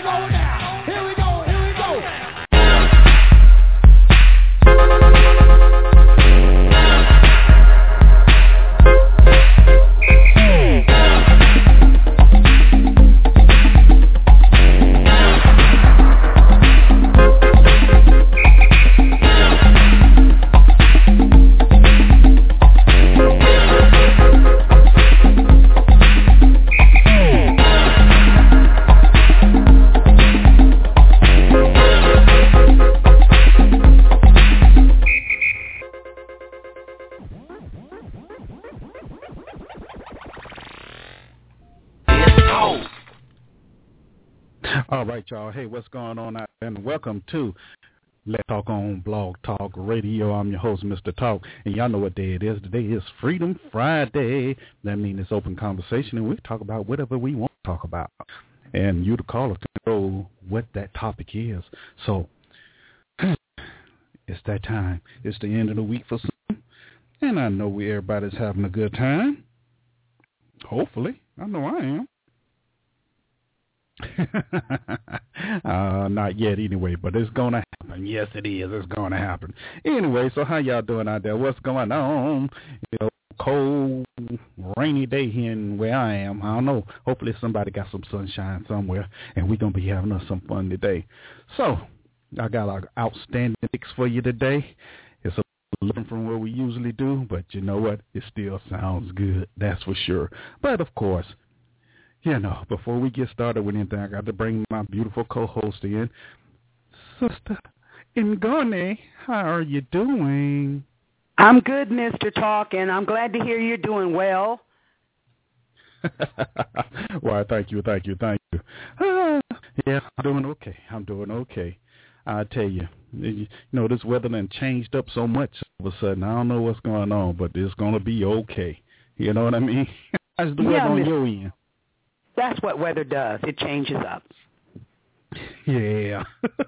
go now. Here we go, here we go. All right, y'all. Hey, what's going on out there? And welcome to Let's Talk on Blog Talk Radio. I'm your host, Mr. Talk, and y'all know what day it is. Today is Freedom Friday. That means it's open conversation, and we talk about whatever we want to talk about. And you, the caller, can know what that topic is. So it's that time. It's the end of the week for some, and I know everybody's having a good time. Hopefully. I know I am. Not yet anyway, but it's going to happen. Yes, it is. It's going to happen. Anyway, so how y'all doing out there? What's going on? You know, cold, rainy day here in where I am. I don't know. Hopefully somebody got some sunshine somewhere, and we're going to be having us some fun today. So I got an outstanding mix for you today. It's a little different from what we usually do, but you know what? It still sounds good. That's for sure. But, of course, you know, before we get started with anything, I got to bring my beautiful co-host in. Sister Ngone, how are you doing? I'm good, Mr. Talk, and I'm glad to hear you're doing well. Why, thank you. Yeah, I'm doing okay. I tell you, this weather done changed up so much all of a sudden. I don't know what's going on, but it's going to be okay. You know what I mean? How's the weather on your end? That's what weather does. It changes up. Yeah.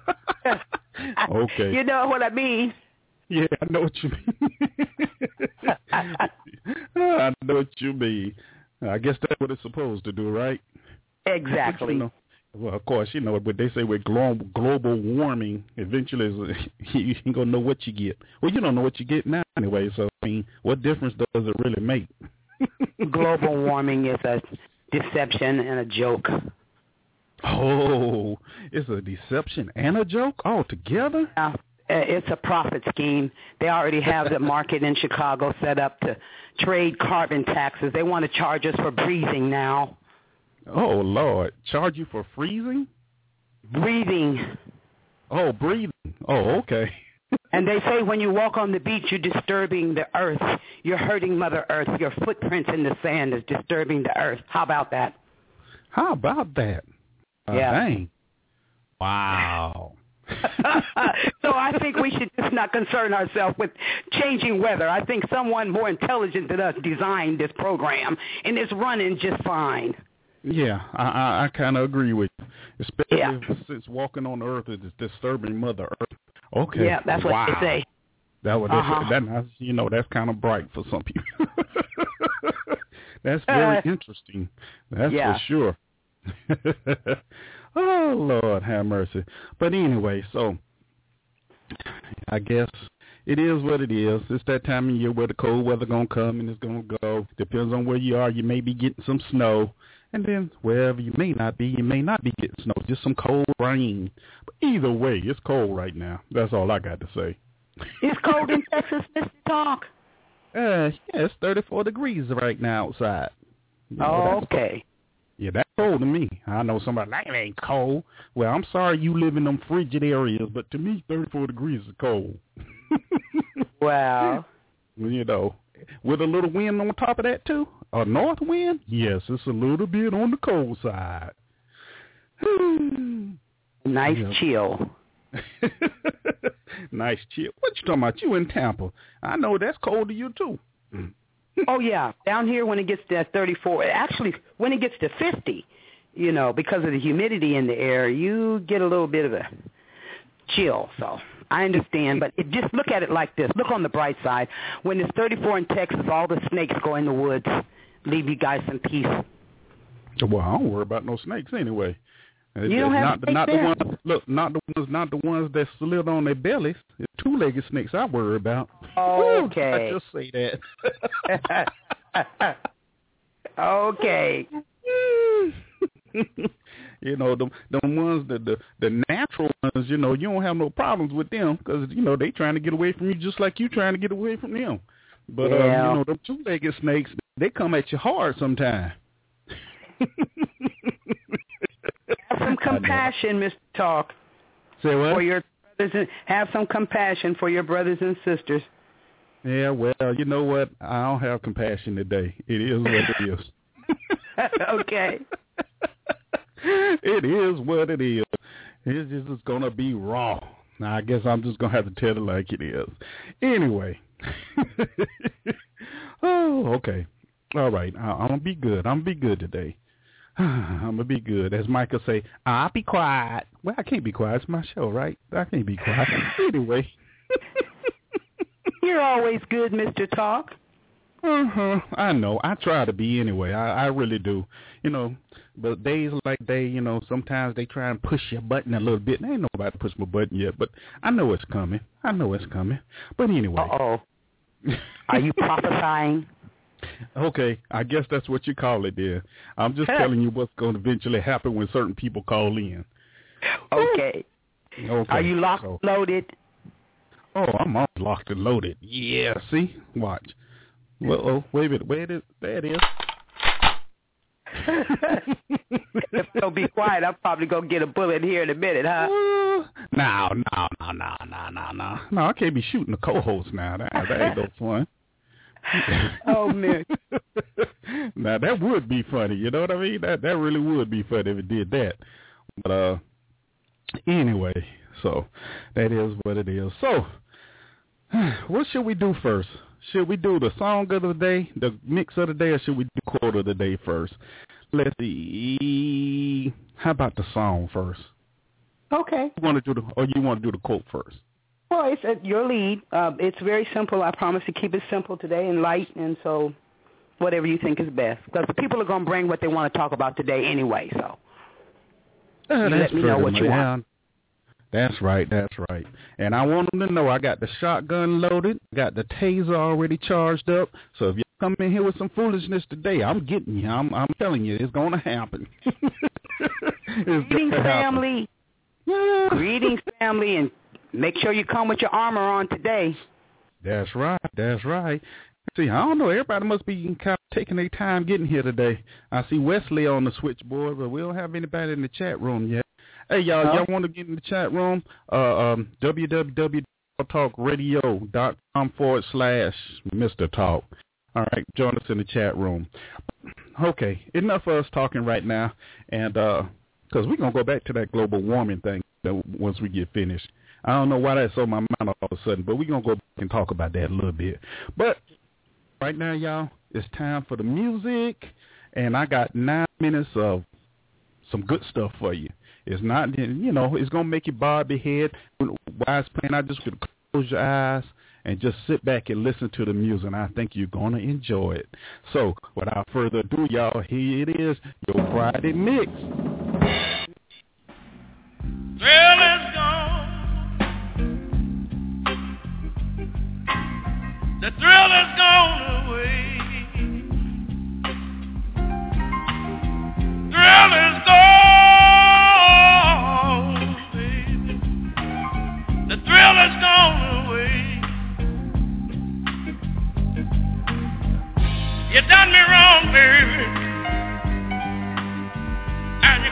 Okay. You know what I mean? Yeah, I know what you mean. I know what you mean. I guess that's what it's supposed to do, right? Exactly. Well, of course, but they say with global warming, eventually you ain't going to know what you get. Well, you don't know what you get now anyway, so, I mean, what difference does it really make? Global warming is a deception and a joke. Oh, it's a deception and a joke all together? Yeah, it's a profit scheme. They already have the market in Chicago set up to trade carbon taxes. They want to charge us for breathing now. Oh, Lord. Charge you for freezing? Breathing. Oh, breathing. Oh, okay. And they say when you walk on the beach, you're disturbing the earth. You're hurting Mother Earth. Your footprints in the sand is disturbing the earth. How about that? How about that? Yeah. Dang. Wow. So I think we should just not concern ourselves with changing weather. I think someone more intelligent than us designed this program, and it's running just fine. Yeah, I kind of agree with you, especially since walking on the earth is disturbing Mother Earth. Okay. Yeah, that's what they say. That's kind of bright for some people. That's very interesting. That's for sure. Oh, Lord, have mercy. But anyway, so I guess it is what it is. It's that time of year where the cold weather going to come and it's going to go. Depends on where you are. You may be getting some snow. And then wherever you may not be getting snow. Just some cold rain. But either way, it's cold right now. That's all I got to say. It's cold in Texas, Mr. Talk. Yeah, it's 34 degrees right now outside. Okay. Yeah, that's cold to me. I know somebody like, it ain't cold. Well, I'm sorry you live in them frigid areas, but to me, 34 degrees is cold. Wow. With a little wind on top of that, too. A north wind? Yes, it's a little bit on the cold side. Nice chill. Nice chill. What you talking about? You in Tampa. I know that's cold to you, too. Oh, yeah. Down here when it gets to 34, actually, when it gets to 50, because of the humidity in the air, you get a little bit of a chill. So I understand, but just look at it like this. Look on the bright side. When it's 34 in Texas, all the snakes go in the woods. Leave you guys some peace. Well, I don't worry about no snakes anyway. You don't have to not take the them. ones. Look, not the ones that slid on their bellies. It's two-legged snakes I worry about. Okay. I just say that. Okay. You know, the ones the natural ones. You know, you don't have no problems with them because you know they trying to get away from you just like you trying to get away from them. But you know, them two-legged snakes, they come at you hard sometimes. Have some compassion, Mr. Talk. Say what? For your brothers have some compassion for your brothers and sisters. Yeah, well, you know what? I don't have compassion today. It is what it is. Okay. It is what it is. It's just going to be raw. Now, I guess I'm just going to have to tell it like it is. Anyway. Oh, okay. All right. I'm going to be good. I'm going to be good today. I'm going to be good. As Michael say, I'll be quiet. Well, I can't be quiet. It's my show, right? I can't be quiet. Anyway. You're always good, Mr. Talk. I know. I try to be anyway. I really do. You know, but days like they, you know, sometimes they try and push your button a little bit. Ain't nobody push my button yet, but I know it's coming. But anyway. Uh-oh. Are you prophesying? Okay, I guess that's what you call it there. I'm just telling you what's going to eventually happen when certain people call in. Okay. Are you locked and loaded? Oh, I'm all locked and loaded. Yeah, see? Watch. Well, wait a minute. Where it is? There it is. If you'll be quiet, I'll probably go get a bullet here in a minute, huh? No, I can't be shooting the co-host now. That ain't no fun. Oh, man. Now, that would be funny. You know what I mean? That really would be funny if it did that. But anyway, so that is what it is. So, what should we do first? Should we do the song of the day, the mix of the day, or should we do quote of the day first? Let's see. How about the song first? Okay. You want to do the quote first? Well, it's at your lead. It's very simple. I promise to keep it simple today and light, and so whatever you think is best. Because the people are going to bring what they want to talk about today anyway, so let me know what you want. That's right. And I want them to know I got the shotgun loaded, got the taser already charged up. So if you come in here with some foolishness today, I'm getting you. I'm telling you, it's going to happen. Greetings, family. Yeah. Greetings, family, and make sure you come with your armor on today. That's right. See, I don't know. Everybody must be kind of taking their time getting here today. I see Wesley on the switchboard, but we don't have anybody in the chat room yet. Hey, y'all want to get in the chat room? www.talkradio.com/Mr. Talk. All right, join us in the chat room. Okay, enough of us talking right now, and because we're going to go back to that global warming thing once we get finished. I don't know why that's on my mind all of a sudden, but we're going to go back and talk about that a little bit. But right now, y'all, it's time for the music, and I got 9 minutes of some good stuff for you. It's not, you know, it's going to make you bob your head. While it's playing, I just could close your eyes and just sit back and listen to the music, and I think you're going to enjoy it. So, without further ado, y'all, here it is, your Friday Mix. Thrill is gone. The thrill is gone away. Thrill is gone, baby. The thrill is gone away. You done me wrong, baby, and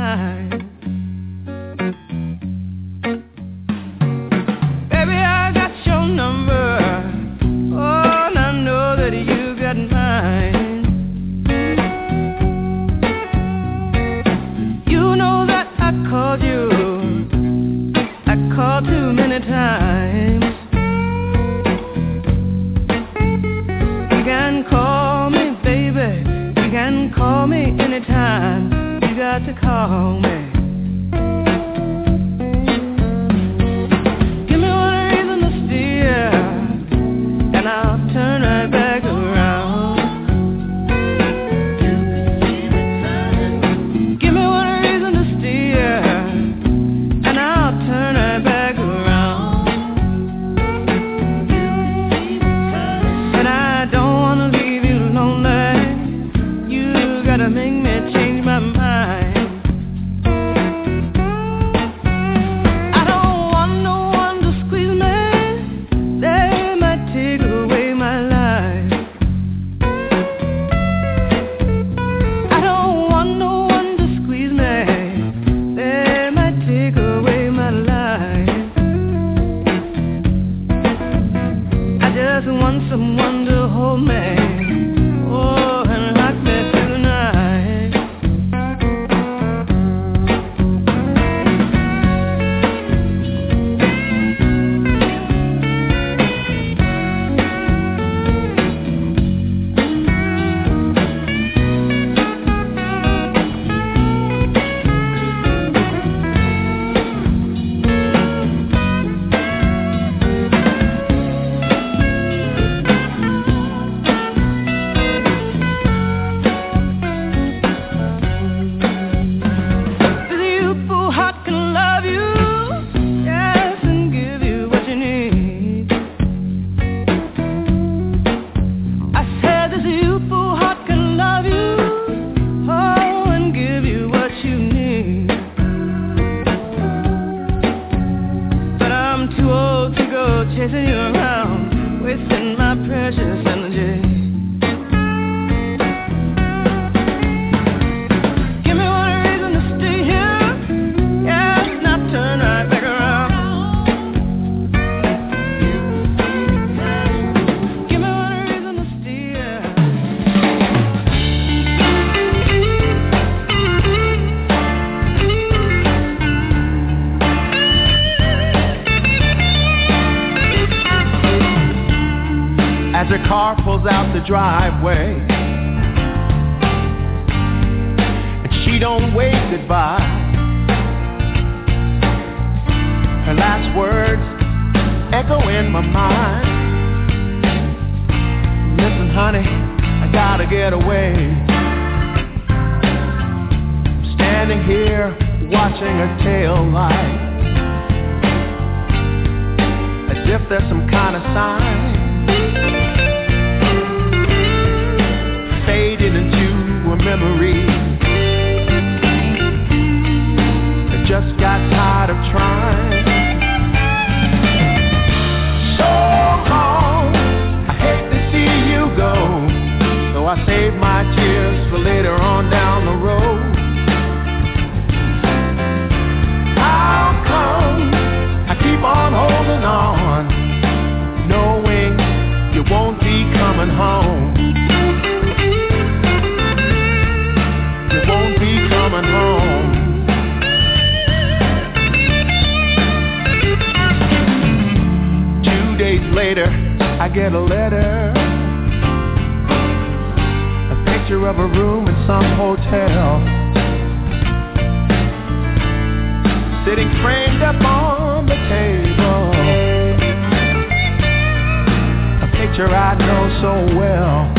mine. Baby, I got your number. Oh, and I know that you got mine. You know that I called you. I called too many times. You can call me, baby. You can call me anytime. You got to call me. Give me one reason to steer, and I'll turn right back around. Give me one reason to steer, and I'll turn right back around. And I don't wanna leave you lonely. You gotta make me change my mind. I don't want no one to squeeze me. They might take away my life. I don't want no one to squeeze me. They might take away my life. I just want someone to hold me. Oh, and rock me through the night. This youthful heart can love you, yes, and give you what you need. I said this youthful heart can love you, oh, and give you what you need. But I'm too old to go chasing you around, wasting my precious energy. Give me one reason to stay here, yes, and I'll turn right back around. Give me one reason to stay here. As her car pulls out the driveway, and she don't wave goodbye. Her last words echo in my mind. Listen, honey, I gotta get away. I'm standing here watching her tail light, as if there's some kind of sign. Fading into a memory. I just got tired of trying. So long, I hate to see you go, so I save my tears for later on down the road. How come I keep on holding on, knowing you won't be coming home? Won't be coming home. 2 days later, I get a letter, a picture of a room in some hotel, sitting framed up on the table, a picture I know so well.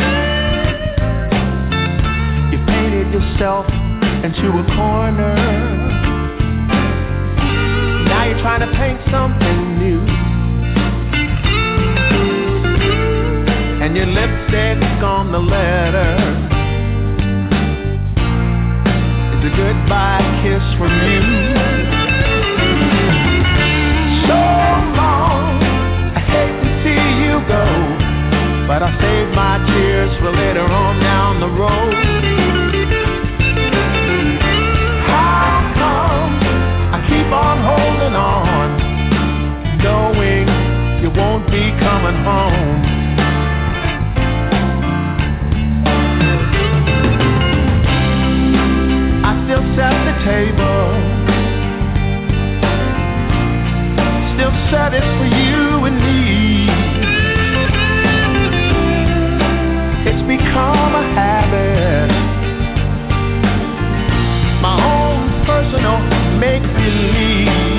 Yourself into a corner. Now you're trying to paint something new, and your lipstick on the letter is a goodbye kiss from you. So long, I hate to see you go, but I'll save my tears for later on down the road. How set it for you and me. It's become a habit, my own personal make-believe.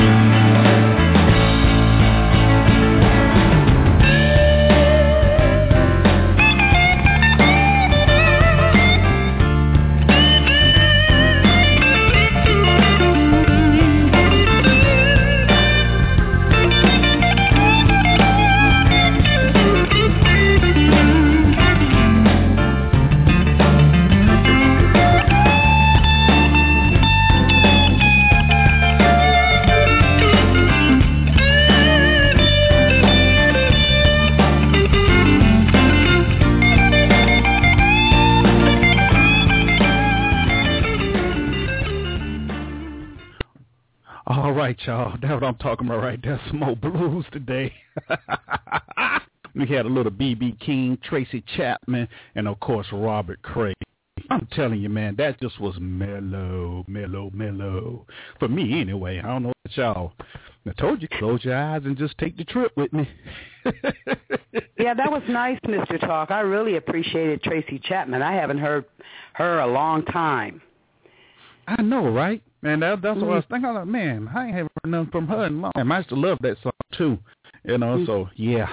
Y'all, that's what I'm talking about right there. Some old blues today. We had a little B.B. King, Tracy Chapman, and of course Robert Cray. I'm telling you, man, that just was mellow, mellow, mellow. For me anyway. I don't know about y'all. I told you, close your eyes and just take the trip with me. Yeah, that was nice, Mr. Talk. I really appreciated Tracy Chapman. I haven't heard her a long time. I know, right? Man, that's what I was thinking. I was like, man, I ain't heard nothing from her in long time. I used to love that song, too. You know, so, yeah.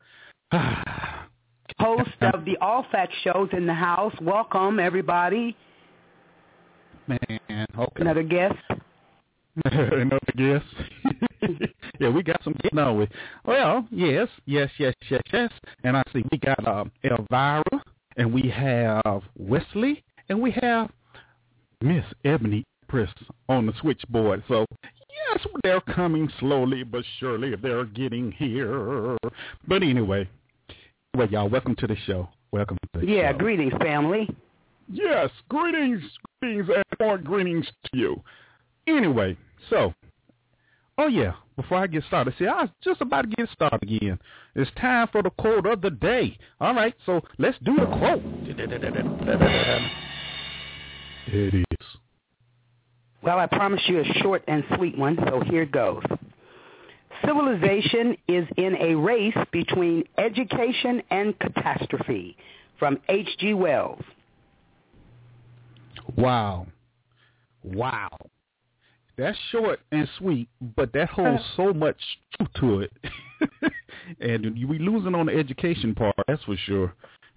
Host of the All Facts shows in the house. Welcome, everybody. Man, okay. Another guest? Another guest? Yeah, we got some getting on with. Well, yes. And I see we got Elvira, and we have Wesley, and we have Miss Ebony Press on the switchboard. So, yes, they're coming slowly but surely. They're getting here. But anyway, y'all, welcome to the show. Welcome to the show. Yeah, greetings, family. Yes, greetings, and more greetings to you. Anyway, so, oh yeah, before I get started, see, I was just about to get started again. It's time for the quote of the day. All right, so let's do the quote. It is. Well, I promise you a short and sweet one, so here it goes. Civilization is in a race between education and catastrophe, from H.G. Wells. Wow. That's short and sweet, but that holds so much truth to it. And we losing on the education part, that's for sure.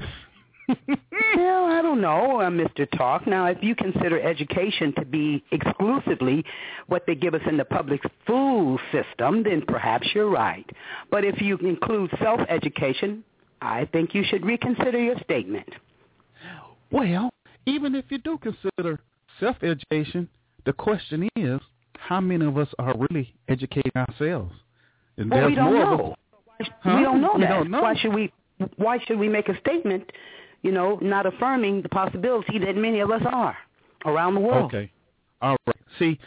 Well, I don't know, Mr. Talk. Now, if you consider education to be exclusively what they give us in the public school system, then perhaps you're right. But if you include self-education, I think you should reconsider your statement. Well, even if you do consider self-education, the question is, how many of us are really educating ourselves? And well, we don't know. We don't know we that. Don't know. Why should we make a statement, not affirming the possibility that many of us are around the world? Okay. All right. See,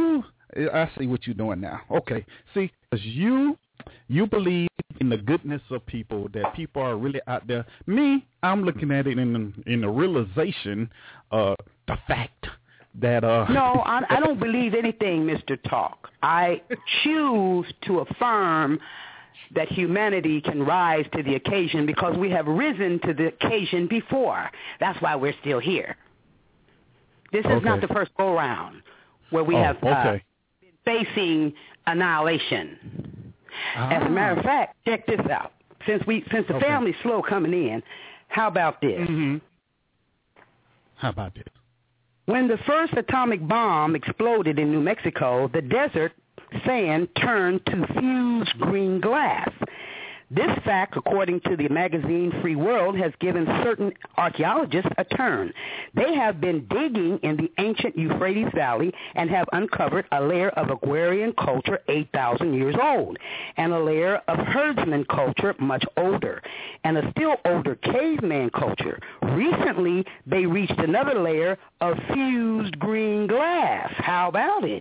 I see what you're doing now. Okay. See, because you believe in the goodness of people, that people are really out there. Me, I'm looking at it in the realization of the fact that No, I don't believe anything, Mr. Talk. I choose to affirm that humanity can rise to the occasion because we have risen to the occasion before. That's why we're still here. This is not the first go-round where we have been facing annihilation. As a matter of fact, check this out. Since the family's slow coming in, how about this? Mm-hmm. How about this? When the first atomic bomb exploded in New Mexico, the desert sand turned to fused green glass. This fact, according to the magazine Free World, has given certain archaeologists a turn. They have been digging in the ancient Euphrates Valley and have uncovered a layer of agrarian culture 8,000 years old, and a layer of herdsman culture much older, and a still older caveman culture. Recently, they reached another layer of fused green glass. How about it?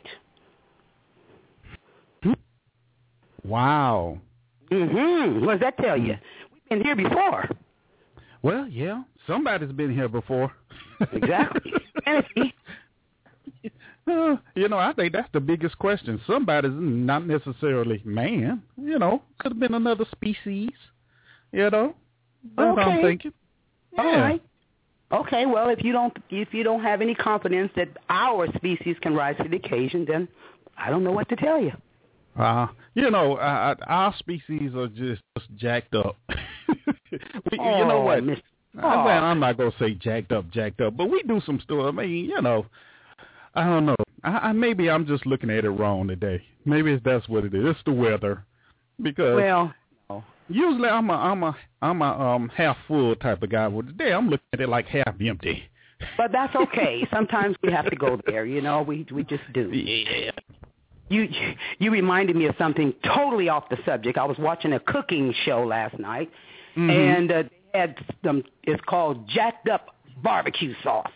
Wow. Mm-hmm. What does that tell you? We've been here before. Well, yeah. Somebody's been here before. Exactly. I think that's the biggest question. Somebody's not necessarily man. Could have been another species. That's what I'm thinking. Yeah. All right. Okay. Well, if you don't have any confidence that our species can rise to the occasion, then I don't know what to tell you. Our species are just jacked up. You know what? Well, I'm not going to say jacked up, but we do some stuff. I mean, I don't know. Maybe I'm just looking at it wrong today. Maybe that's what it is. It's the weather. Because usually I'm a half full type of guy. Well, today I'm looking at it like half empty. But that's okay. Sometimes we have to go there. We just do. Yeah. You reminded me of something totally off the subject. I was watching a cooking show last night, and they had it's called Jacked Up Barbecue Sauce.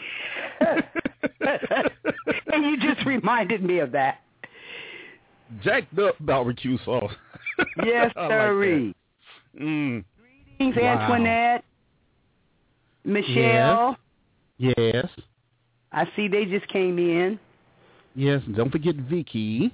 And you just reminded me of that. Jacked Up Barbecue Sauce. Yes, sirree. Like Greetings, Antoinette. Michelle. Yes. I see they just came in. Yes, don't forget Vicky.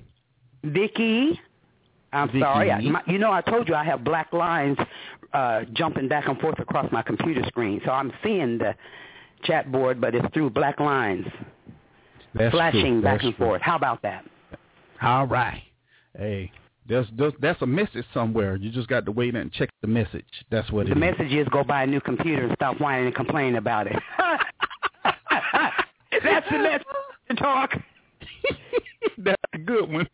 I'm sorry. I told you I have black lines jumping back and forth across my computer screen. So I'm seeing the chat board, but it's through black lines flashing back and forth. How about that? All right. Hey, that's a message somewhere. You just got to wait and check the message. That's what the message is. Go buy a new computer and stop whining and complaining about it. That's the message to talk. That's a good one.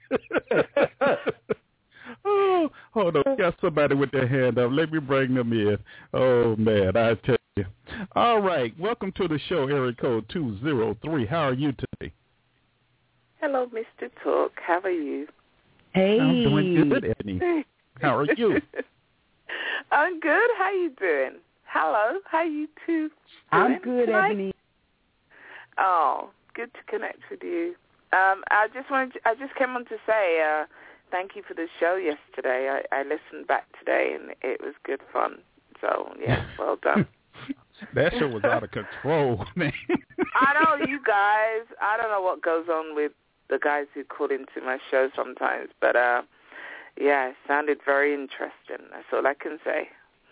Oh, hold on. Got somebody with their hand up. Let me bring them in. Oh, man, I tell you. All right. Welcome to the show, area code 203. How are you today? Hello, Mr. Talk. How are you? Hey. I'm doing good, Ebony. How are you? I'm good. How you doing? Hello. How you two doing? I'm good, tonight? Ebony. Oh, good to connect with you. I just came on to say thank you for the show yesterday. I listened back today, and it was good fun. So, yeah, well done. That show was out of control, man. I know, you guys. I don't know what goes on with the guys who call into my show sometimes. But, yeah, it sounded very interesting. That's all I can say.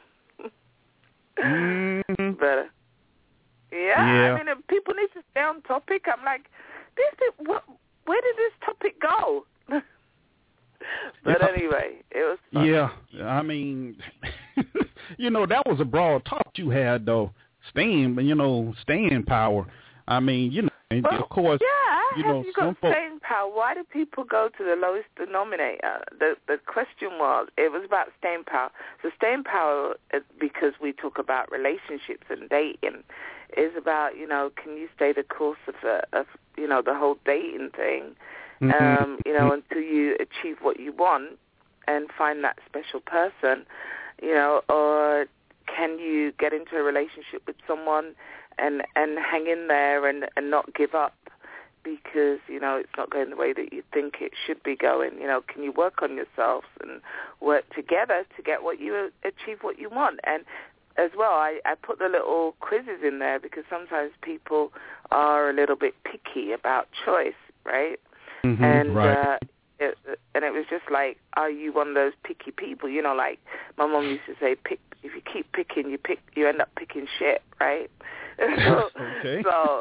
But, yeah, I mean, if people need to stay on topic. I'm like, where did this topic go? But anyway, it was fun. Yeah, I mean, that was a broad talk you had, though. Staying power. I mean, and of course, yeah, have you got staying power? Why do people go to the lowest denominator? The question it was about staying power. So staying power, because we talk about relationships and dating, is about, can you stay the course of the whole dating thing, until you achieve what you want and find that special person, or can you get into a relationship with someone and hang in there and not give up because, it's not going the way that you think it should be going? Can you work on yourselves and work together to get achieve what you want? And as well, I put the little quizzes in there because sometimes people are a little bit picky about choice, right? Mm-hmm, and right. It was just like, are you one of those picky people? Like my mom used to say, if you keep picking, you end up picking shit, right? Okay. So,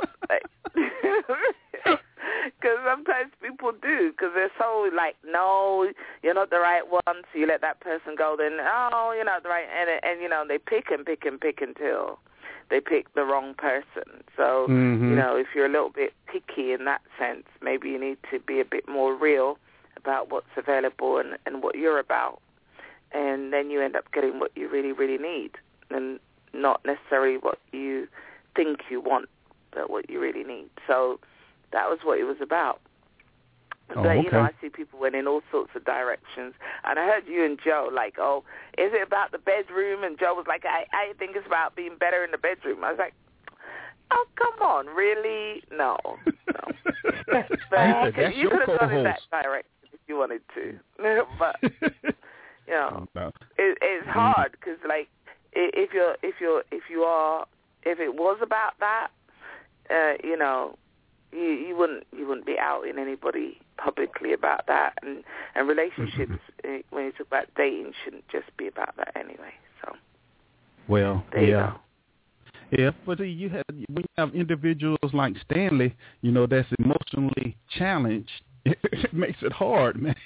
because sometimes people do, because they're so like, no, you're not the right one, so you let that person go. Then, oh, you're not the right, and they pick and pick and pick until they pick the wrong person. So, if you're a little bit picky in that sense, maybe you need to be a bit more real about what's available and what you're about. And then you end up getting what you really, really need, and not necessarily what you think you want, but what you really need. So that was what it was about. But, I see people went in all sorts of directions. And I heard you and Joe like, oh, is it about the bedroom? And Joe was like, I think it's about being better in the bedroom. I was like, oh, come on, really? No. But you could have gone in that direction if you wanted to. But, it's hard because, like, if it was about that, you wouldn't be outing anybody publicly about that, and relationships when you talk about dating shouldn't just be about that anyway. So well, there you go. Yeah, but when you have individuals like Stanley, that's emotionally challenged, it makes it hard, man.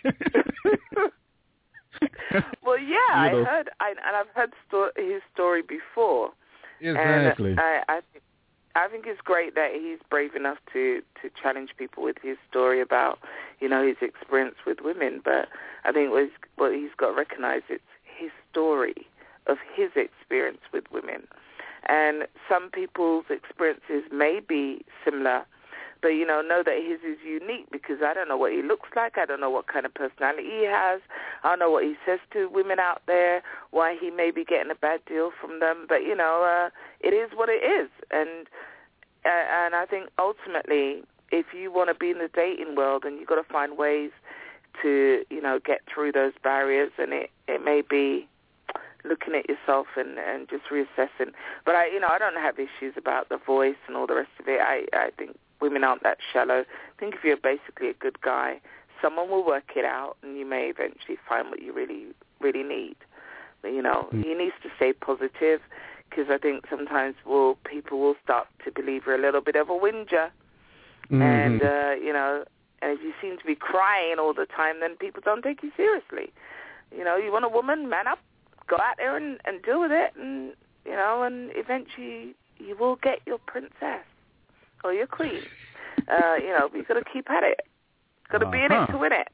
Well, yeah, I've heard his story before. Exactly. And I think it's great that he's brave enough to challenge people with his story about, his experience with women. But I think what he's got to recognize, it's his story of his experience with women. And some people's experiences may be similar, but, know that his is unique, because I don't know what he looks like. I don't know what kind of personality he has. I don't know what he says to women out there, why he may be getting a bad deal from them. But, it is what it is. And I think ultimately, if you want to be in the dating world, and you've got to find ways to, get through those barriers, and it may be looking at yourself and just reassessing. But I don't have issues about the voice and all the rest of it. I think women aren't that shallow. I think if you're basically a good guy, someone will work it out, and you may eventually find what you really, really need. But, he needs to stay positive, because I think sometimes people will start to believe you're a little bit of a whinger. And, and if you seem to be crying all the time, then people don't take you seriously. You want a woman, man up, go out there and deal with it, and, and eventually you will get your princess or your queen. But you got to keep at it. Got to be in it to win it.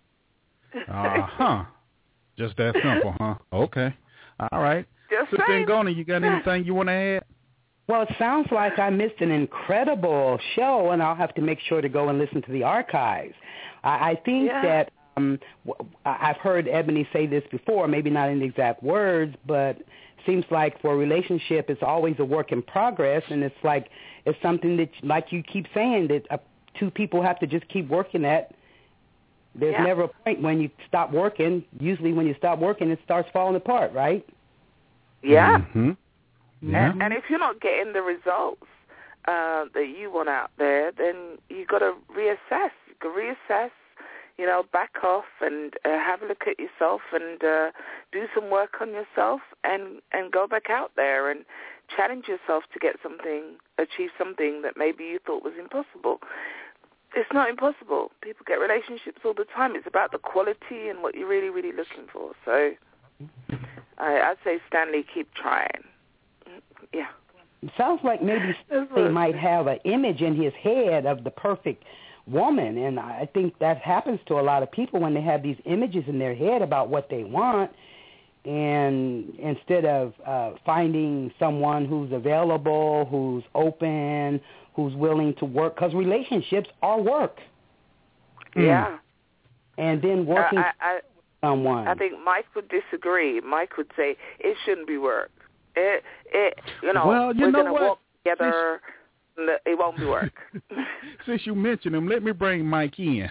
Just that simple, huh? Okay. All right. Sister Ngoni, you got anything you want to add? Well, it sounds like I missed an incredible show, and I'll have to make sure to go and listen to the archives. I think that I've heard Ebony say this before, maybe not in the exact words, but it seems like for a relationship, it's always a work in progress, and it's something that, like you keep saying, that two people have to just keep working at. There's never a point when you stop working. Usually when you stop working, it starts falling apart, right? Yeah. Mm-hmm. Yeah. And if you're not getting the results that you want out there, then you got to reassess. You got to reassess, back off and have a look at yourself and do some work on yourself and go back out there and challenge yourself to get something, achieve something that maybe you thought was impossible. It's not impossible. People get relationships all the time. It's about the quality and what you're really, really looking for. So I'd say, Stanley, keep trying. Yeah. It sounds like maybe he might have an image in his head of the perfect woman, and I think that happens to a lot of people when they have these images in their head about what they want, and instead of finding someone who's available, who's open, who's willing to work, because relationships are work. Yeah. And then working with someone. I think Mike would disagree. Mike would say it shouldn't be work. We're going to walk together. It won't be work. Since you mentioned him, let me bring Mike in.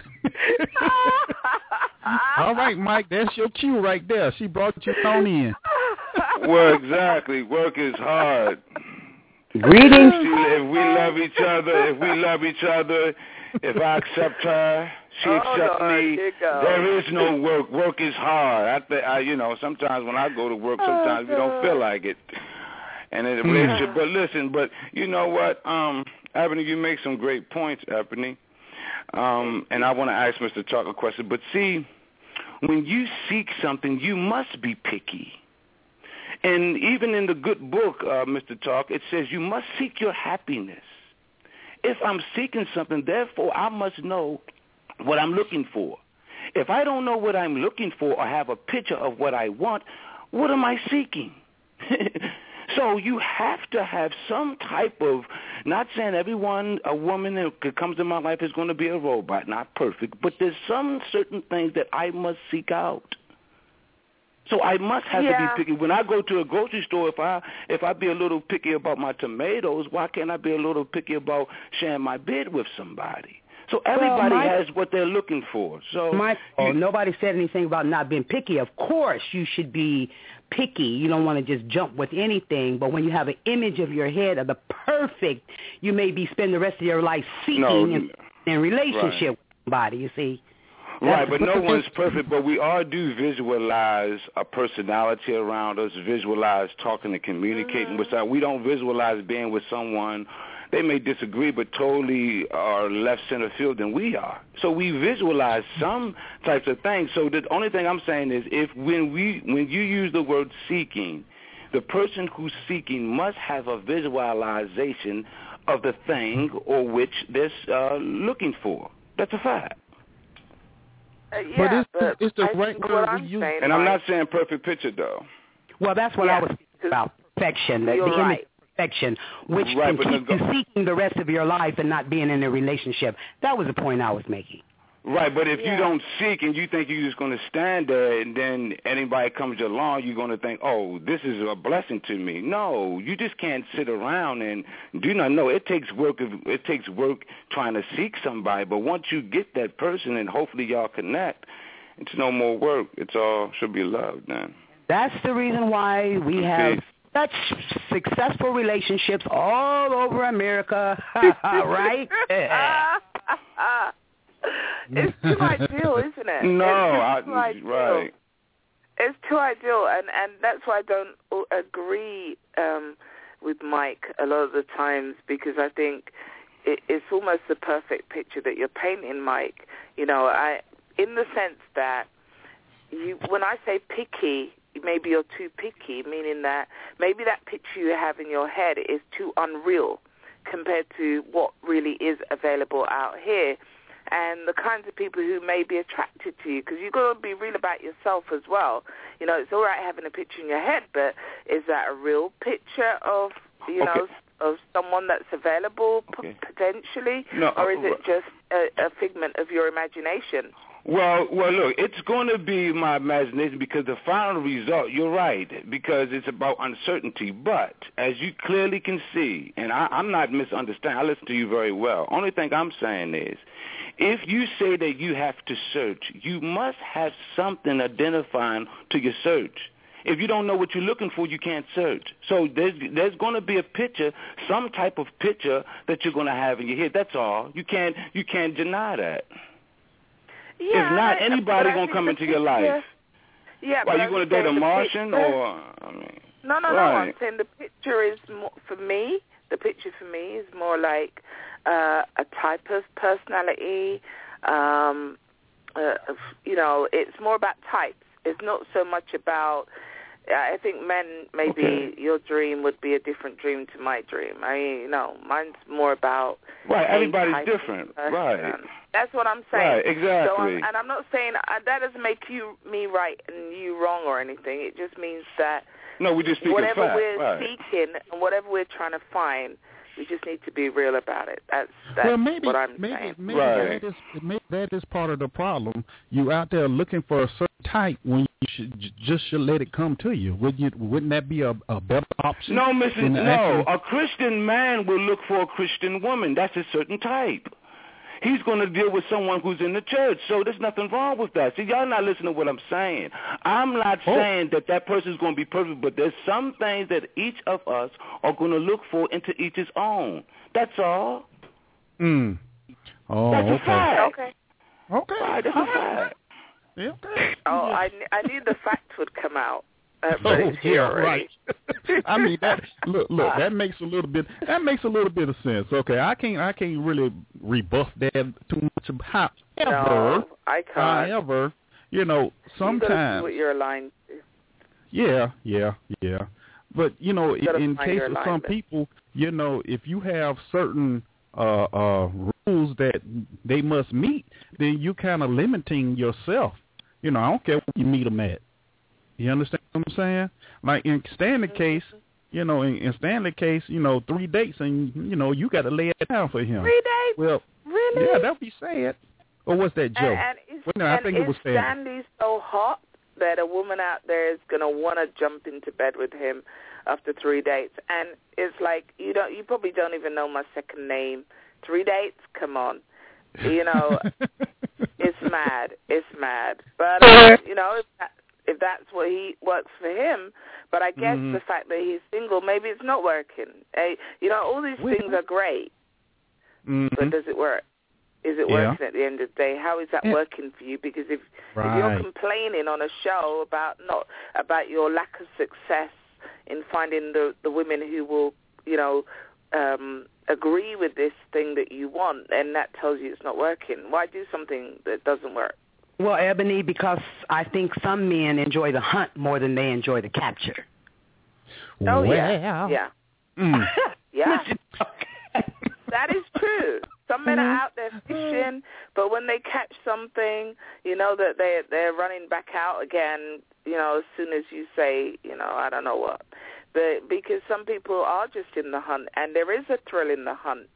All right, Mike, that's your cue right there. She brought you on in. Well, exactly. Work is hard. Greetings. If we love each other, if I accept her, she accepts me. There is no work. Work is hard. Sometimes when I go to work, sometimes we don't feel like it. And in a relationship, but listen, you know what, Ebony, you make some great points, Ebony. And I want to ask Mr. Talk a question. But see, when you seek something, you must be picky. And even in the good book, Mr. Talk, it says you must seek your happiness. If I'm seeking something, therefore, I must know what I'm looking for. If I don't know what I'm looking for or have a picture of what I want, what am I seeking? So you have to have some type of, not saying a woman that comes in my life is going to be a robot, not perfect, but there's some certain things that I must seek out. So I must have to be picky. When I go to a grocery store, if I be a little picky about my tomatoes, why can't I be a little picky about sharing my bed with somebody? So everybody has what they're looking for. So nobody said anything about not being picky. Of course, you should be picky. You don't want to just jump with anything. But when you have an image of your head of the perfect, you may be spending the rest of your life seeking. in relationship with somebody, you see. Right, but no one's perfect, but we all do visualize a personality around us, visualize talking and communicating with us. We don't visualize being with someone. They may disagree, but totally are left center field than we are. So we visualize some types of things. So the only thing I'm saying is when you use the word seeking, the person who's seeking must have a visualization of the thing or which they're looking for. That's a fact. But it's the right word we use. And I'm not saying perfect picture, though. Well, that's what I was thinking about, perfection. You're right. Perfection, which can keep you seeking the rest of your life and not being in a relationship. That was the point I was making. Right, but if you don't seek and you think you're just going to stand there and then anybody comes along, you're going to think, oh, this is a blessing to me. No, you just can't sit around and do not know. It takes work. It takes work trying to seek somebody, but once you get that person and hopefully y'all connect, it's no more work. It's all should be love, man. That's the reason why we have such successful relationships all over America, right? It's too ideal, isn't it? Right. It's too ideal, and that's why I don't agree with Mike a lot of the times, because I think it's almost the perfect picture that you're painting, Mike. You know, in the sense that when I say picky, maybe you're too picky, meaning that maybe that picture you have in your head is too unreal compared to what really is available out here and the kinds of people who may be attracted to you, because you've got to be real about yourself as well. You know, it's all right having a picture in your head, but is that a real picture of, you know, of someone that's available potentially, or is it just a figment of your imagination? Well, look, it's going to be my imagination because the final result, you're right, because it's about uncertainty. But as you clearly can see, and I'm not misunderstanding, I listen to you very well. Only thing I'm saying is, if you say that you have to search, you must have something identifying to your search. If you don't know what you're looking for, you can't search. So there's going to be a picture, some type of picture that you're going to have in your head. That's all. You can't deny that. Yeah, if not, anybody going to come into your life. Yeah, Are you going to date a Martian or? No. I'm saying the picture is more, for me. The picture for me is more like a type of personality. You know, it's more about types. It's not so much about. I think men, maybe your dream would be a different dream to my dream. Mine's more about. Right, everybody's different. Right. That's what I'm saying. Right, exactly. So and I'm not saying that doesn't make me right and you wrong or anything. It just means that. No, we just speak whatever fact. we're seeking and whatever we're trying to find, we just need to be real about it. That's what I'm saying. Maybe that is part of the problem. You out there looking for a certain type when you should let it come to you. Wouldn't that be a better option? No, no. A Christian man will look for a Christian woman. That's a certain type. He's going to deal with someone who's in the church, so there's nothing wrong with that. See, y'all not listening to what I'm saying. I'm not saying that person's going to be perfect, but there's some things that each of us are going to look for into each's own. That's all. Oh, that's a fact. Okay. Right, that's a fact. Yeah. Oh, I knew the facts would come out. Right. I mean that. Look. That makes a little bit. That makes a little bit of sense. Okay, I can't really rebuff that too much. However, no, I can't. However, sometimes what you're aligned to. Yeah. But in case of some people, if you have certain rules that they must meet, then you kind of limiting yourself. I don't care where you meet them at. You understand what I'm saying? Like in Stanley case, in Stanley case, 3 dates and, you got to lay it down for him. 3 dates? Well, really? Yeah, that'd be sad. Or what's that joke? I think it was Stanley so hot that a woman out there is going to want to jump into bed with him after 3 dates? And it's like, you probably don't even know my second name. 3 dates? Come on. It's mad. It's mad. But, if that's what works for him, but I guess the fact that he's single, maybe it's not working. All these things are great, but does it work? Is it working at the end of the day? How is that working for you? Because if you're complaining on a show about your lack of success in finding the women who will, agree with this thing that you want, and that tells you it's not working. Why do something that doesn't work? Well, Ebony, because I think some men enjoy the hunt more than they enjoy the capture. Oh, yeah. Yeah. That is true. Some men are out there fishing, but when they catch something, that they're running back out again, as soon as you say, I don't know what. But because some people are just in the hunt, and there is a thrill in the hunt.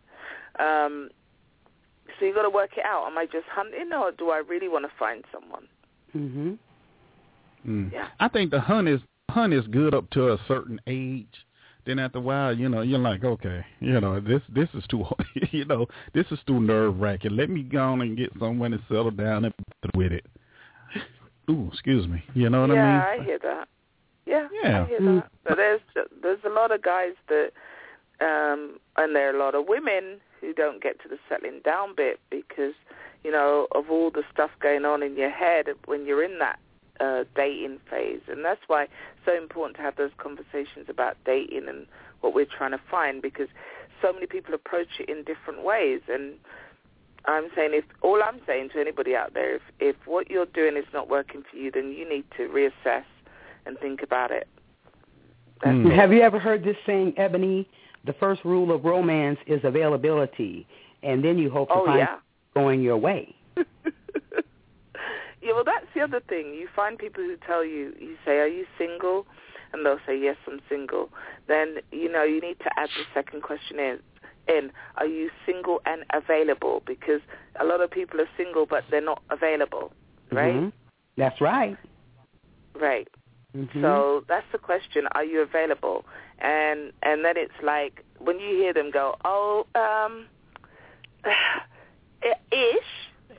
So you got to work it out. Am I just hunting, or do I really want to find someone? Mhm. Yeah. I think the hunt is good up to a certain age. Then after a while, you're like, okay, this is too, this is too nerve-wracking. Let me go on and get someone to settle down and with it. Ooh, excuse me. You know what I mean? Yeah, I hear that. Yeah, I hear that. But there's a lot of guys that, and there are a lot of women who don't get to the settling down bit because, of all the stuff going on in your head when you're in that dating phase. And that's why it's so important to have those conversations about dating and what we're trying to find, because so many people approach it in different ways. And I'm saying, all I'm saying to anybody out there, if what you're doing is not working for you, then you need to reassess and think about it. Have you ever heard this saying, Ebony? The first rule of romance is availability, and then you hope to find going your way. Yeah, well, that's the other thing. You find people who tell you say, are you single? And they'll say, yes, I'm single. Then, you need to add the second question in, are you single and available? Because a lot of people are single, but they're not available, right? Mm-hmm. That's right. Right. Mm-hmm. So that's the question, are you available? And then it's like, when you hear them go, ish,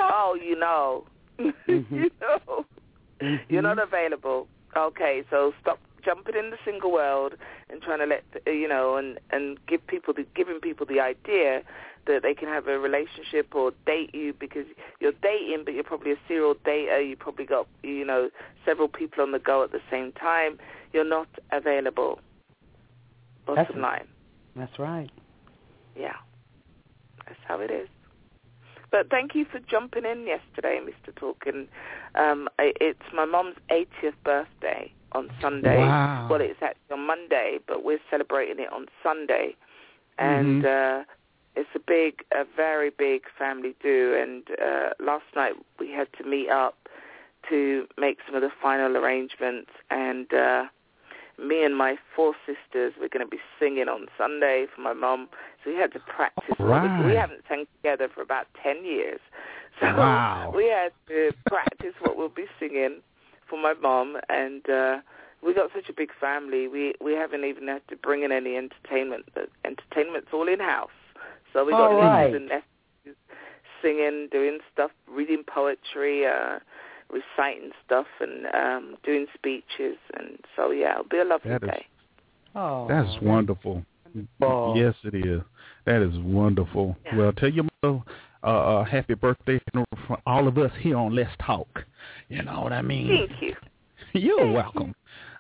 Mm-hmm. You're not available. Okay, so stop jumping in the single world and trying to let, and giving people the idea that they can have a relationship or date you because you're dating, but you're probably a serial dater. You probably got, several people on the go at the same time. You're not available. Bottom line. That's right. Yeah. That's how it is. But thank you for jumping in yesterday, Mr. Talkin. It's my mom's 80th birthday on Sunday. Wow. Well, it's actually on Monday, but we're celebrating it on Sunday. And it's a very big family do. And last night we had to meet up to make some of the final arrangements. And me and my 4 sisters, we're going to be singing on Sunday for my mom. So we had to practice. Right. We haven't sang together for about 10 years. So we had to practice what we'll be singing for my mom. And we got such a big family. We haven't even had to bring in any entertainment. The entertainment's all in-house. So we got nieces and nephews singing, doing stuff, reading poetry, reciting stuff, and doing speeches. And so, it'll be a lovely day. That's wonderful. Yes, it is. That is wonderful. Yeah. Well, tell your mother happy birthday from all of us here on Let's Talk. You know what I mean? Thank you. You're welcome.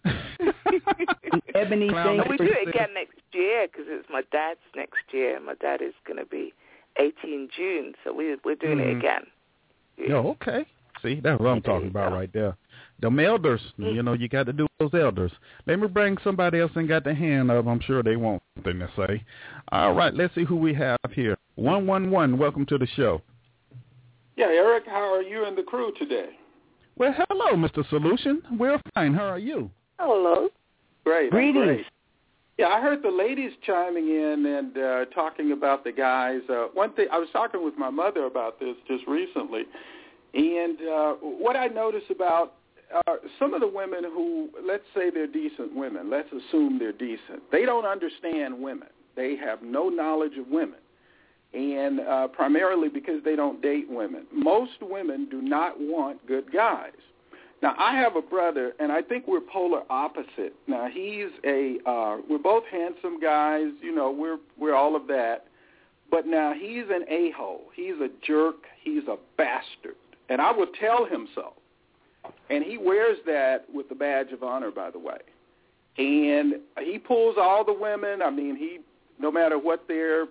Ebony, we do it again next year because it's my dad's next year. My dad is going to be 80 in June, so we're doing it again. Yeah. Oh, okay. See, that's what I'm talking about right there. Them elders, you got to do those elders. Let me bring somebody else and got the hand up. I'm sure they want something to say. All right, let's see who we have here. 111, welcome to the show. Yeah, Eric, how are you and the crew today? Well, hello, Mr. Solution. We're fine. How are you? Hello. Great. Greetings. Great. Yeah, I heard the ladies chiming in and talking about the guys. One thing, I was talking with my mother about this just recently, and what I notice about some of the women who, let's say they're decent women, let's assume they're decent, they don't understand women. They have no knowledge of women, and primarily because they don't date women. Most women do not want good guys. Now, I have a brother, and I think we're polar opposite. Now, we're both handsome guys, we're all of that. But now he's an a-hole. He's a jerk. He's a bastard. And I will tell him so. And he wears that with the badge of honor, by the way. And he pulls all the women. I mean, no matter what their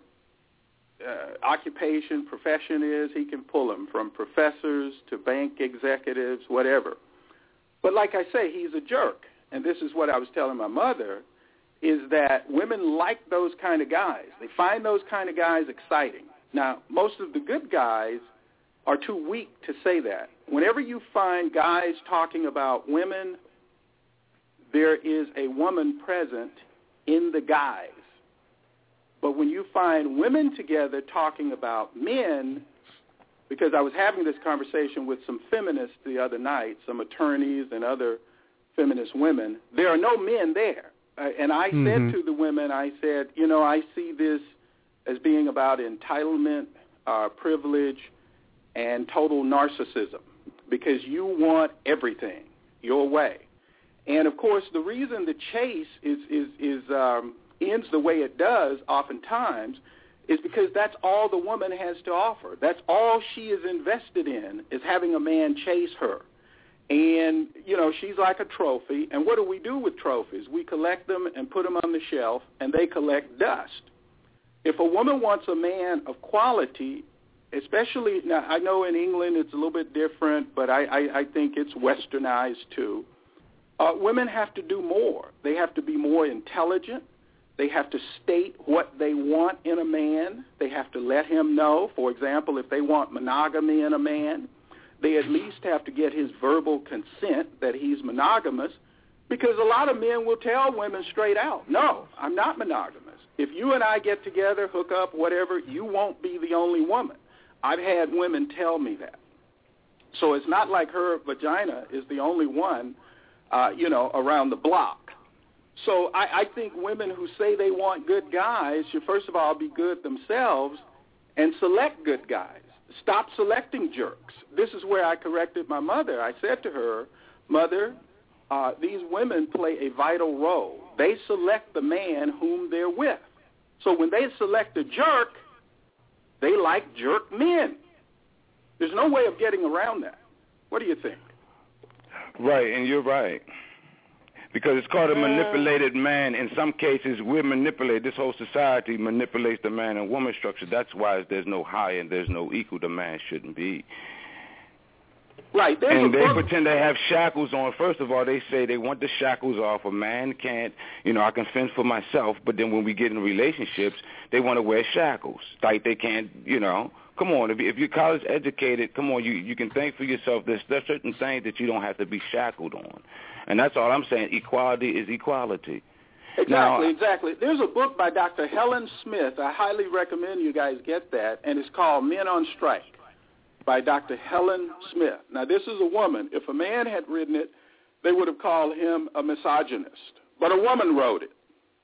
occupation, profession is, he can pull them, from professors to bank executives, whatever. But like I say, he's a jerk. And this is what I was telling my mother, is that women like those kind of guys. They find those kind of guys exciting. Now, most of the good guys are too weak to say that. Whenever you find guys talking about women, there is a woman present in the guys. But when you find women together talking about men, because I was having this conversation with some feminists the other night, some attorneys and other feminist women, there are no men there. And I said to the women, I said, I see this as being about entitlement, privilege, and total narcissism, because you want everything your way. And, of course, the reason the chase ends the way it does oftentimes is because that's all the woman has to offer. That's all she is invested in, is having a man chase her. And, she's like a trophy. And what do we do with trophies? We collect them and put them on the shelf, and they collect dust. If a woman wants a man of quality, especially, now I know in England it's a little bit different, but I think it's westernized too. Women have to do more. They have to be more intelligent. They have to state what they want in a man. They have to let him know. For example, if they want monogamy in a man, they at least have to get his verbal consent that he's monogamous, because a lot of men will tell women straight out, no, I'm not monogamous. If you and I get together, hook up, whatever, you won't be the only woman. I've had women tell me that. So it's not like her vagina is the only one, around the block. So I think women who say they want good guys should, first of all, be good themselves and select good guys. Stop selecting jerks. This is where I corrected my mother. I said to her, Mother, these women play a vital role. They select the man whom they're with. So when they select a jerk, they like jerk men. There's no way of getting around that. What do you think? Right, and you're right. Because it's called a manipulated man. In some cases, we're manipulated. This whole society manipulates the man and woman structure. That's why there's no high and there's no equal. The man shouldn't be. Right. And they pretend they have shackles on. First of all, they say they want the shackles off. A man can't, I can fend for myself. But then when we get in relationships, they want to wear shackles. Like they can't, Come on, if you're college educated, come on, you can think for yourself. There's certain things that you don't have to be shackled on. And that's all I'm saying. Equality is equality. Exactly. There's a book by Dr. Helen Smith. I highly recommend you guys get that, and it's called Men on Strike by Dr. Helen Smith. Now, this is a woman. If a man had written it, they would have called him a misogynist. But a woman wrote it.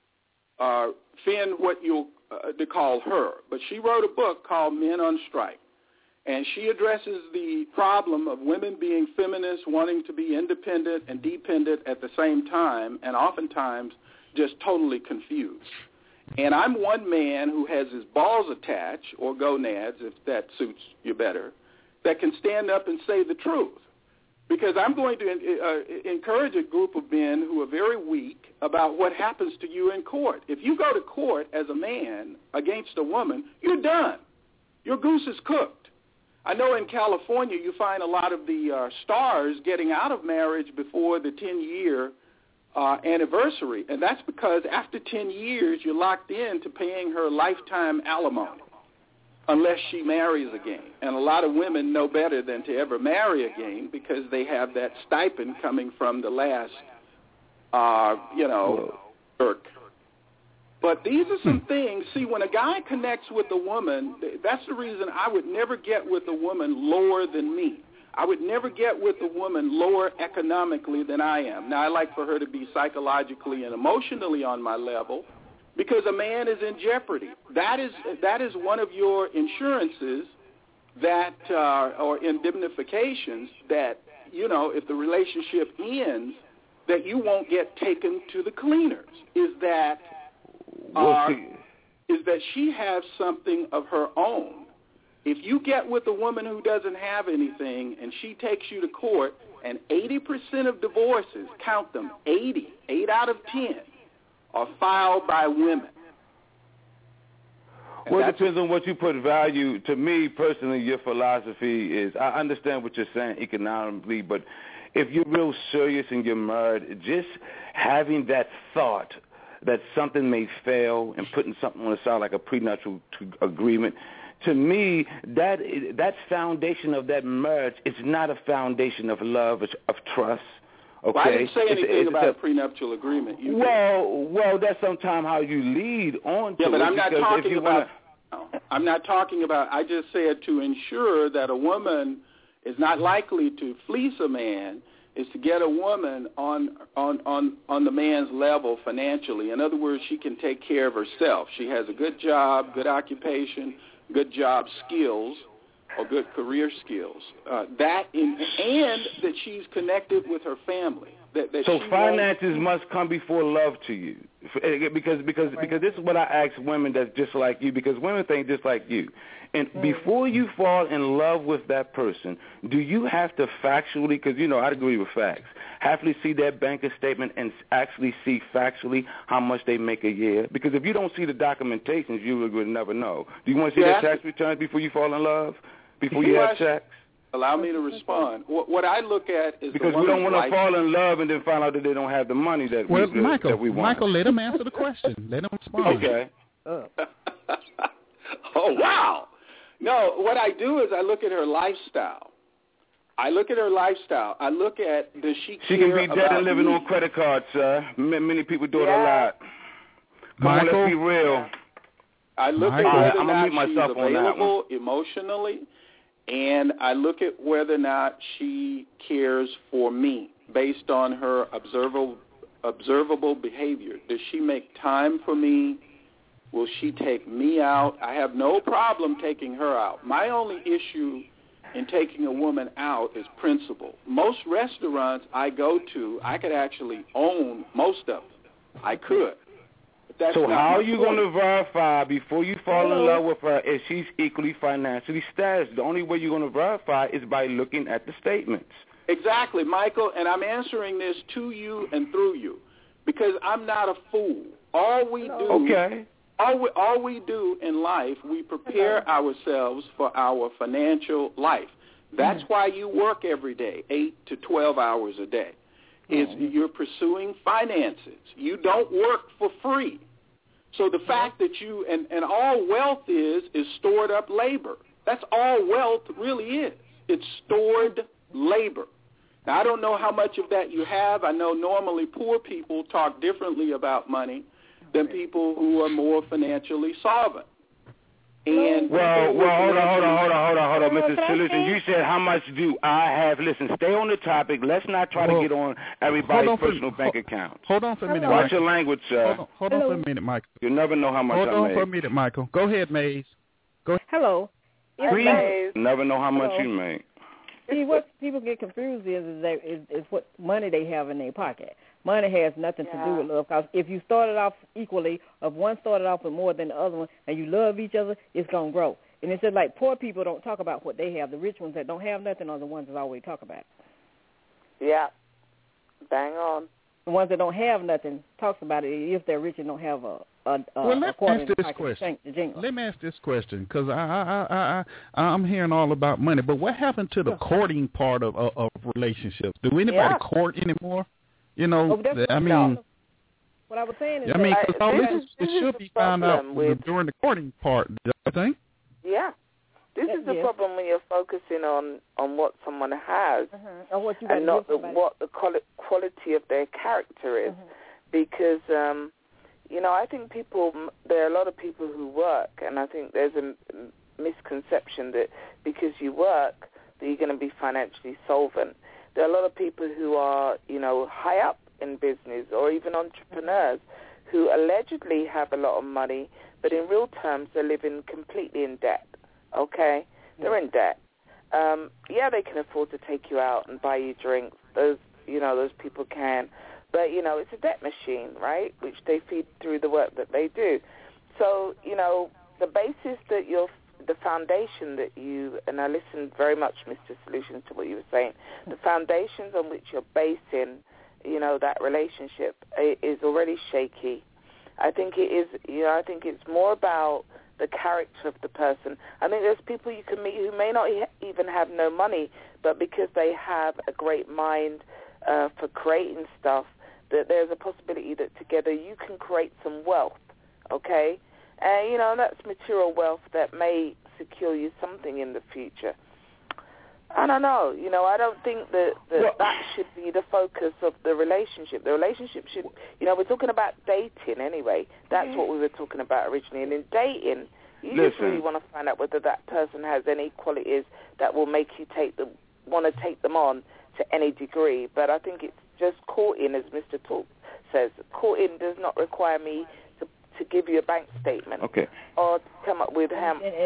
Finn, what you'll to call her. But she wrote a book called Men on Strike. And she addresses the problem of women being feminists, wanting to be independent and dependent at the same time, and oftentimes just totally confused. And I'm one man who has his balls attached, or gonads, if that suits you better, that can stand up and say the truth. Because I'm going to encourage a group of men who are very weak about what happens to you in court. If you go to court as a man against a woman, you're done. Your goose is cooked. I know in California you find a lot of the stars getting out of marriage before the 10-year anniversary, and that's because after 10 years you're locked in to paying her lifetime alimony unless she marries again. And a lot of women know better than to ever marry again because they have that stipend coming from the last, work. But these are some things. See, when a guy connects with a woman, that's the reason I would never get with a woman lower than me. I would never get with a woman lower economically than I am. Now, I like for her to be psychologically and emotionally on my level because a man is in jeopardy. That is one of your insurances that or indemnifications that, if the relationship ends, that you won't get taken to the cleaners. Is that is that she has something of her own. If you get with a woman who doesn't have anything and she takes you to court, and 80% of divorces, count them, 8 out of 10, are filed by women. Well, it depends on what you put value. To me, personally, your philosophy is, I understand what you're saying economically, but if you're real serious and you're married, just having that thought that something may fail and putting something on the side like a prenuptial agreement, to me, that foundation of that marriage is not a foundation of love, of trust. Okay. Well, I didn't say anything about a prenuptial agreement. Well, that's sometimes how you lead on to it. Yeah, but I'm not talking about. I'm not talking about. I just said to ensure that a woman is not likely to fleece a man is to get a woman on the man's level financially. In other words, she can take care of herself. She has a good job, good occupation, good job skills, or good career skills. And that she's connected with her family. So finances must come before love to you, because this is what I ask women that's just like you, because women think just like you. And before you fall in love with that person, do you have to factually, because, I agree with facts, have to see their banking statement and actually see factually how much they make a year? Because if you don't see the documentations, you would never know. Do you want to see their tax returns before you fall in love? Before you have sex? Allow me to respond. What I look at is because we don't want to fall in love and then find out that they don't have the money that we want. Michael, let him answer the question. Let him respond. Okay. Oh, wow. No, what I do is I look at her lifestyle. I look at, does she care about She can be dead and living on credit cards, sir. Many people do it a lot. Come on, let's be real. I look at whether or not she's available emotionally, and I look at whether or not she cares for me based on her observable behavior. Does she make time for me? Will she take me out? I have no problem taking her out. My only issue in taking a woman out is principle. Most restaurants I go to, I could actually own most of them. I could. So how are you going to verify before you fall in love with her if she's equally financially statused? The only way you're going to verify is by looking at the statements. Exactly, Michael, and I'm answering this to you and through you because I'm not a fool. All we do in life, we prepare ourselves for our financial life. That's why you work every day, 8 to 12 hours a day. You're pursuing finances. You don't work for free. So the fact that you, and all wealth is stored up labor. That's all wealth really is. It's stored labor. Now, I don't know how much of that you have. I know normally poor people talk differently about money than people who are more financially solvent. And hold on, Mr. Sillison. You said how much do I have? Listen, stay on the topic. Let's not try to get on everybody's personal bank accounts. Hold on for a minute, Watch your language, sir. Hold on for a minute, Michael. You'll never know how much I make. Hold on for a minute, Michael. Go ahead, Maze. Hello. Please never know how much you make. See, what people get confused is what money they have in their pocket. Money has nothing to do with love. Because if you started off equally, if one started off with more than the other one, and you love each other, it's going to grow. And it's just like poor people don't talk about what they have. The rich ones that don't have nothing are the ones that always talk about it. Yeah. Bang on. The ones that don't have nothing talks about it if they're rich and don't have a well, let me ask this question. Let me ask this question because I'm hearing all about money. But what happened to the courting part of relationships? Do anybody court anymore? You know, I mean, what I was saying is, because it should be found out during the courting part. I think. Yeah, this is the problem when you're focusing on what someone has and not what the quality of their character is, because. I think there are a lot of people who work, and I think there's a misconception that because you work that you're going to be financially solvent. There are a lot of people who are, high up in business or even entrepreneurs who allegedly have a lot of money, but in real terms they're living completely in debt, okay? They're in debt. They can afford to take you out and buy you drinks. Those people can. But, it's a debt machine, right, which they feed through the work that they do. So, the basis that the foundation that you, and I listened very much, Mr. Solutions, to what you were saying, the foundations on which you're basing, that relationship is already shaky. I think it is, I think it's more about the character of the person. I think there's people you can meet who may not even have no money, but because they have a great mind for creating stuff, that there's a possibility that together you can create some wealth, okay? And, that's material wealth that may secure you something in the future. I don't know. I don't think that should be the focus of the relationship. The relationship should, we're talking about dating anyway. That's what we were talking about originally. And in dating, you just really want to find out whether that person has any qualities that will make you want to take them on to any degree. But I think it's just courting, as Mr. Talk says. Courting does not require me to give you a bank statement, or to come up with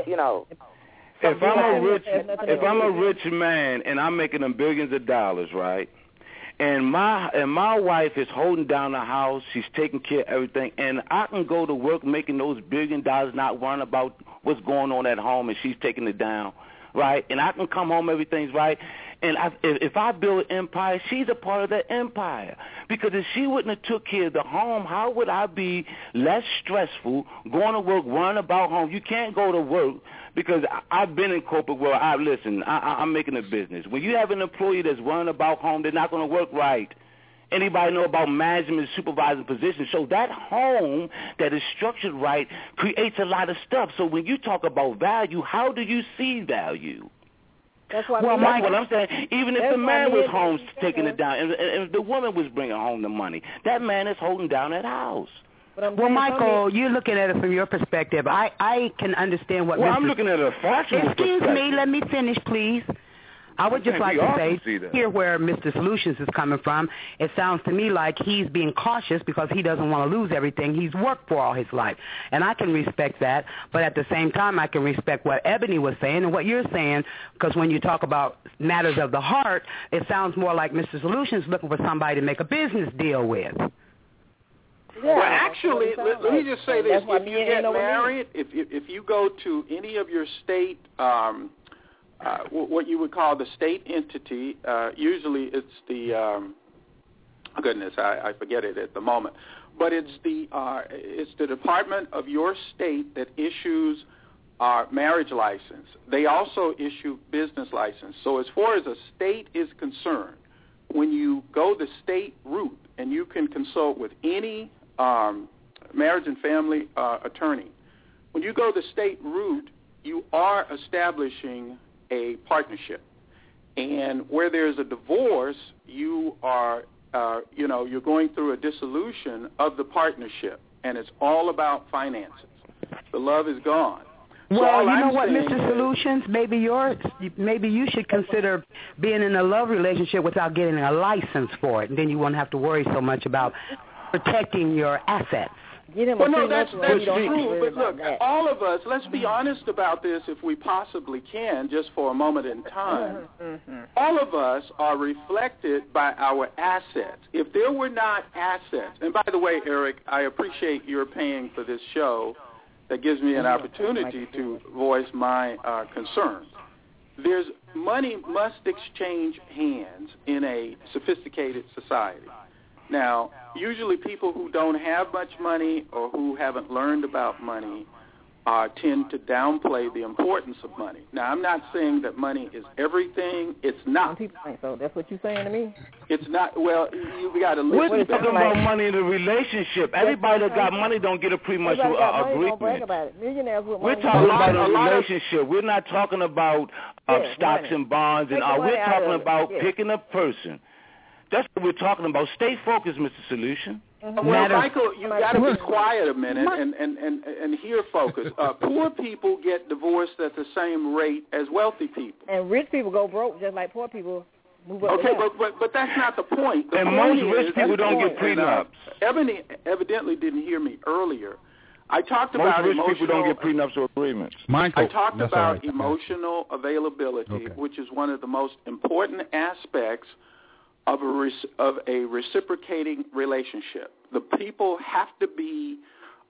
If I'm a rich man and I'm making them billions of dollars, right? And my wife is holding down the house, she's taking care of everything, and I can go to work making those $1 billion, not worrying about what's going on at home, and she's taking it down, right? And I can come home, everything's right. And if I build an empire, she's a part of that empire. Because if she wouldn't have took care of the home, how would I be less stressful going to work, worrying about home? You can't go to work because I've been in corporate world. I'm making a business. When you have an employee that's worrying about home, they're not going to work right. Anybody know about management and supervising positions? So that home that is structured right creates a lot of stuff. So when you talk about value, how do you see value? That's what I'm saying. Even if the man was home taking it down, and if the woman was bringing home the money, that man is holding down that house. Well, Michael, you're looking at it from your perspective. I can understand what. Well, I'm looking at a factual perspective. Excuse me, let me finish, please. I would just like to say, here where Mr. Solutions is coming from, it sounds to me like he's being cautious because he doesn't want to lose everything he's worked for all his life. And I can respect that, but at the same time, I can respect what Ebony was saying and what you're saying, because when you talk about matters of the heart, it sounds more like Mr. Solutions looking for somebody to make a business deal with. Yeah, well, actually, let me just say this. If you get married, if you go to any of your state what you would call the state entity. Usually it's the goodness, I forget it at the moment, but it's the department of your state that issues marriage license. They also issue business license. So as far as a state is concerned, when you go the state route, and you can consult with any marriage and family attorney, when you go the state route, you are establishing a partnership. And where there's a divorce, you are, you're going through a dissolution of the partnership, and it's all about finances. The love is gone. Well, you know what, Mr. Solutions, maybe you should consider being in a love relationship without getting a license for it, and then you won't have to worry so much about protecting your assets. Well, no, that's true. But look, all of us, let's be honest about this if we possibly can, just for a moment in time. All of us are reflected by our assets. If there were not assets, and by the way, Eric, I appreciate your paying for this show that gives me an opportunity to voice my concerns. Money must exchange hands in a sophisticated society. Now, usually people who don't have much money or who haven't learned about money tend to downplay the importance of money. Now, I'm not saying that money is everything. It's not. Some people think so. That's what you're saying to me? It's not. Well, you got to listen. We're talking about money in a relationship. Everybody that got money don't get a prenuptial agreement. We're talking about a relationship. We're not talking about stocks and bonds. And we're talking about picking a person. That's what we're talking about. Stay focused, Mr. Solution. Well, Michael, you got to be quiet a minute and hear focus. Poor people get divorced at the same rate as wealthy people. And rich people go broke just like poor people move up. Okay, but that's not the point. The and point most rich people don't get prenups. Ebony evidently didn't hear me earlier. I talked about most rich people don't get prenups or agreements. I talked about emotional availability, which is one of the most important aspects of a reciprocating relationship. The people have to be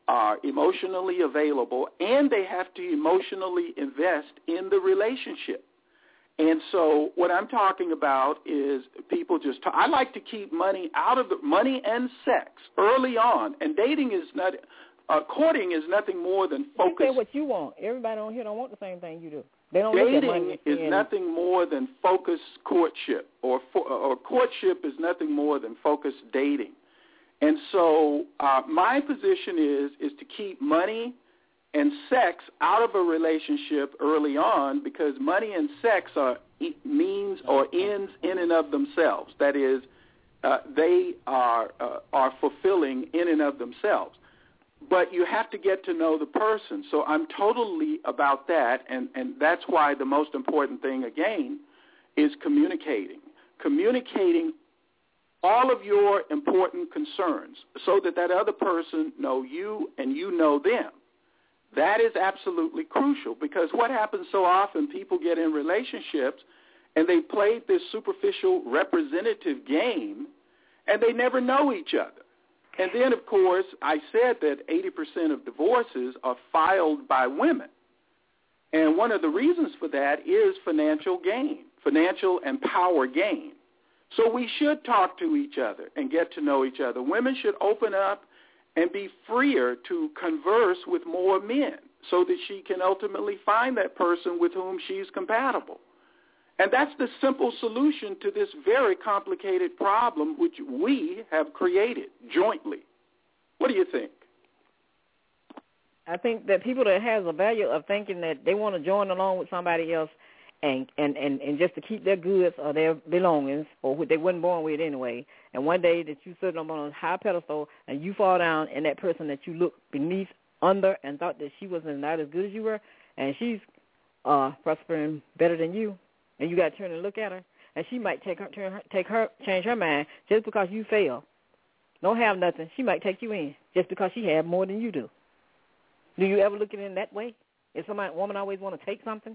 are emotionally available, and they have to emotionally invest in the relationship. And so what I'm talking about is people just I like to keep money out of money and sex early on. And dating is not, courting is nothing more than focus. You say what you want. Everybody on here don't want the same thing you do. They don't Dating look at money is nothing more than focused courtship, or courtship is nothing more than focused dating. And so my position is to keep money and sex out of a relationship early on, because money and sex are means or ends in and of themselves. That is, they are fulfilling in and of themselves. But you have to get to know the person. So I'm totally about that, and that's why the most important thing, again, is communicating. Communicating all of your important concerns so that other person know you and you know them. That is absolutely crucial, because what happens so often, people get in relationships and they played this superficial representative game and they never know each other. And then, of course, I said that 80% of divorces are filed by women. And one of the reasons for that is financial gain, financial and power gain. So we should talk to each other and get to know each other. Women should open up and be freer to converse with more men so that she can ultimately find that person with whom she's compatible. And that's the simple solution to this very complicated problem which we have created jointly. What do you think? I think that people that has a value of thinking that they want to join along with somebody else and just to keep their goods or their belongings, or what they weren't born with anyway, and one day that you sit up on a high pedestal and you fall down, and that person that you look beneath, under, and thought that she was not as good as you were, and she's prospering better than you, and you got to turn and look at her, and she might change her mind just because you fail. Don't have nothing. She might take you in just because she had more than you do. Do you ever look at it in that way? Is woman always want to take something?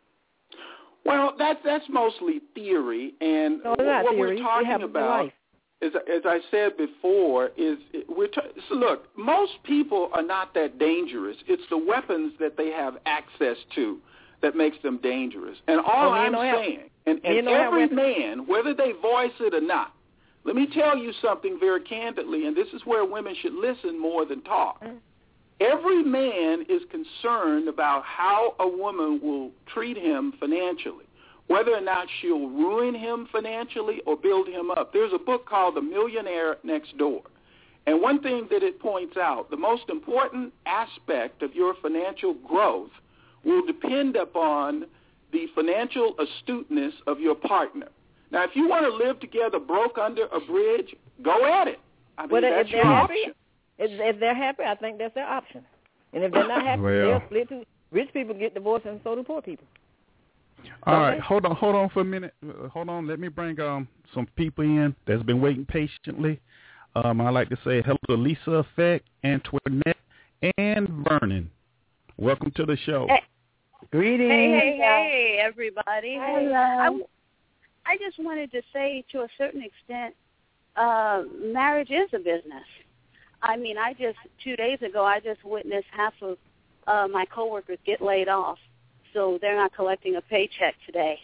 Well, that's mostly theory, and no, what theory. we're talking about, as I said before, look, most people are not that dangerous. It's the weapons that they have access to that makes them dangerous. And all I'm saying, and every man, whether they voice it or not, let me tell you something very candidly, and this is where women should listen more than talk. Every man is concerned about how a woman will treat him financially, whether or not she'll ruin him financially or build him up. There's a book called The Millionaire Next Door. And one thing that it points out, the most important aspect of your financial growth will depend upon the financial astuteness of your partner. Now, if you want to live together broke under a bridge, go at it. I mean, that's your option. If they're happy, I think that's their option. And if they're not happy, they'll split too. Rich people get divorced, and so do poor people. All right, hold on for a minute. Hold on, let me bring some people in that's been waiting patiently. I like to say hello to Lisa Effect, Antoinette, and Vernon. Welcome to the show. Hey. Greetings. Hey, everybody. Hello. I just wanted to say, to a certain extent, marriage is a business. I mean, 2 days ago, I just witnessed half of my coworkers get laid off, so they're not collecting a paycheck today.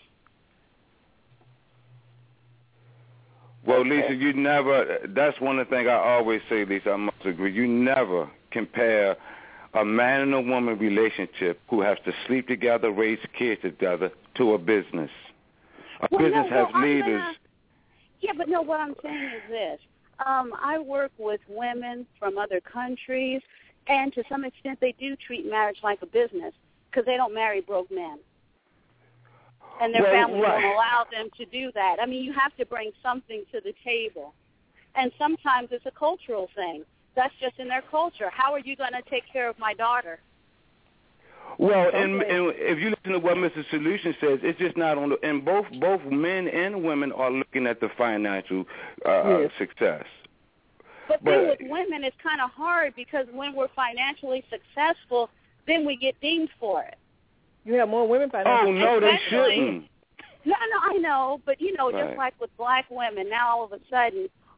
Well, Lisa, you never, that's one of the things I always say, Lisa, I must agree. You never compare a man and a woman relationship who has to sleep together, raise kids together, to a business. Business has leaders. Yeah, but no, what I'm saying is this. I work with women from other countries, and to some extent they do treat marriage like a business because they don't marry broke men. And their families won't allow them to do that. I mean, you have to bring something to the table. And sometimes it's a cultural thing. That's just in their culture. How are you going to take care of my daughter? Well, and if you listen to what Mr. Solution says, it's just not on the, and both men and women are looking at the financial success. But then with women, it's kind of hard because when we're financially successful, then we get dinged for it. You have more women financially. Oh, no, they shouldn't. No, I know, but, just like with black women, now all of a sudden,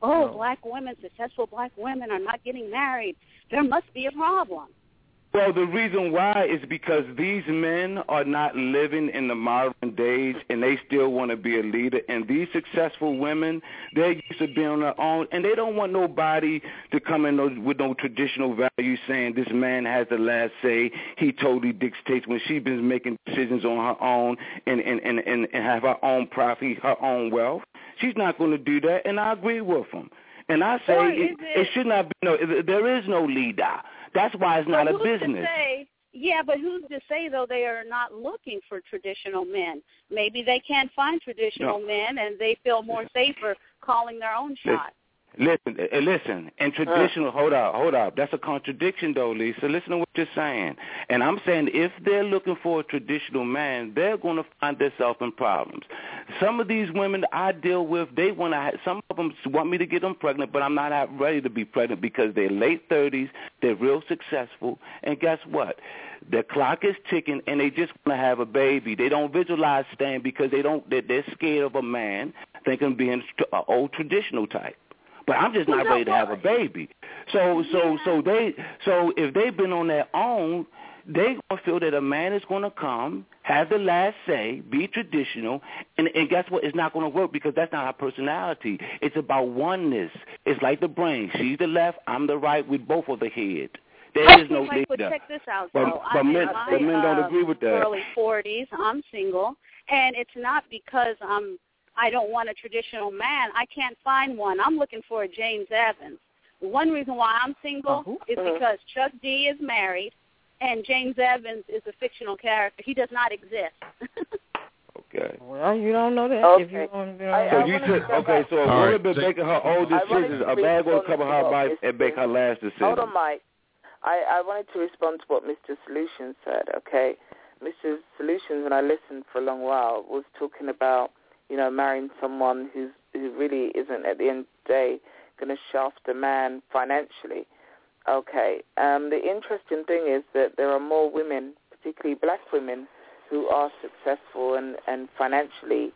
oh, black women, successful black women are not getting married. There must be a problem. Well, the reason why is because these men are not living in the modern days, and they still want to be a leader. And these successful women, they're used to being on their own, and they don't want nobody to come in with no traditional values saying this man has the last say. He totally dictates when she's been making decisions on her own and have her own profit, her own wealth. She's not going to do that, and I agree with them. And I say it should not be. There is no leader. That's why it's not a business. But who's to say, though, they are not looking for traditional men? Maybe they can't find traditional men, and they feel more safer calling their own shot. Listen, and traditional, hold up. That's a contradiction, though, Lisa. Listen to what you're saying. And I'm saying if they're looking for a traditional man, they're going to find themselves in problems. Some of these women I deal with, some of them want me to get them pregnant, but I'm not ready to be pregnant because they're late 30s, they're real successful, and guess what? The clock is ticking, and they just want to have a baby. They don't visualize staying because they're scared of a man thinking being an old traditional type. But I'm just not ready to have a baby. So if they've been on their own, they gonna feel that a man is gonna come, have the last say, be traditional, and guess what? It's not gonna work because that's not our personality. It's about oneness. It's like the brain. She's the left, I'm the right. We both are the head. There is no leader. But check this out, though. Men don't agree with that. Early 40s, I'm single, and it's not because I don't want a traditional man. I can't find one. I'm looking for a James Evans. One reason why I'm single is because Chuck D is married, and James Evans is a fictional character. He does not exist. Okay. Well, you don't know that. Okay. If you don't, so a woman been making her own decisions. A man going to cover her life and make her last decision. Hold on, Mike. I wanted to respond to what Mr. Solutions said, okay? Mr. Solutions, when I listened for a long while, was talking about marrying someone who really isn't, at the end of the day, going to shaft a man financially. Okay. The interesting thing is that there are more women, particularly black women, who are successful and financially,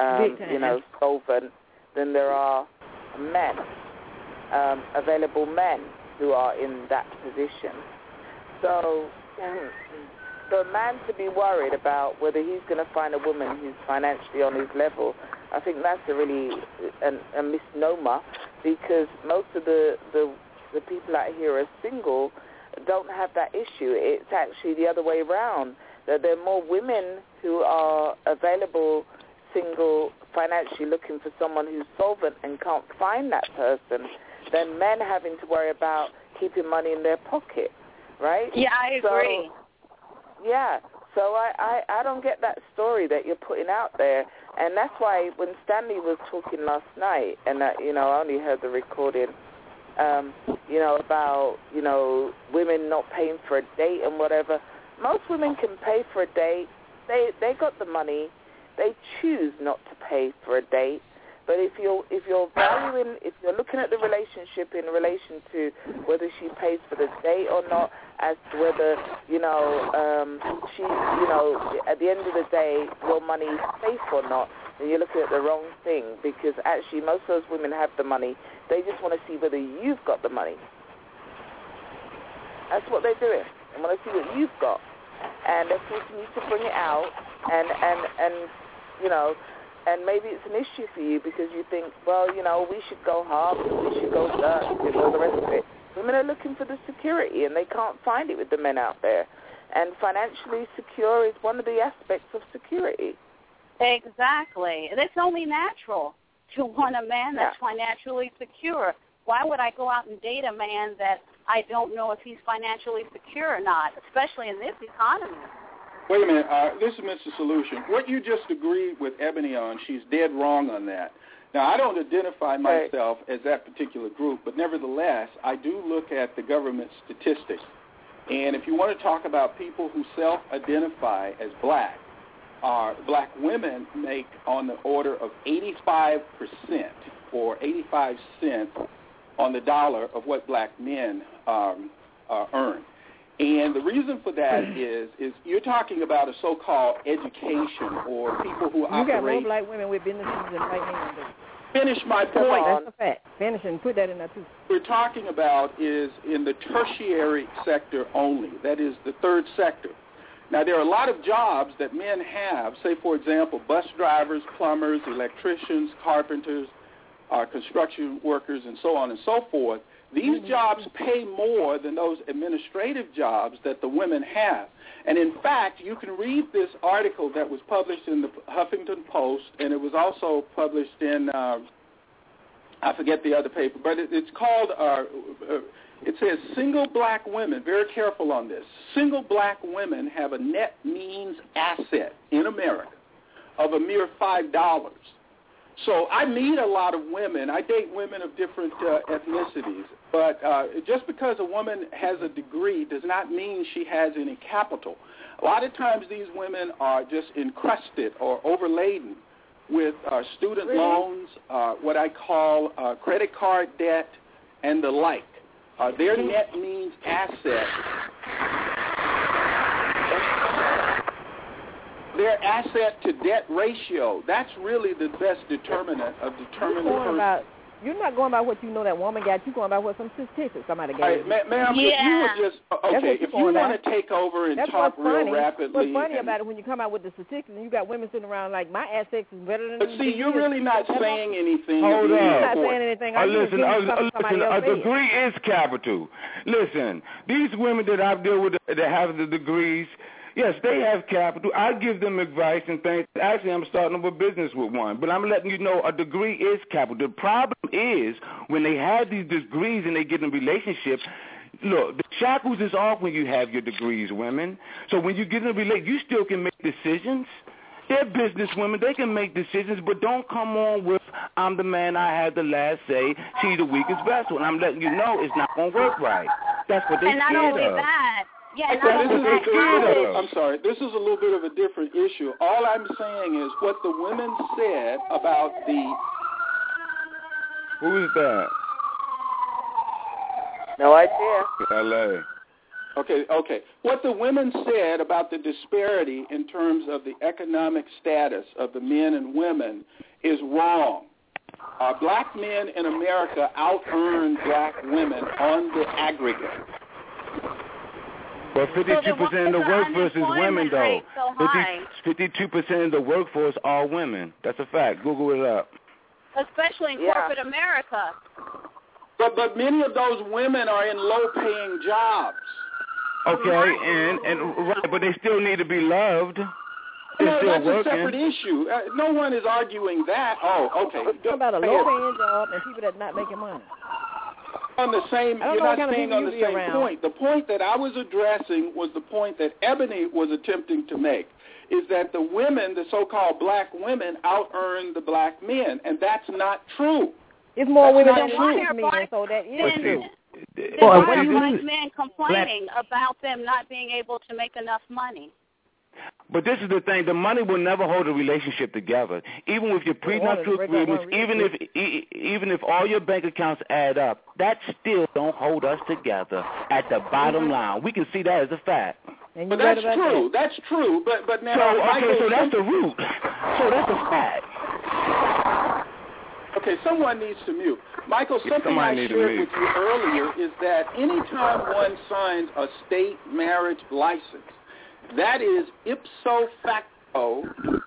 solvent than there are men, available men who are in that position. So for a man to be worried about whether he's going to find a woman who's financially on his level, I think that's a misnomer, because most of the people out here are single don't have that issue. It's actually the other way around, that there are more women who are available, single, financially looking for someone who's solvent and can't find that person than men having to worry about keeping money in their pocket, right? Yeah, I agree. So I don't get that story that you're putting out there, and that's why when Stanley was talking last night, and I only heard the recording, about women not paying for a date and whatever. Most women can pay for a date. They got the money. They choose not to pay for a date. But if you're looking at the relationship in relation to whether she pays for the date or not, as to whether, she, at the end of the day, your money is safe or not, then you're looking at the wrong thing, because actually most of those women have the money. They just want to see whether you've got the money. That's what they're doing. They want to see what you've got. And they're forcing you to bring it out, and maybe it's an issue for you because you think, well, we should go hard, we should go dark, and all the rest of it. Women are looking for the security, and they can't find it with the men out there. And financially secure is one of the aspects of security. Exactly. And it's only natural to want a man that's financially secure. Why would I go out and date a man that I don't know if he's financially secure or not, especially in this economy? Wait a minute. This is Mr. Solution. What you just agreed with Ebony on, she's dead wrong on that. Now, I don't identify myself as that particular group, but nevertheless, I do look at the government statistics. And if you want to talk about people who self-identify as black women make on the order of 85% or 85 cents on the dollar of what black men earn. And the reason for that is you're talking about a so-called education or people who operate. You got more black women with businesses than white men do. finish my point. That's a fact. Finish and put that in there, too. What we're talking about is in the tertiary sector only. That is the third sector. Now, there are a lot of jobs that men have, say, for example, bus drivers, plumbers, electricians, carpenters, construction workers, and so on and so forth. These jobs pay more than those administrative jobs that the women have. And, in fact, you can read this article that was published in the Huffington Post, and it was also published in, I forget the other paper, but it's called, it says single black women, very careful on this, single black women have a net means asset in America of a mere $5. So I meet a lot of women. I date women of different ethnicities. But just because a woman has a degree does not mean she has any capital. A lot of times these women are just encrusted or overladen with student loans, what I call credit card debt, and the like. Their net means asset. Their asset to debt ratio, that's really the best determinant of determining the person. You're not going by what you know that woman got. You're going by what some statistics somebody gave you. Ma'am, if you would just, if you want to take over and talk real rapidly. What's funny about it when you come out with the statistics and you got women sitting around like, my assets is better than But see, you're really not saying anything. Hold on. I'm not saying anything. Listen, a degree is capital. Listen, these women that I deal with that have the degrees, yes, they have capital. I give them advice and things. Actually, I'm starting up a business with one. But I'm letting you know a degree is capital. The problem is when they have these degrees and they get in a relationship, look, the shackles is off when you have your degrees, women. So when you get in a relationship, you still can make decisions. They're business women. They can make decisions, but don't come on with, I'm the man, I had the last say, she's the weakest vessel. And I'm letting you know it's not going to work right. That's what they're scared of. And not only that, I'm sorry. This is a little bit of a different issue. All I'm saying is what the women said about the... Who is that? No idea. L.A. Okay. What the women said about the disparity in terms of the economic status of the men and women is wrong. Black men in America out-earn black women on the aggregate. But 52% of the workforce is women, though. 52% of the workforce are women. That's a fact. Google it up. Especially in corporate America. But many of those women are in low-paying jobs. Okay, and right, but they still need to be loved. No, that's a separate issue. No one is arguing that. Oh, okay. You're talking about a low-paying job and people that are not making money. On the same, you're not staying on the same point. The point that I was addressing was the point that Ebony was attempting to make, is that the women, the so-called black women, out-earn the black men, and that's not true. It's more women than men, so that is true. Why are black men complaining about them not being able to make enough money? But this is the thing: the money will never hold a relationship together. Even with your prenuptial agreements, even if all your bank accounts add up, that still don't hold us together. At the bottom line, we can see that as a fact. But that's true. That's true. But now, so that's the root. So that's a fact. Okay, someone needs to mute. Michael, something I shared with you earlier is that anytime one signs a state marriage license, that is ipso facto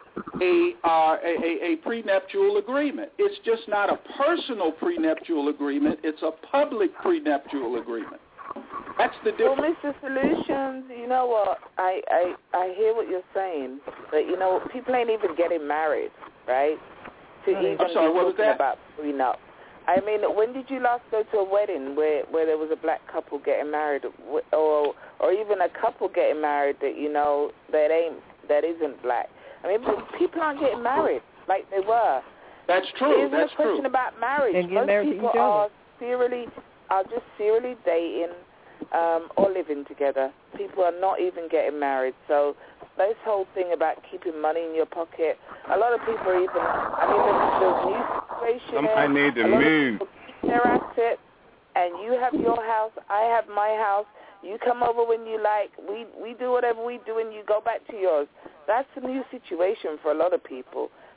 a prenuptial agreement. It's just not a personal prenuptial agreement. It's a public prenuptial agreement. That's the difference. Well, Mr. Solutions, you know what? I hear what you're saying, but, you know, people ain't even getting married, right? I'm sorry, what was that? About prenup. I mean, when did you last go to a wedding where there was a black couple getting married, or even a couple getting married that, you know, that isn't black? I mean, people aren't getting married like they were. That's true. It isn't a question about marriage. Most people are just serially dating or living together. People are not even getting married. So this whole thing about keeping money in your pocket, a lot of people are even, there's new situation. I need to move. Their assets, and you have your house, I have my house. You come over when you like. We do whatever we do, and you go back to yours. That's a new situation for a lot of people.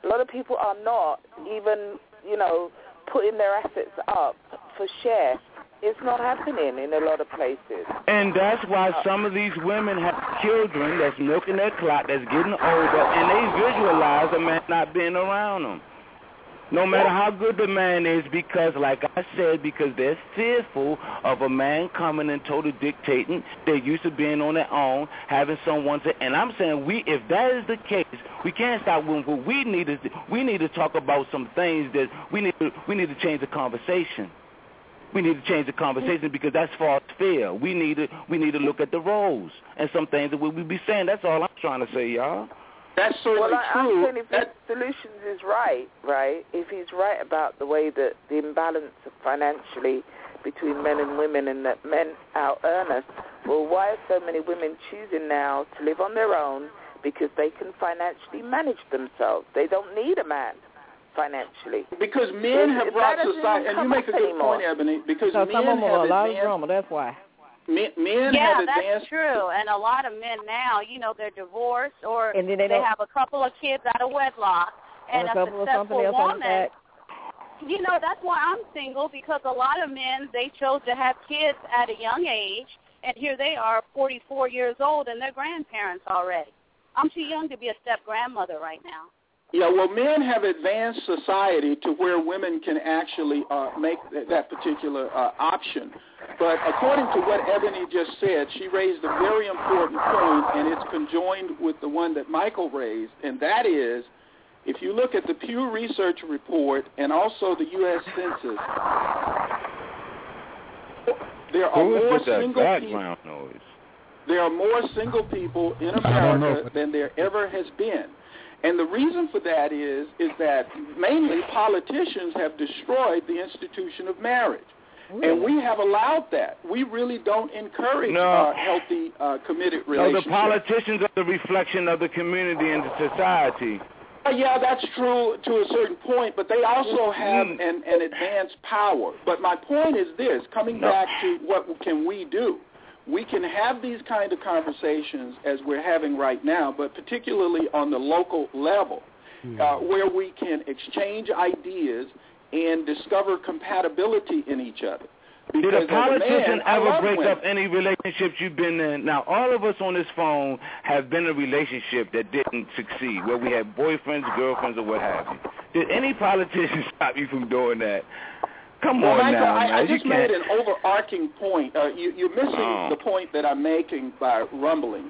A lot of people are not even, putting their assets up for share. It's not happening in a lot of places. And that's why some of these women have children that's milking their clock, that's getting older, and they visualize a man not being around them. No matter how good the man is, because, like I said, because they're fearful of a man coming and totally dictating. They're used to being on their own, having someone to. And I'm saying, if that is the case, we can't stop. What we need to talk about some things that we need to change the conversation. We need to change the conversation because that's false fear. We need to look at the roles and some things that we be saying. That's all I'm trying to say, y'all. That's certainly true. I'm saying if the Solutions is right, if he's right about the way that the imbalance financially between men and women and that men out-earn us, well, why are so many women choosing now to live on their own because they can financially manage themselves? They don't need a man financially. Because men have brought society, and you make a good point, Ebony, because men some of them have are a lot advanced. of drama, that's why. Men yeah, have advanced. That's true. And a lot of men now, they're divorced or and then they have a couple of kids out of wedlock. And a successful woman, that's why I'm single, because a lot of men, they chose to have kids at a young age, and here they are 44 years old and they're grandparents already. I'm too young to be a step-grandmother right now. Yeah, well, men have advanced society to where women can actually make that particular option. But according to what Ebony just said, she raised a very important point, and it's conjoined with the one that Michael raised, and that is, if you look at the Pew Research report and also the U.S. Census, there are more single people. There are more single people in America than there ever has been. And the reason for that is that mainly politicians have destroyed the institution of marriage. Really? And we have allowed that. We really don't encourage healthy, committed relationships. No, the politicians are the reflection of the community and the society. Yeah, that's true to a certain point, but they also have an advanced power. But my point is this, coming back to what can we do? We can have these kind of conversations as we're having right now, but particularly on the local level, where we can exchange ideas and discover compatibility in each other. Because did a politician ever break up any relationships you've been in? Now, all of us on this phone have been in a relationship that didn't succeed, where we had boyfriends, girlfriends, or what have you. Did any politician stop you from doing that? Come on, Michael, now, I just made an overarching point. You're missing the point that I'm making by rattling.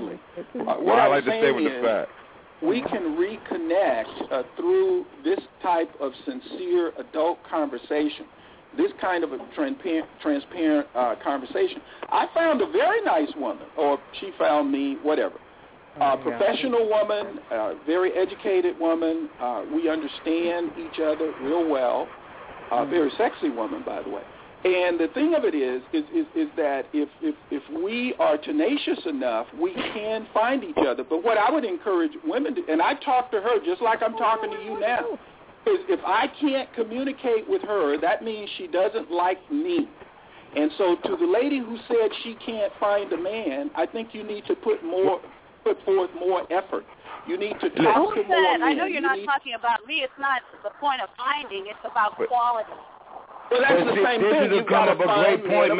What I like to stay with the fact. We can reconnect through this type of sincere adult conversation, this kind of a transparent conversation. I found a very nice woman, or she found me, whatever. Professional woman, very educated woman. We understand each other real well. Very sexy woman, by the way. And the thing of it is that if we are tenacious enough, we can find each other. But what I would encourage women to, and I talk to her just like I'm talking to you now, is if I can't communicate with her, that means she doesn't like me. And so to the lady who said she can't find a man, I think you need to put forth more effort. You need to talk to more men. I know you're not talking about me. It's not the point of finding. It's about quality. Well, that's the same thing. This is a great point,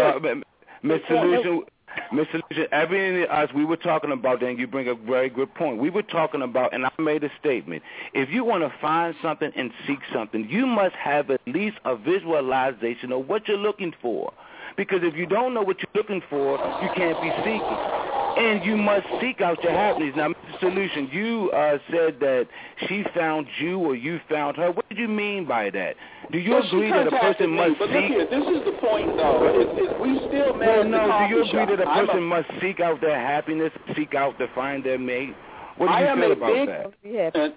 Miss Solution. Miss Solution, Ebony and us, we were talking about that, and you bring a very good point. We were talking about, and I made a statement, if you want to find something and seek something, you must have at least a visualization of what you're looking for. Because if you don't know what you're looking for, you can't be seeking. And you must seek out your happiness. Now, Mr. Solution, you said that she found you or you found her. What did you mean by that? Do you agree that a person must seek? Look here, this is the point, though. Is we still met at the coffee do you agree shop. that a person must seek out their happiness, seek out to find their mate? What do you feel about that?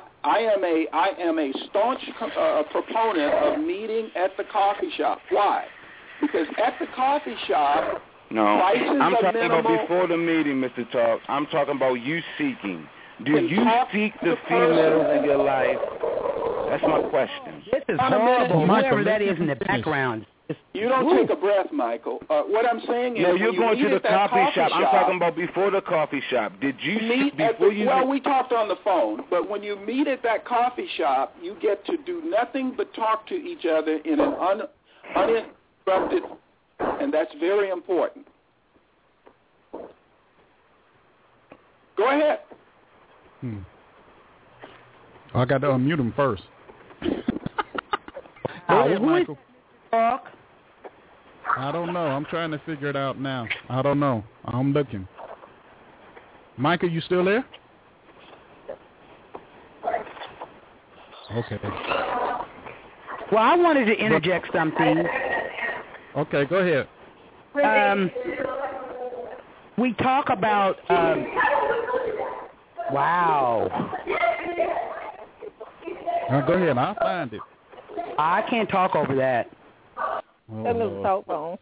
I am a staunch proponent of meeting at the coffee shop. Why? Because at the coffee shop, prices I'm talking minimal. about before the meeting, Mr. Talk. I'm talking about you seeking. Do you seek the females in your life? That's my question. This is horrible. Whoever that is in the background, You don't take a breath, Michael. What I'm saying is, no, you're going to the coffee shop. I'm talking about before the coffee shop. Did you meet before you? Well, we talked on the phone, but when you meet at that coffee shop, you get to do nothing but talk to each other in an uninterrupted, and that's very important. Go ahead. I got to unmute him first. Go ahead, Michael. I don't know. I'm trying to figure it out now. I don't know. I'm looking. Michael, you still there? Okay. Well, I wanted to interject something. Okay, go ahead. We talk about... wow. Go ahead. I'll find it. I can't talk over that. That Mr. Talk phone.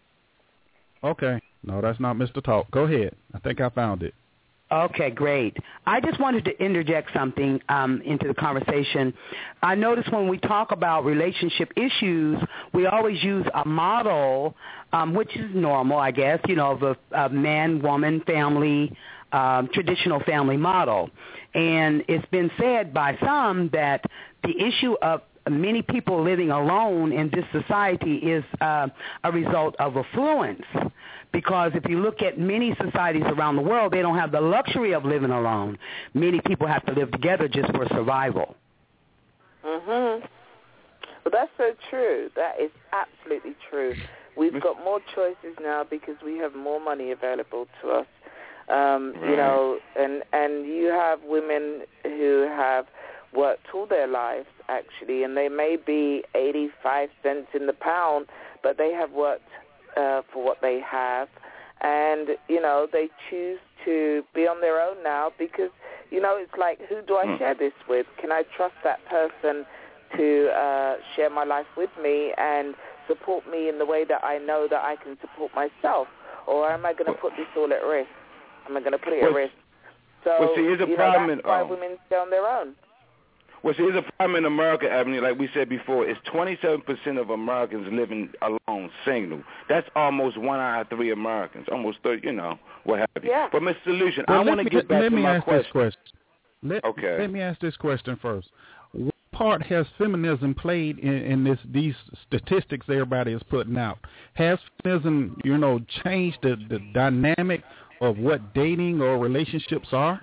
Okay. No, that's not Mr. Talk. Go ahead. I think I found it. Okay, great. I just wanted to interject something into the conversation. I noticed when we talk about relationship issues, we always use a model, which is normal, I guess, of a man, woman, family, traditional family model. And it's been said by some that the issue of many people living alone in this society is a result of affluence. Because if you look at many societies around the world, they don't have the luxury of living alone. Many people have to live together just for survival. Well, that's so true. That is absolutely true. We've got more choices now because we have more money available to us. You know, and you have women who have worked all their lives, actually, and they may be 85 cents in the pound, but they have worked for what they have, and, they choose to be on their own now because, it's like, who do I share this with? Can I trust that person to share my life with me and support me in the way that I know that I can support myself, or am I going to put this all at risk? Am I going to put it at risk? So, that's why women stay on their own. Well, see, there's a problem in America, Ebony, like we said before. It's 27% of Americans living alone, single. That's almost 1 out of 3 Americans, almost 30, what have you. Yeah. But, Mr. Solution, I want to get back to my question. Let me ask this question first. What part has feminism played in these statistics everybody is putting out? Has feminism, changed the dynamic of what dating or relationships are?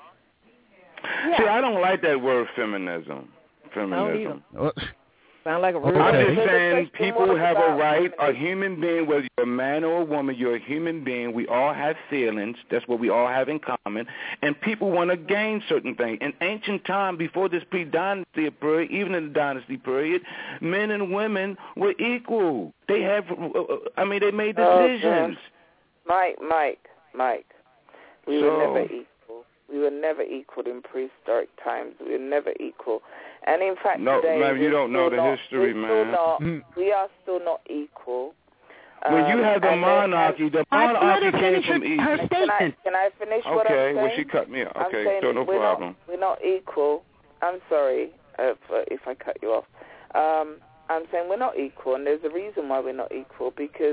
Yeah. See, I don't like that word feminism. Feminism. Sound like a rude I'm just saying people have a right, a human being, whether you're a man or a woman, you're a human being. We all have feelings. That's what we all have in common. And people want to gain certain things. In ancient time, before this pre-dynasty period, even in the dynasty period, men and women were equal. They have, they made decisions. Mike, we were never equal. We were never equal in prehistoric times. We were never equal. And in fact, today, ma'am, you don't know the history, man. We are still not equal. When you have the monarchy, the monarchy came from Egypt. Can I finish what I'm saying? Okay, well, she cut me off. Okay, so no problem. We're not equal. I'm sorry if I cut you off. I'm saying we're not equal, and there's a reason why we're not equal, because,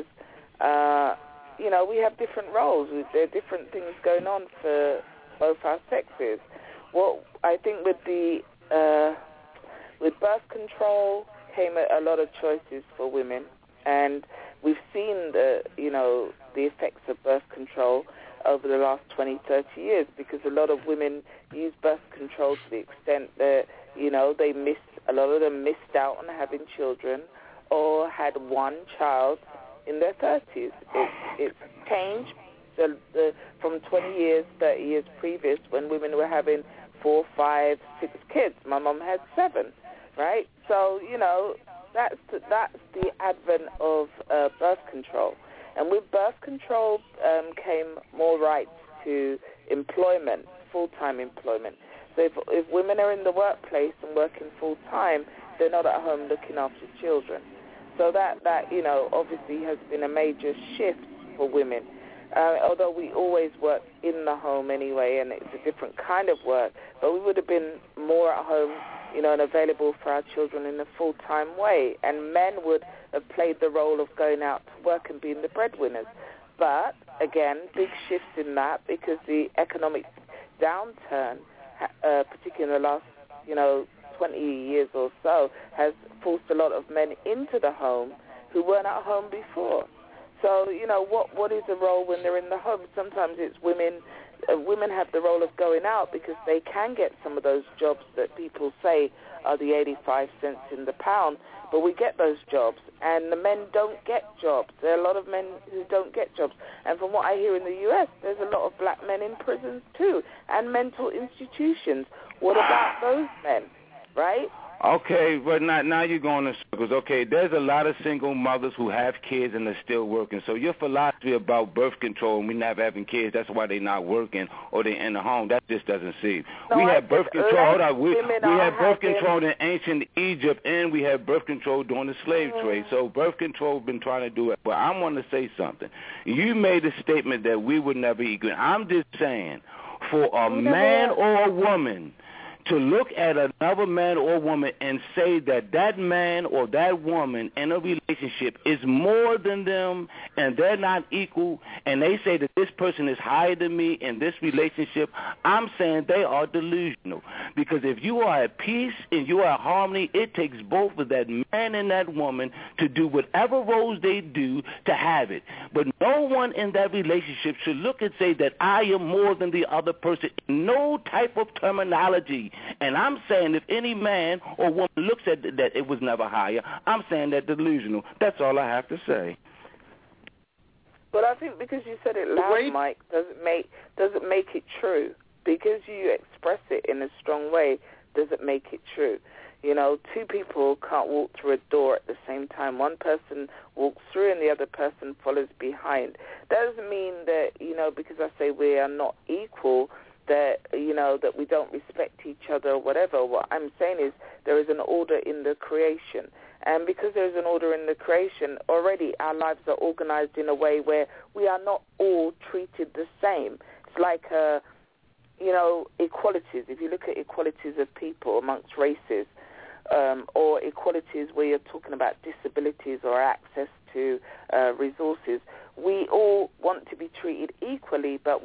we have different roles. There are different things going on for both our sexes. Well, I think with birth control came a lot of choices for women, and we've seen the effects of birth control over the last 20, 30 years, because a lot of women use birth control to the extent that, a lot of them missed out on having children or had one child in their 30s. It's changed from 20 years, 30 years previous, when women were having 4, 5, 6 kids. My mom had 7, right? So, that's the advent of birth control. And with birth control came more rights to employment, full-time employment. So if women are in the workplace and working full-time, they're not at home looking after children. So that obviously has been a major shift for women. Although we always work in the home anyway, and it's a different kind of work, but we would have been more at home and available for our children in a full-time way. And men would have played the role of going out to work and being the breadwinners. But, again, big shifts in that because the economic downturn, particularly in the last, 20 years or so, has forced a lot of men into the home who weren't at home before. So, what is a role when they're in the home? Sometimes it's women. Women have the role of going out because they can get some of those jobs that people say are the 85 cents in the pound, but we get those jobs, and the men don't get jobs. There are a lot of men who don't get jobs. And from what I hear in the U.S., there's a lot of black men in prisons too, and mental institutions. What about those men, right? Okay, but now you're going in circles. Okay, there's a lot of single mothers who have kids and they're still working. So your philosophy about birth control and we not having kids, that's why they're not working or they're in the home, that just doesn't seem. No, we had birth control. Hold on. We had birth control in ancient Egypt, and we had birth control during the slave trade. So birth control been trying to do it. But I want to say something. You made a statement that we would never equal. I'm just saying, for a man or a woman to look at another man or woman and say that that man or that woman in a relationship is more than them and they're not equal, and they say that this person is higher than me in this relationship, I'm saying they are delusional. Because if you are at peace and you are at harmony, it takes both of that man and that woman to do whatever roles they do to have it. But no one in that relationship should look and say that I am more than the other person. No type of terminology. And I'm saying if any man or woman looks at that it was never higher, I'm saying that delusional. That's all I have to say. But I think because you said it loud, Mike, doesn't make it true. Because you express it in a strong way doesn't make it true. Two people can't walk through a door at the same time. One person walks through and the other person follows behind. That doesn't mean that, because I say we are not equal, that that we don't respect each other or whatever. What I'm saying is there is an order in the creation, and because there is an order in the creation, already our lives are organized in a way where we are not all treated the same. It's like equalities. If you look at equalities of people amongst races, or equalities where you're talking about disabilities or access to resources, we all want to be treated equally, but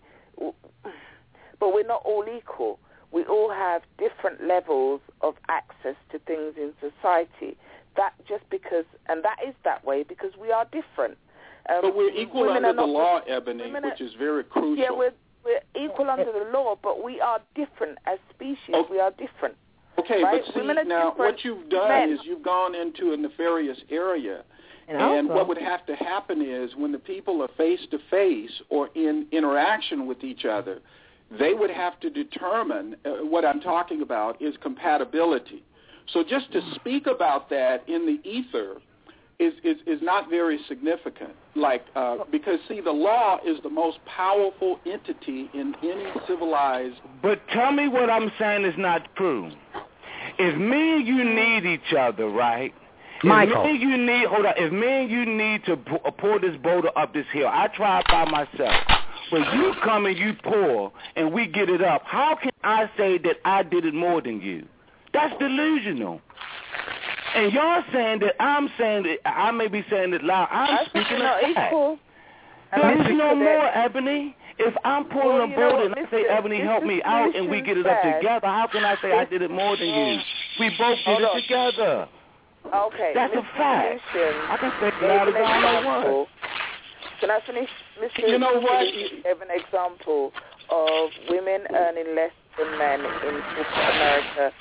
we're not all equal. We all have different levels of access to things in society. That is that way because we are different. But we're equal under the law, Ebony, which is very crucial. Yeah, we're equal under the law, but we are different as species. We are different. Okay, right? But see, now what you've done is you've gone into a nefarious area. And what would have to happen is when the people are face-to-face or in interaction with each other, they would have to determine what I'm talking about is compatibility. So just to speak about that in the ether is not very significant. Because, see, the law is the most powerful entity in any civilized... But tell me what I'm saying is not true. If me and you need each other, right? Michael. If me and you need to pour this boulder up this hill, I try it by myself. But you come and you pour and we get it up. How can I say that I did it more than you? That's delusional. And you're saying that I'm saying that I may be saying it loud. I'm speaking of fact. There's no more, Ebony. If I'm pulling a boulder and I say, Ebony, help me out, and we get it up together, how can I say I did it more than you? We both did it together. Okay. That's a fact. I can say it loud as I want. Can I finish, Mr. You know what? Give an example of women earning less than men in corporate America,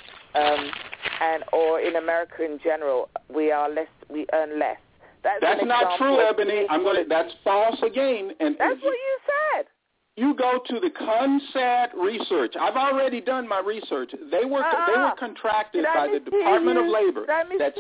or in America in general. We earn less. That's not true, Ebony. That's false again. And that's what you said. You go to the CONSAT research. I've already done my research. They were contracted by the Department of Labor. That's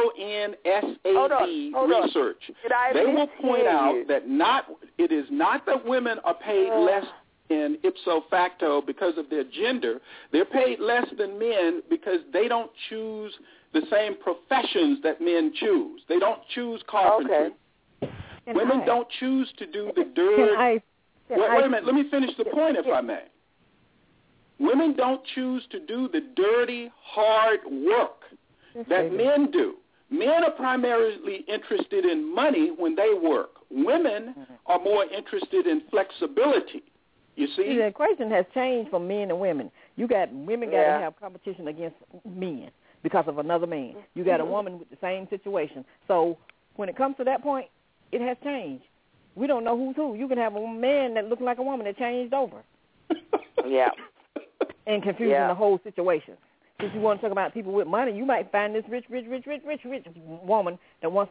CONSAT research. They will point out that it is not that women are paid less in ipso facto because of their gender. They're paid less than men because they don't choose the same professions that men choose. They don't choose carpentry. Okay. Women don't choose to do the dirt. Wait a minute. Let me finish the point, if I may. Women don't choose to do the dirty, hard work that men do. Men are primarily interested in money when they work. Women are more interested in flexibility. You see? The equation has changed for men and women. Women got to have competition against men because of another man. You got a woman with the same situation. So when it comes to that point, it has changed. We don't know who's who. You can have a man that looks like a woman that changed over. Yeah. And confusing the whole situation. Since you want to talk about people with money, you might find this rich woman that wants,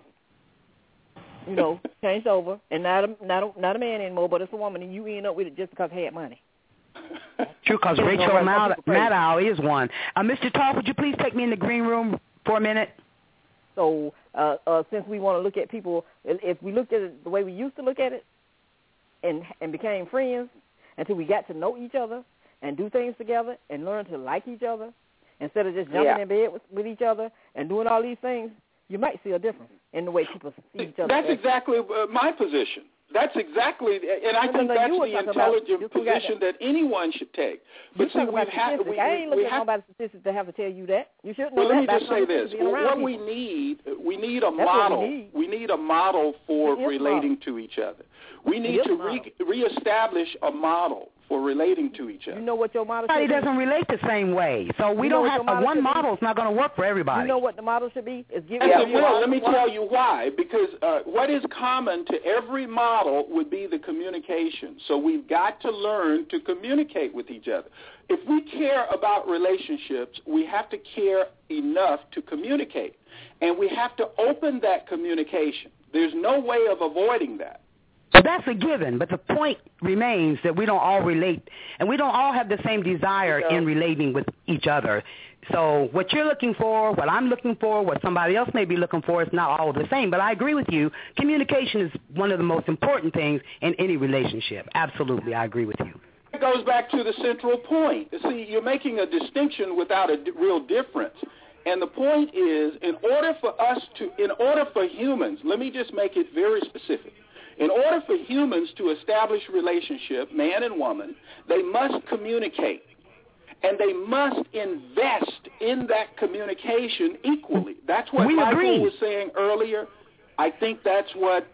changed over, and not a man anymore, but it's a woman, and you end up with it just because he had money. True, because Rachel Maddow is one. Mr. Todd, would you please take me in the green room for a minute? So since we want to look at people, if we looked at it the way we used to look at it and became friends until we got to know each other and do things together and learn to like each other, instead of just jumping in bed with each other and doing all these things, you might see a difference in the way people see each other. That's exactly my position. That's exactly, and I think that's the intelligent position that anyone should take. But see, I ain't looking at nobody's statistics to have to tell you that. You shouldn't know that. Let me just say this. What we need a model. We need a model for relating to each other. We need to reestablish a model for relating to each other. You know what your model should be? Everybody doesn't relate the same way. So we don't have one model. It's not going to work for everybody. You know what the model should be? Let me tell you why. Because what is common to every model would be the communication. So we've got to learn to communicate with each other. If we care about relationships, we have to care enough to communicate. And we have to open that communication. There's no way of avoiding that. Well, that's a given, but the point remains that we don't all relate, and we don't all have the same desire in relating with each other. So what you're looking for, what I'm looking for, what somebody else may be looking for is not all the same. But I agree with you. Communication is one of the most important things in any relationship. Absolutely, I agree with you. It goes back to the central point. See, you're making a distinction without a real difference. And the point is, in order for humans, let me just make it very specific. In order for humans to establish relationship, man and woman, they must communicate. And they must invest in that communication equally. That's what Michael was saying earlier. I think that's what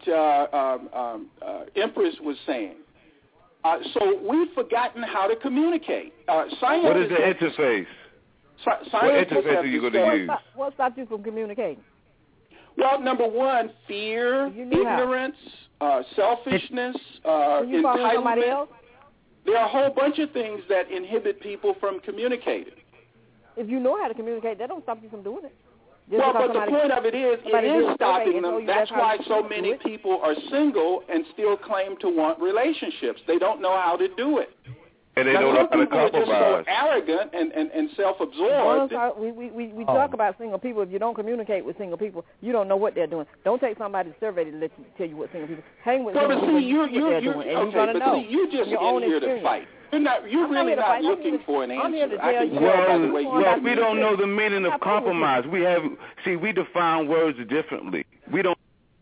Empress was saying. So we've forgotten how to communicate. What is the interface? What interface are you going to use? What stops you from communicating? Well, number one, fear, ignorance, selfishness, entitlement. There are a whole bunch of things that inhibit people from communicating. If you know how to communicate, that don't stop you from doing it. But the point of it is stopping them. That's why so many people are single and still claim to want relationships. They don't know how to do it. And they don't know how to compromise. Some people are just so arrogant and self-absorbed. We talk about single people. If you don't communicate with single people, you don't know what they're doing. Don't take somebody's survey to tell you what single people. Hang with single people. You're you're just in here to fight. You're really not looking for an answer. Well, we don't know the meaning of compromise. We define words differently. We don't.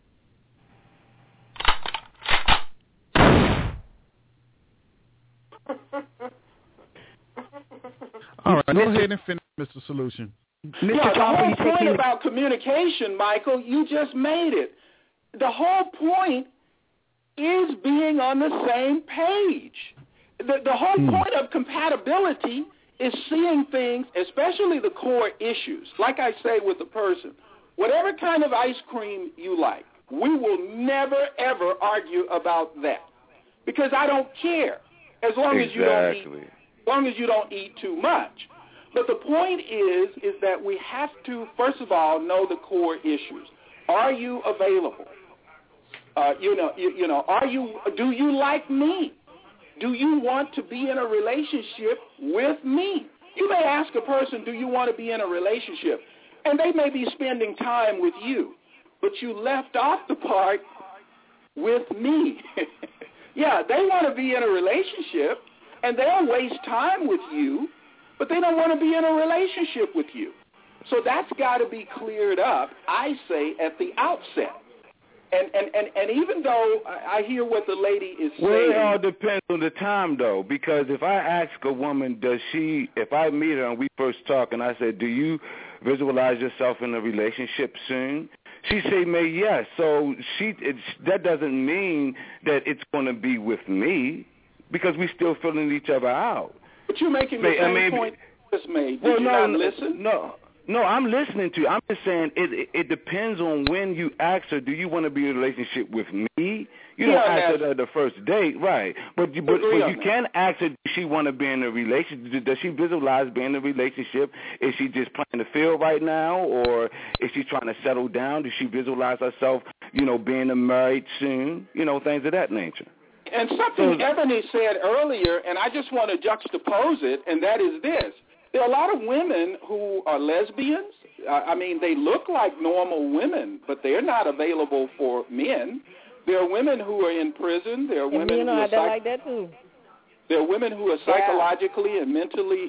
All right, go ahead and finish, Mr. Solution. The whole point about communication, Michael, you just made it. The whole point is being on the same page. The whole point of compatibility is seeing things, especially the core issues. Like I say with a person, whatever kind of ice cream you like, we will never, ever argue about that because I don't care as long as you don't eat. As long as you don't eat too much. But the point is that we have to, first of all, know the core issues. Are you available? Are you? Do you like me? Do you want to be in a relationship with me? You may ask a person, do you want to be in a relationship? And they may be spending time with you, but you left off the part with me. Yeah, they want to be in a relationship. And they'll waste time with you, but they don't want to be in a relationship with you. So that's got to be cleared up, I say, at the outset. And even though I hear what the lady is saying, well, it all depends on the time, though, because if I ask a woman, if I meet her and we first talk, and I said, do you visualize yourself in a relationship soon? She say me yes. So that doesn't mean that it's going to be with me, because we still filling each other out. But you're making the same point just made. Did you not listen? No, I'm listening to you. I'm just saying it depends on when you ask her, do you want to be in a relationship with me? You don't ask her at the first date, right? But you can ask her, does she want to be in a relationship? Does she visualize being in a relationship? Is she just playing the field right now, or is she trying to settle down? Does she visualize herself, being married soon? Things of that nature. And something Ebony said earlier, and I just want to juxtapose it, and that is this. There are a lot of women who are lesbians. I mean, they look like normal women, but they're not available for men. There are women who are in prison. There are women who are like that too. There are women who are psychologically and mentally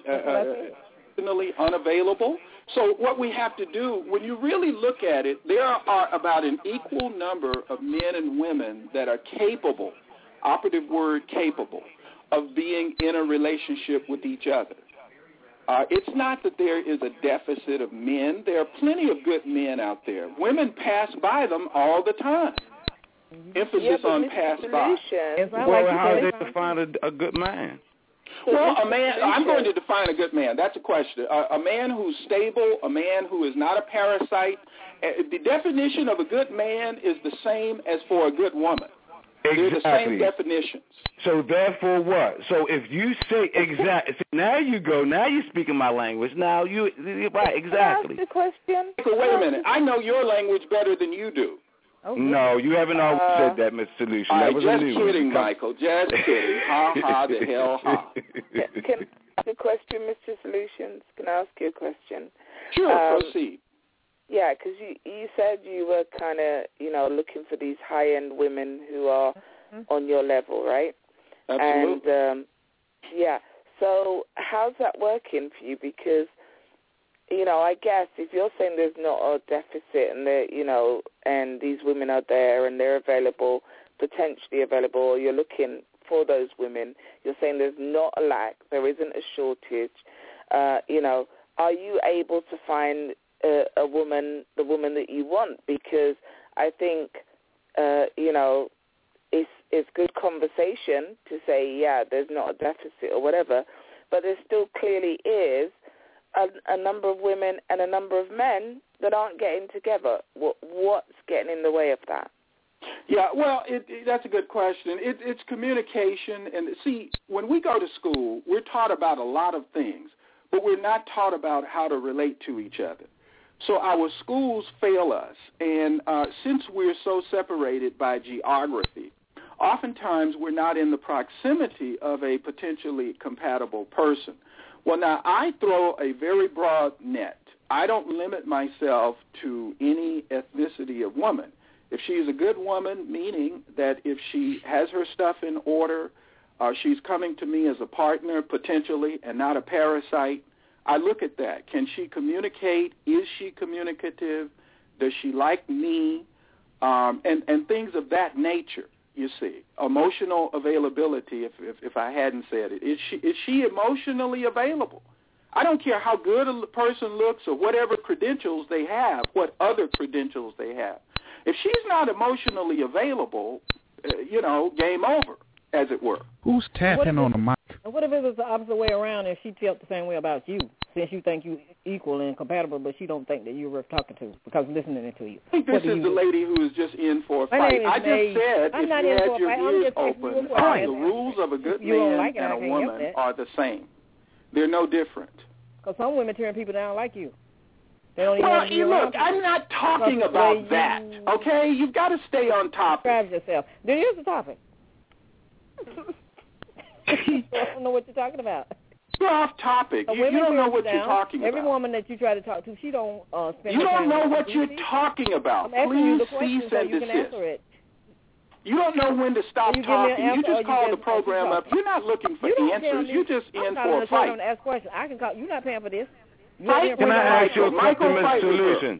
unavailable. So what we have to do, when you really look at it, there are about an equal number of men and women that are capable, operative word capable, of being in a relationship with each other. It's not that there is a deficit of men. There are plenty of good men out there. Women pass by them all the time. Emphasis on pass by. Well, how do they define a good man? Well, a man, I'm going to define a good man. That's a question. A man who's stable, a man who is not a parasite. The definition of a good man is the same as for a good woman. Exactly. They're the same definitions. So therefore what? So if you say exactly, now you go, now you're speaking my language. Now you're right, exactly. Can I ask the question? So wait a minute. I know your language better than you do. Oh, no, you haven't always said that, Mr. Solution. That was just a new kidding, Michael. Just kidding. Ha, ha, the hell, ha. Can I ask a question, Mr. Solutions? Can I ask you a question? Sure, proceed. Yeah, because you said you were kind of, looking for these high-end women who are on your level, right? Absolutely. And, so how's that working for you? Because, I guess if you're saying there's not a deficit and, and these women are there and they're available, potentially available, or you're looking for those women, you're saying there's not a lack, there isn't a shortage, are you able to find the woman that you want? Because I think, it's good conversation to say, there's not a deficit or whatever, but there still clearly is a number of women and a number of men that aren't getting together. What's getting in the way of that? Yeah, well, that's a good question. It's communication. And see, when we go to school, we're taught about a lot of things, but we're not taught about how to relate to each other. So our schools fail us. And since we're so separated by geography, oftentimes we're not in the proximity of a potentially compatible person. Well, now, I throw a very broad net. I don't limit myself to any ethnicity of woman. If she's a good woman, meaning that if she has her stuff in order, she's coming to me as a partner potentially and not a parasite, I look at that. Can she communicate? Is she communicative? Does she like me? And things of that nature, you see. Emotional availability, if I hadn't said it. Is she emotionally available? I don't care how good a person looks or whatever credentials they have, what other credentials they have. If she's not emotionally available, game over, as it were. Who's tapping on the mic? And what if it was the opposite way around, if she felt the same way about you, since you think you equal and compatible, but she don't think that you're worth talking to because listening to you? I think this is the lady who is just in for a fight. I just said if you had your ears open, the rules of a good man and a woman are the same. They're no different. Because some women turn people down like you. Well, look, I'm not talking about that, okay? You've got to stay on topic. Describe yourself. Then here's the topic. I don't know what you're talking about. You're off topic. You don't know what you're talking about. Every woman that you try to talk to, she don't spend. You don't know what you're talking about. Please cease and desist. You don't know when to stop talking. You just call the program up. You're not looking for answers. You're just in for a fight. Ask questions. I can call. You're not paying for this. Can I ask you a question, Mr. Solution?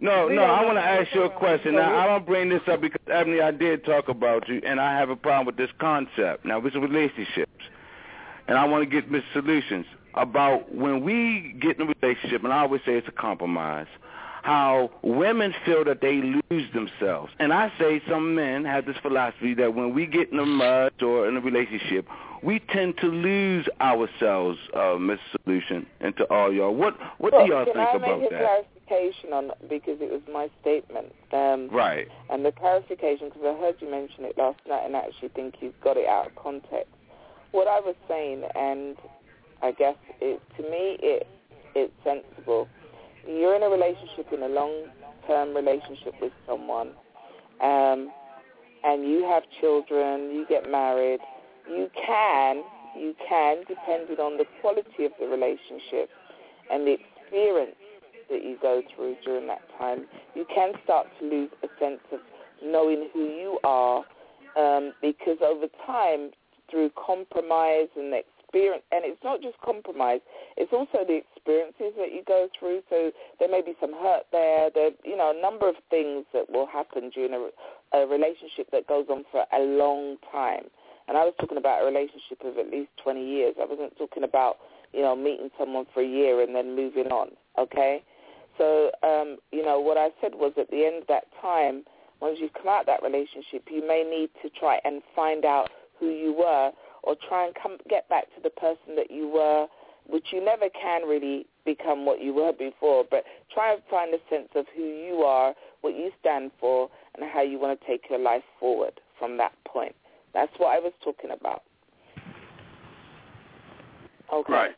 No, I want to ask you a question. Now, I don't bring this up because, Ebony, I did talk about you, and I have a problem with this concept. Now, it's relationships, and I want to get Miss Solutions about when we get in a relationship, and I always say it's a compromise, how women feel that they lose themselves. And I say some men have this philosophy that when we get in a mud or in a relationship, we tend to lose ourselves, Miss Solution, and to all y'all. What do y'all think about that? Can I make a clarification on that, because it was my statement? Right. And the clarification, because I heard you mention it last night and I actually think you've got it out of context. What I was saying, and I guess to me it's sensible. You're in a relationship, in a long-term relationship with someone, and you have children, you get married. You can, depending on the quality of the relationship and the experience that you go through during that time, you can start to lose a sense of knowing who you are, because over time, through compromise and the experience, and it's not just compromise, it's also the experiences that you go through. So there may be some hurt there, a number of things that will happen during a relationship that goes on for a long time. And I was talking about a relationship of at least 20 years. I wasn't talking about, meeting someone for a year and then moving on, okay? So, what I said was at the end of that time, once you've come out of that relationship, you may need to try and find out who you were, or try and get back to the person that you were, which you never can really become what you were before, but try and find a sense of who you are, what you stand for, and how you want to take your life forward from that point. That's what I was talking about. Okay. Right.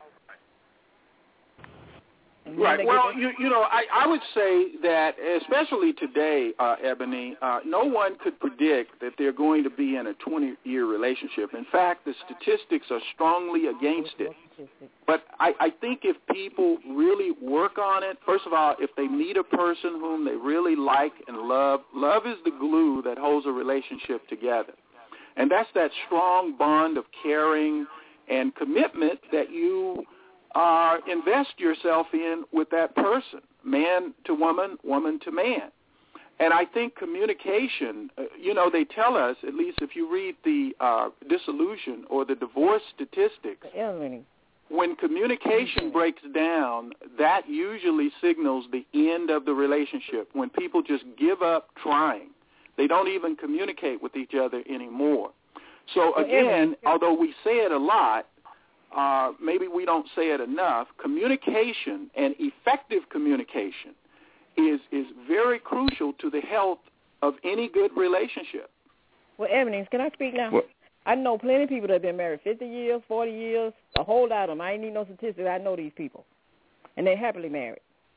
Right. Well, I would say that, especially today, Ebony, no one could predict that they're going to be in a 20-year relationship. In fact, the statistics are strongly against it. But I think if people really work on it, first of all, if they meet a person whom they really like and love is the glue that holds a relationship together. And that's that strong bond of caring and commitment that you invest yourself in with that person, man to woman, woman to man. And I think communication, they tell us, at least if you read the dissolution or the divorce statistics, when communication breaks down, that usually signals the end of the relationship, when people just give up trying. They don't even communicate with each other anymore. So again, although we say it a lot, maybe we don't say it enough, communication and effective communication is very crucial to the health of any good relationship. Well, Ebony, can I speak now? What? I know plenty of people that have been married 50 years, 40 years, a whole lot of them. I ain't need no statistics. I know these people. And they're happily married,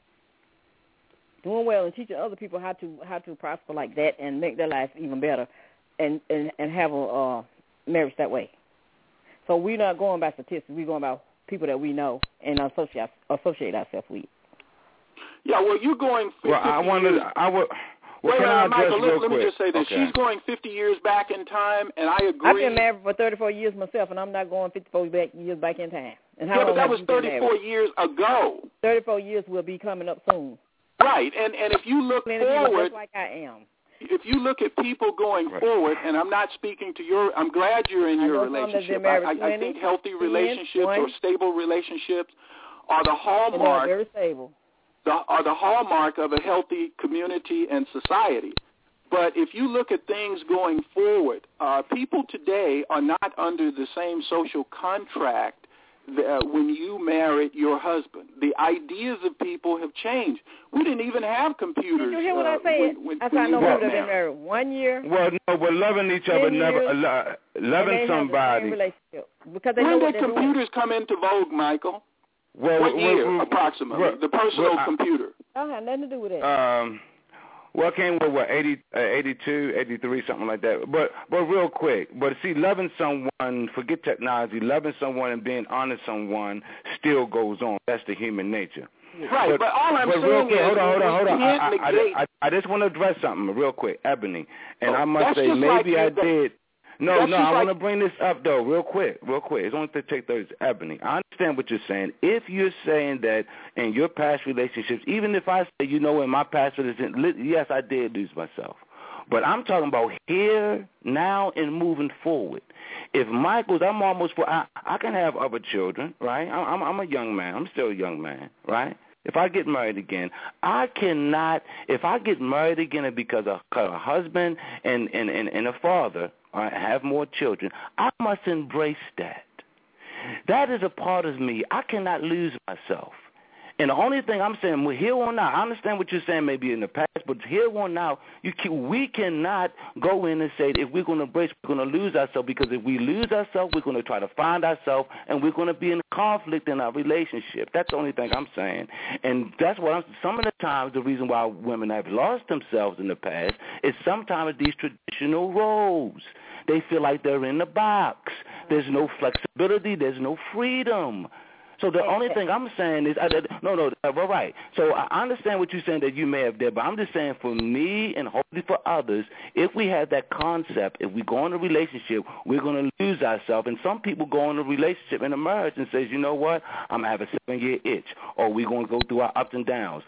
doing well and teaching other people how to prosper like that and make their lives even better and have a marriage that way. So we're not going by statistics. We're going by people that we know and associate ourselves with. Yeah, well, you're going 50 years. Wait, Michael, let me just say this. Okay. She's going 50 years back in time, and I agree. I've been married for 34 years myself, and I'm not going 54 years back in time. And but that was 34 years ago. 34 years will be coming up soon. Right, and if you look forward, just like I am. If you look at people going forward, and I'm not speaking to I'm glad you're in your relationship. I think healthy relationships or stable relationships are the hallmark. Very stable. Are the hallmark of a healthy community and society. But if you look at things going forward, people today are not under the same social contract when you married your husband. The ideas of people have changed. We didn't even have computers. Did you hear what I said? I thought no one had been married 1 year. Well, no, but loving each other, loving somebody. Because when did computers come into vogue, Michael? Well, what year, approximately? The personal computer. That had nothing to do with it. Well, it came with, 82, 83, something like that. But real quick, but see, loving someone, forget technology, loving someone and being honest someone still goes on. That's the human nature. Right, but all I'm saying quick, is hold on. I just want to address something real quick, Ebony. And I must say, maybe I did. No, I want to bring this up, though, real quick. It's only to take those, Ebony. I understand what you're saying. If you're saying that in your past relationships, even if I say, you know, in my past relationship, yes, I did lose myself. But I'm talking about here, now, and moving forward. If Michael's, I'm almost, I can have other children, right? I'm a young man. I'm still a young man, right? If I get married again, I cannot, if I get married again because a husband and a father have more children, I must embrace that. That is a part of me. I cannot lose myself. And the only thing I'm saying, well, here on out, I understand what you're saying maybe in the past, but here on out, we cannot go in and say if we're going to embrace, we're going to lose ourselves, because if we lose ourselves, we're going to try to find ourselves, and we're going to be in conflict in our relationship. That's the only thing I'm saying. And that's what some of the times the reason why women have lost themselves in the past is sometimes these traditional roles. They feel like they're in the box. There's no flexibility. There's no freedom. So the only thing I'm saying is, we're right. So I understand what you're saying that you may have did, but I'm just saying for me and hopefully for others, if we have that concept, if we go in a relationship, we're going to lose ourselves. And some people go in a relationship, in a marriage, and says, you know what, I'm going to have a 7-year itch, or we're going to go through our ups and downs,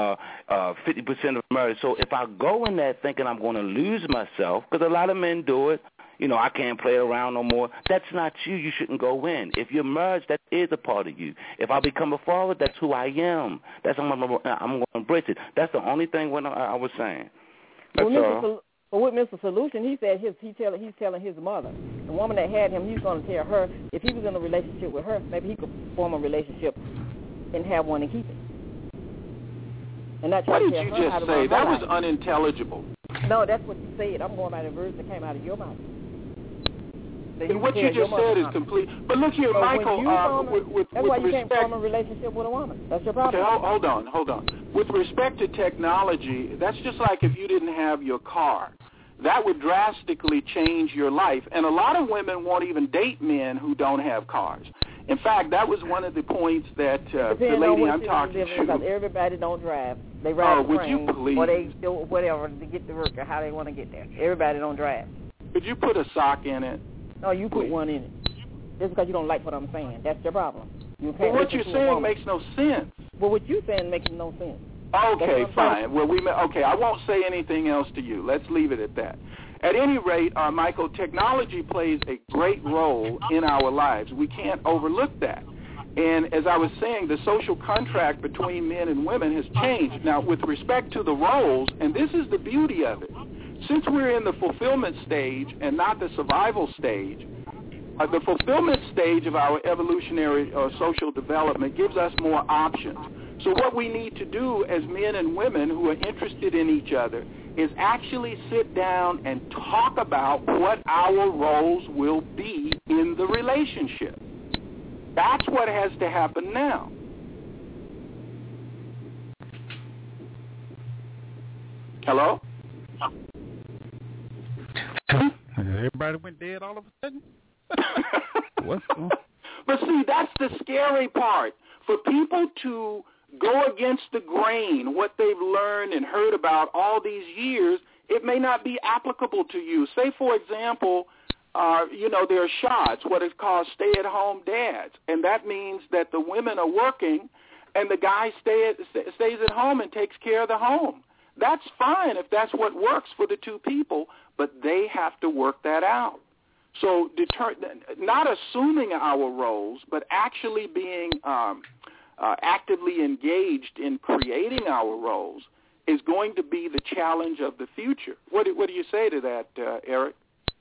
50% of marriage. So if I go in there thinking I'm going to lose myself, because a lot of men do it, you know, I can't play around no more. That's not you. You shouldn't go in. If you're merged, that is a part of you. If I become a father, that's who I am. That's I'm going to embrace it. That's the only thing what I was saying. That's all. Well, with Mr. Solution, he said he's telling his mother, the woman that had him, he's going to tell her if he was in a relationship with her, maybe he could form a relationship and have one and keep it. And not try what to did you just say? That was unintelligible. No, that's what you said. I'm going by the words that came out of your mouth. And what you just said is complete. But look here, Michael, with that's why you respect, can't form a relationship with a woman. That's your problem. Okay, hold on. With respect to technology, that's just like if you didn't have your car. That would drastically change your life. And a lot of women won't even date men who don't have cars. In fact, that was one of the points that the lady I'm talking to. Because everybody don't drive. They ride the train, you please? Or they do whatever to get to work or how they want to get there. Everybody don't drive. Could you put a sock in it? No, you put one in it. Just because you don't like what I'm saying. That's your problem. You can't. But what you're saying makes no sense. Well, what you're saying makes no sense. Okay, fine. Well, I won't say anything else to you. Let's leave it at that. At any rate, Michael, technology plays a great role in our lives. We can't overlook that. And as I was saying, the social contract between men and women has changed. Now, with respect to the roles, and this is the beauty of it, since we're in the fulfillment stage and not the survival stage, the fulfillment stage of our evolutionary social development gives us more options. So what we need to do as men and women who are interested in each other is actually sit down and talk about what our roles will be in the relationship. That's what has to happen now. Hello? Everybody went dead all of a sudden? What's going on? But see, that's the scary part. For people to go against the grain, what they've learned and heard about all these years, it may not be applicable to you. Say, for example, there are shots, what is called stay-at-home dads, and that means that the women are working and the guy stays at home and takes care of the home. That's fine if that's what works for the two people, but they have to work that out. So not assuming our roles, but actually being actively engaged in creating our roles is going to be the challenge of the future. What do you say to that, Eric?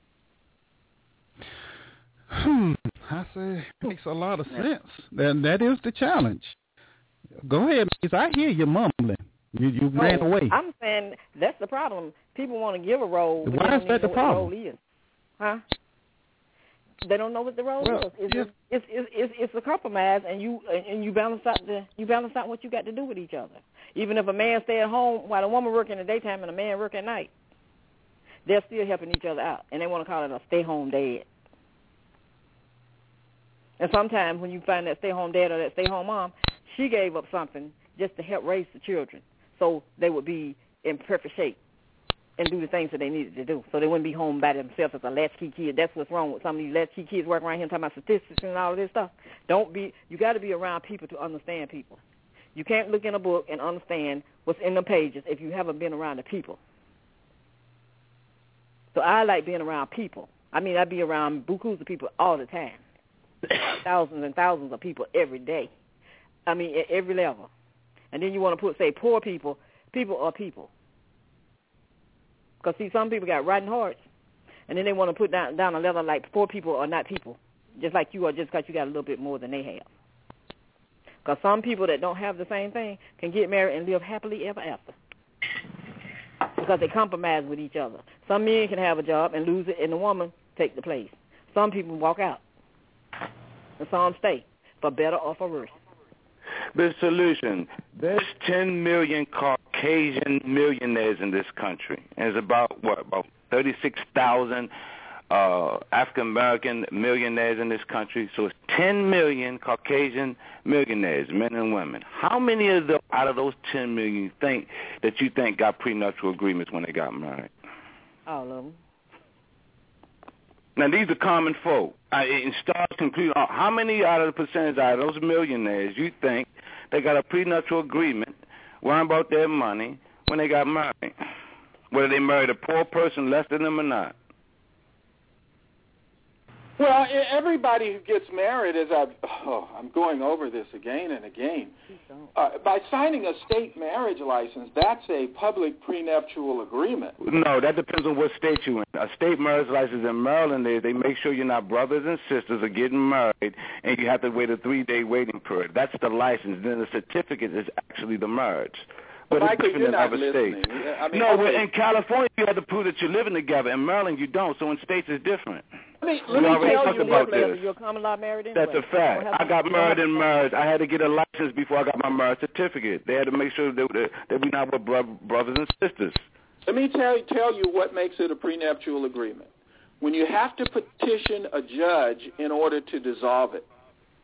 I say it makes a lot of sense. That is the challenge. Go ahead, because I hear you mumbling. You ran away. I'm saying that's the problem. People want to give a role. Why is that the problem? What the role is. Huh? They don't know what the role is. It's a compromise, and you balance out what you got to do with each other. Even if a man stay at home while a woman work in the daytime and a man work at night, they're still helping each other out, and they want to call it a stay-home dad. And sometimes when you find that stay-home dad or that stay-home mom, she gave up something just to help raise the children, so they would be in perfect shape. and do the things that they needed to do, so they wouldn't be home by themselves as a latchkey kid. That's what's wrong with some of these latchkey kids working around here talking about statistics and all of this stuff. You got to be around people to understand people. You can't look in a book and understand what's in the pages if you haven't been around the people. So I like being around people. I mean, I be around bukus of people all the time, thousands and thousands of people every day. I mean, at every level. And then you want to say poor people. People are people. Because, see, some people got rotten hearts, and then they want to put down a level like poor people are not people, just like you are, just because you got a little bit more than they have. Because some people that don't have the same thing can get married and live happily ever after because they compromise with each other. Some men can have a job and lose it, and the woman take the place. Some people walk out, and some stay, for better or for worse. The solution, there's 10 million Caucasian millionaires in this country. There's about 36,000 African-American millionaires in this country. So it's 10 million Caucasian millionaires, men and women. How many of them out of those 10 million you think got prenuptial agreements when they got married? All of them. Now, these are common folk. In stars conclude, how many out of the percentage out of those millionaires you think they got a prenuptial agreement, worrying about their money when they got married? Whether they married a poor person less than them or not? Well, everybody who gets married, I'm going over this again and again, by signing a state marriage license, that's a public prenuptial agreement. No, that depends on what state you're in. A state marriage license in Maryland, they make sure you're not brothers and sisters are getting married, and you have to wait a 3-day waiting period. That's the license. Then the certificate is actually the marriage. But it's different in other states. In California, you have to prove that you're living together. In Maryland, you don't. So in states, it's different. Let me tell you about this. You're common law married anyway. That's a fact. I got married in marriage. I had to get a license before I got my marriage certificate. They had to make sure that we're not with brothers and sisters. Let me tell you what makes it a prenuptial agreement. When you have to petition a judge in order to dissolve it.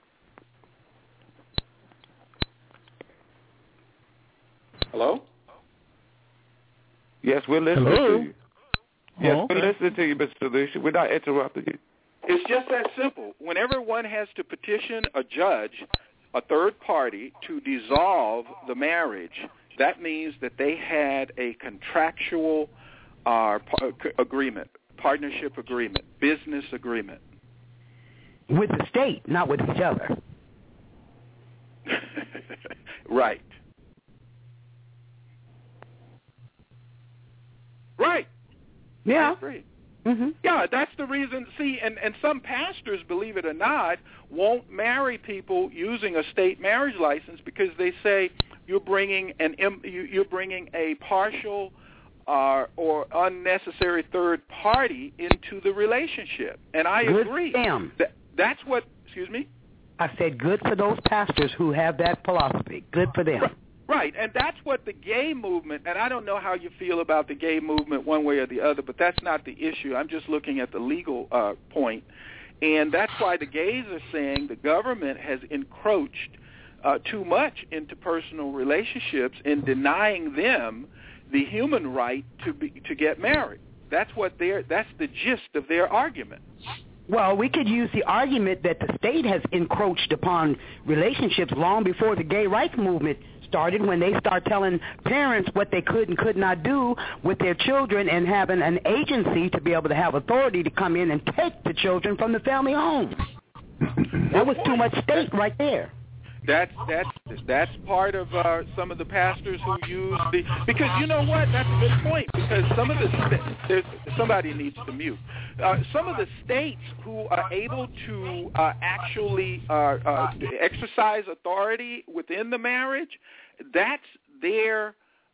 Hello? Yes, we're listening to you. Yes, we're listening to you, Mr. Solution. We're not interrupting you. It's just that simple. Whenever one has to petition a judge, a third party, to dissolve the marriage, that means that they had a contractual agreement, partnership agreement, business agreement. With the state, not with each other. Right. Right. Yeah. I agree. Mm-hmm. Yeah, that's the reason. See, and some pastors, believe it or not, won't marry people using a state marriage license because they say you're bringing a partial or unnecessary third party into the relationship. And I agree. That's what. Excuse me. I said good for those pastors who have that philosophy. Good for them. Right, and that's what the gay movement, and I don't know how you feel about the gay movement one way or the other, but that's not the issue. I'm just looking at the legal point, and that's why the gays are saying the government has encroached too much into personal relationships in denying them the human right to get married. That's the gist of their argument. Well, we could use the argument that the state has encroached upon relationships long before the gay rights movement started, when they start telling parents what they could and could not do with their children and having an agency to be able to have authority to come in and take the children from the family home. That was too much state right there. That's part of some of the pastors who use because you know what, that's a good point, because some of somebody needs to mute. Some of the states who are able to actually exercise authority within the marriage, that's their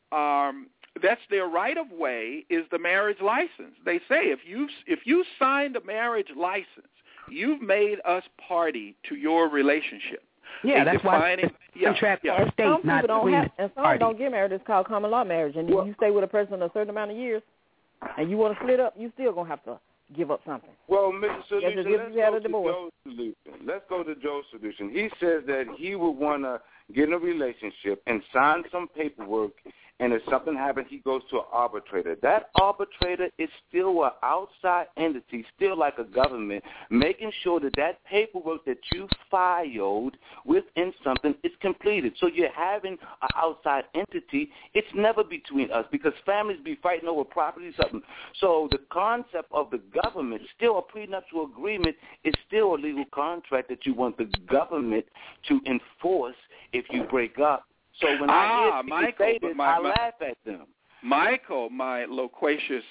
right of way is the marriage license. They say if you signed a marriage license, you've made us party to your relationship. Yeah, that's why contract state, some not some don't get married. It's called common law marriage, and if you stay with a person a certain amount of years, and you want to split up, you still gonna have to give up something. Well, Mr. Solution, let's go to Joe's solution. He says that he would want to get in a relationship and sign some paperwork And if something happens, he goes to an arbitrator. That arbitrator is still an outside entity, still like a government, making sure that that paperwork that you filed within something is completed. So you're having an outside entity. It's never between us because families be fighting over property or something. So the concept of the government, still a prenuptial agreement, is still a legal contract that you want the government to enforce if you break up. So when I hear people say this, I laugh at them. Michael, my loquacious,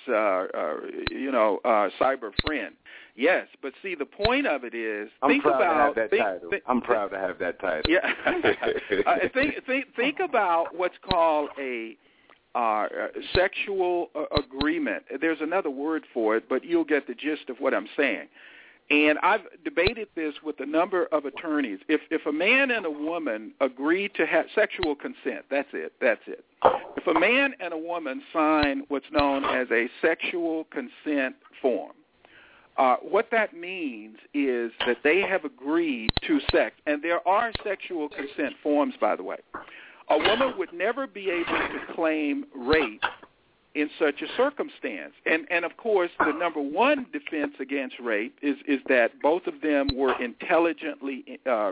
cyber friend. Yes, but see, the point of it is, I'm proud to have that title. Yeah. Think about what's called a sexual agreement. There's another word for it, but you'll get the gist of what I'm saying. And I've debated this with a number of attorneys. If a man and a woman agree to have sexual consent, that's it. If a man and a woman sign what's known as a sexual consent form, what that means is that they have agreed to sex. And there are sexual consent forms, by the way. A woman would never be able to claim rape in such a circumstance. And of course, the number one defense against rape is that both of them were intelligently,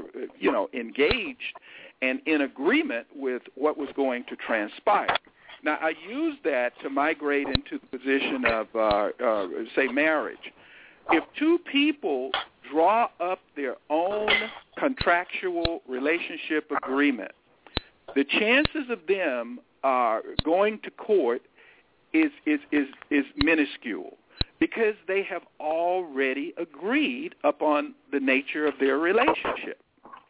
engaged and in agreement with what was going to transpire. Now, I use that to migrate into the position of, say, marriage. If two people draw up their own contractual relationship agreement, the chances of them going to court is minuscule because they have already agreed upon the nature of their relationship.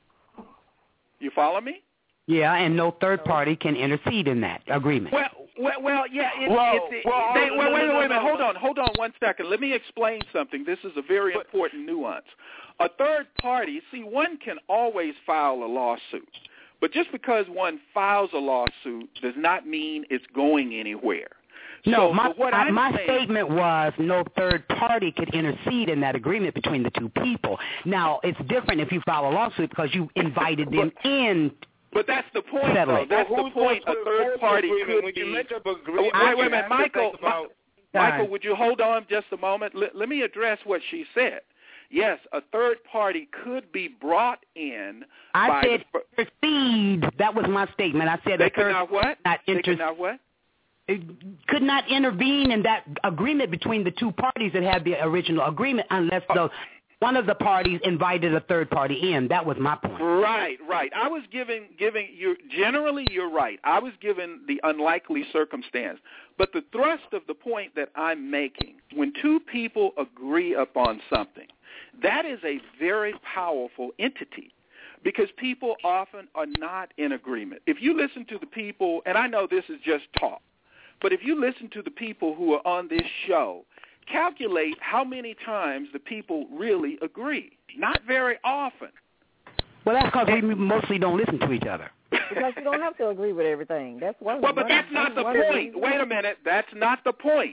You follow me? Yeah, and no third party can intercede in that agreement. Well, yeah. Wait a minute. Hold on 1 second. Let me explain something. This is a very important nuance. A third party, see, one can always file a lawsuit. But just because one files a lawsuit does not mean it's going anywhere. No, my statement was no third party could intercede in that agreement between the two people. Now, it's different if you file a lawsuit because you invited them in. But that's the point, though. That's the point. A third party could be. Wait a minute, Michael. Michael, would you hold on just a moment? Let me address what she said. Yes, a third party could be brought in. I said intercede. That was my statement. I said they could not what? They could not what? Could not intervene in that agreement between the two parties that had the original agreement unless one of the parties invited a third party in. That was my point. Right. I was giving you, generally you're right. I was given the unlikely circumstance. But the thrust of the point that I'm making, when two people agree upon something, that is a very powerful entity. Because people often are not in agreement. If you listen to the people, and I know this is just talk, but if you listen to the people who are on this show, calculate how many times the people really agree. Not very often. Well, that's because we mostly don't listen to each other. Because you don't have to agree with everything. That's one. Well, but that's not the point. Wait a minute. That's not the point.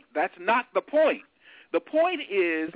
The point is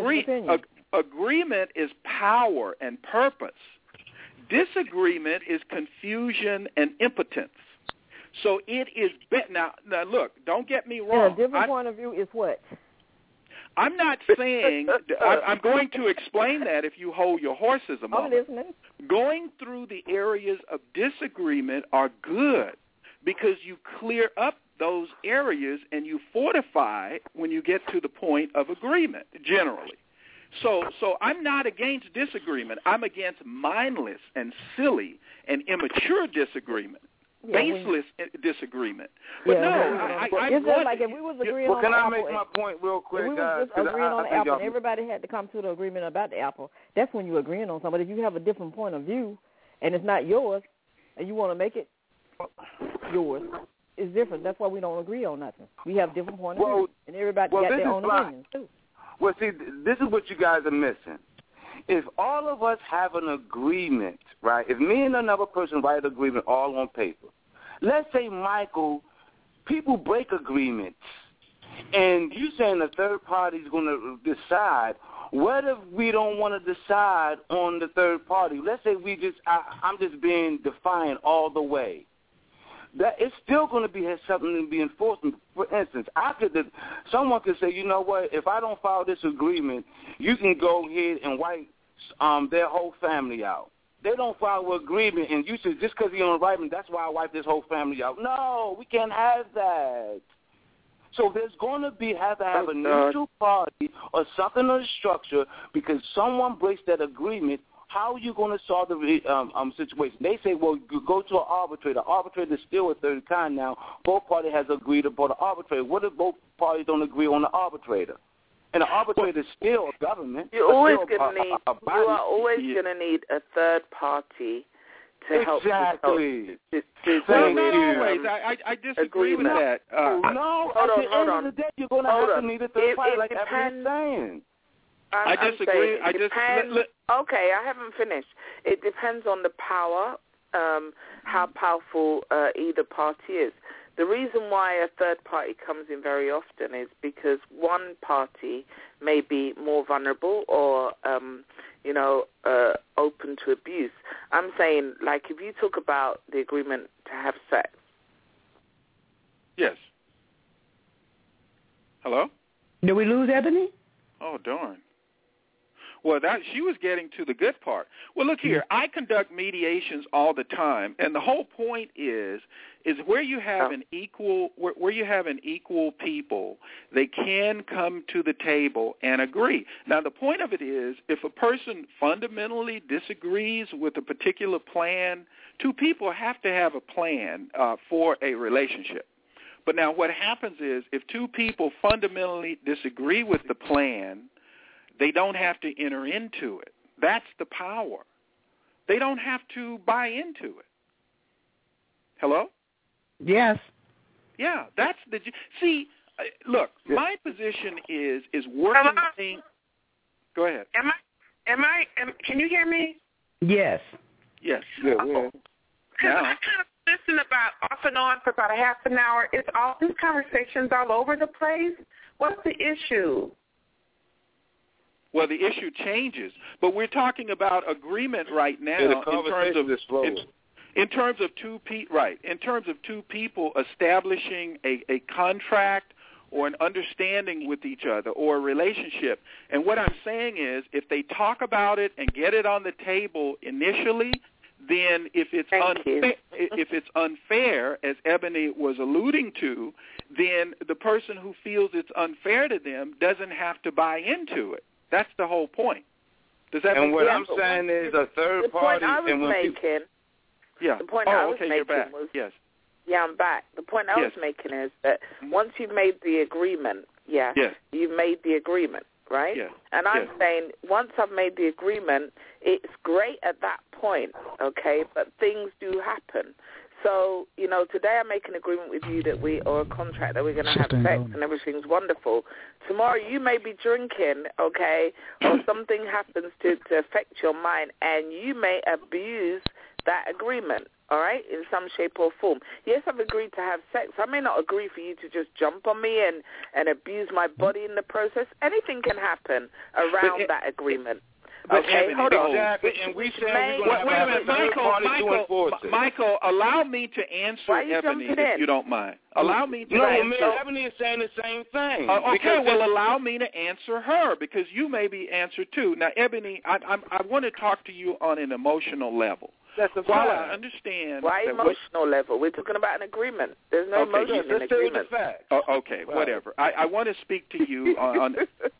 agreement is power and purpose. Disagreement is confusion and impotence. So it is now look, don't get me wrong. Yeah, a different point of view is what? I'm not saying I'm going to explain that if you hold your horses a moment. I'm listening. Going through the areas of disagreement are good because you clear up those areas and you fortify when you get to the point of agreement, generally. So I'm not against disagreement. I'm against mindless and silly and immature disagreement. Baseless disagreement. But it's just like if we was agreeing on can the I apple, make my point real quick, if we was just agreeing on the apple and everybody had to come to the agreement about the apple, that's when you're agreeing on something. But if you have a different point of view and it's not yours and you want to make it yours, it's different. That's why we don't agree on nothing. We have different points of view, and everybody got their own opinions, too. Well, see, this is what you guys are missing. If all of us have an agreement, right, if me and another person write an agreement all on paper, let's say, Michael, people break agreements, and you saying the third party is going to decide. What if we don't want to decide on the third party? Let's say I'm just being defiant all the way. that it's still going to be something to be enforced. For instance, someone could say, you know what, if I don't follow this agreement, you can go ahead and wipe their whole family out. They don't follow an agreement, and you said just because you don't write me, that's why I wipe this whole family out. No, we can't have that. So there's going to have a neutral party or something of the structure because someone breaks that agreement. How are you going to solve the situation? They say, well, you go to an arbitrator. Arbitrator is still a third kind now. Both parties has agreed upon the arbitrator. What if both parties don't agree on the arbitrator? And the arbitrator is still a government. You are always going to need a third party to help. Exactly. Well, not always. I disagree with that. No, at the end of the day, you're going to have to need a third party, like everyone's saying. I disagree. Okay, I haven't finished. It depends on the power, how powerful either party is. The reason why a third party comes in very often is because one party may be more vulnerable or, open to abuse. I'm saying, like, if you talk about the agreement to have sex. Yes. Hello? Did we lose Ebony? Oh, darn. Well, she was getting to the good part. Well, look here. I conduct mediations all the time, and the whole point is where you have an equal people, they can come to the table and agree. Now, the point of it is, if a person fundamentally disagrees with a particular plan, two people have to have a plan for a relationship. But now, what happens is, if two people fundamentally disagree with the plan, they don't have to enter into it. That's the power. They don't have to buy into it. Hello? Yes. Yeah, that's the... See, look, my position is working things... Go ahead. Can you hear me? Yes. Yes. Because I kind of listen about off and on for about a half an hour. It's all these conversations all over the place. What's the issue? Well, the issue changes, but we're talking about agreement right now in terms of two people establishing a contract or an understanding with each other or a relationship. And what I'm saying is, if they talk about it and get it on the table initially, then if it's unfair, as Ebony was alluding to, then the person who feels it's unfair to them doesn't have to buy into it. That's the whole point. Does that and what I'm saying is a third party. The point I was making was, yes. Yeah, I'm back. The point I was making is that once you've made the agreement, you've made the agreement, right? Yes. And I'm saying once I've made the agreement, it's great at that point, okay, but things do happen. So, today I make an agreement with you or a contract that we're going to have sex and everything's wonderful. Tomorrow you may be drinking, okay, or something happens to affect your mind and you may abuse that agreement, all right, in some shape or form. Yes, I've agreed to have sex. I may not agree for you to just jump on me and abuse my body in the process. Anything can happen around that agreement. Okay, hold on. Exactly, and we said we're going to have a third party to enforce it. Michael, allow me to answer Ebony, if you don't mind. Allow me to answer. Ebony is saying the same thing. Okay, well, allow me to answer her, because you may be answered too. Now, Ebony, I want to talk to you on an emotional level. That's a While I understand... Why emotional level? We're talking about an agreement. There's no emotion in agreement. Okay, whatever. I want to speak to you on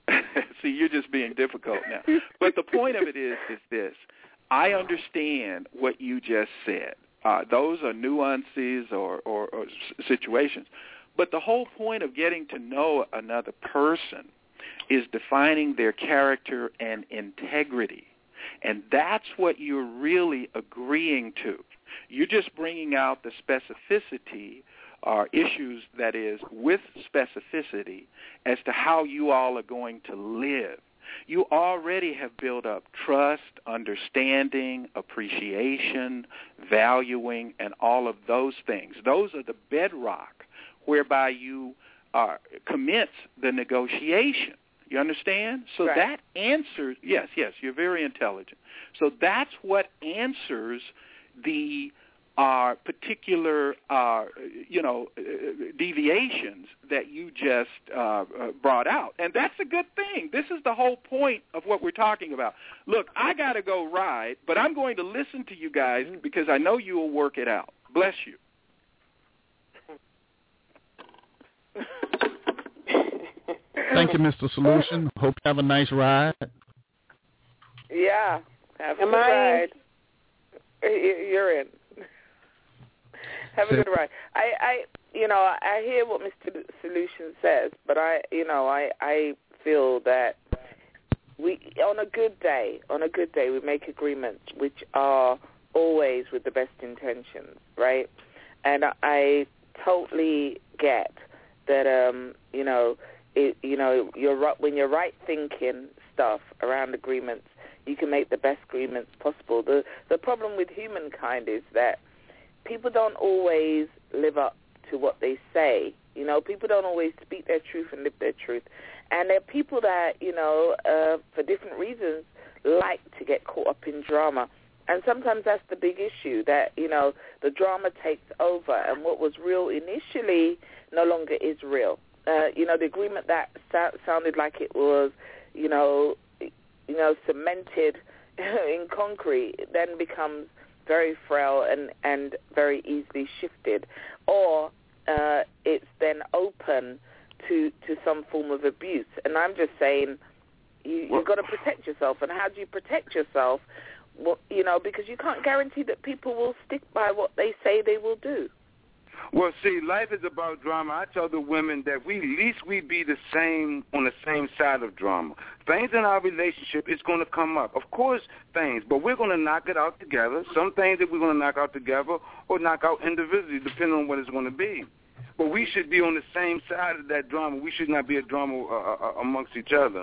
see, you're just being difficult now. But the point of it is this. I understand what you just said. Those are nuances or situations. But the whole point of getting to know another person is defining their character and integrity. And that's what you're really agreeing to. You're just bringing out the specificity or issues, that is, with specificity as to how you all are going to live. You already have built up trust, understanding, appreciation, valuing, and all of those things. Those are the bedrock whereby you commence the negotiation. You understand? So that answers, yes, you're very intelligent. So that's what answers the are particular, deviations that you just brought out. And that's a good thing. This is the whole point of what we're talking about. Look, I got to go ride, but I'm going to listen to you guys because I know you will work it out. Bless you. Thank you, Mr. Solution. Hope you have a nice ride. Yeah, have a good ride. You're in. Have a good ride. I hear what Mr. Solution says, but I feel that on a good day, we make agreements which are always with the best intentions, right? And I totally get that, you're right, when you're right thinking stuff around agreements, you can make the best agreements possible. The problem with humankind is that people don't always live up to what they say. People don't always speak their truth and live their truth. And there are people that, for different reasons, like to get caught up in drama. And sometimes that's the big issue, that, the drama takes over, and what was real initially no longer is real. The agreement that sounded like it was, cemented in concrete, then becomes very frail and very easily shifted, or it's then open to some form of abuse. And I'm just saying, you've got to protect yourself. And how do you protect yourself? Well, because you can't guarantee that people will stick by what they say they will do. Well, see, life is about drama. I tell the women that at least we be the same, on the same side of drama. Things in our relationship is going to come up. Of course, things, but we're going to knock it out together. Some things that we're going to knock out together or knock out individually, depending on what it's going to be. But we should be on the same side of that drama. We should not be a drama amongst each other.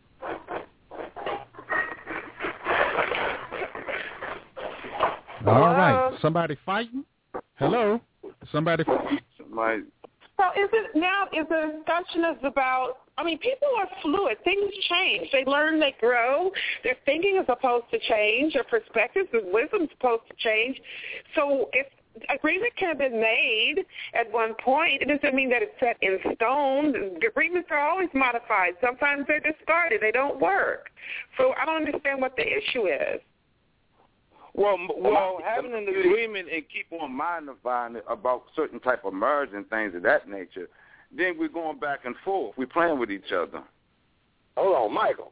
All right. Somebody fighting? Hello? Somebody. So is the discussion is about, people are fluid. Things change. They learn, they grow. Their thinking is supposed to change. Their perspectives and wisdom is supposed to change. So if agreement can have been made at one point, it doesn't mean that it's set in stone. Agreements are always modified. Sometimes they're discarded. They don't work. So I don't understand what the issue is. Well, having an agreement and keep on modifying it about certain type of merge and things of that nature, then we're going back and forth. We're playing with each other. Hold on, Michael.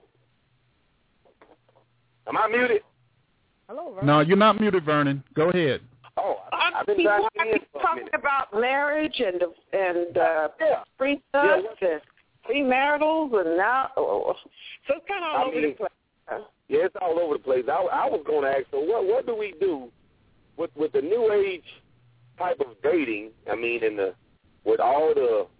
Am I muted? Hello, Vernon. No, you're not muted, Vernon. Go ahead. Oh, I've been talking about marriage and free stuff and premaritals, and now so it's kind of all over the place. Yeah, it's all over the place. I was going to ask, so what do we do with the new age type of dating? With all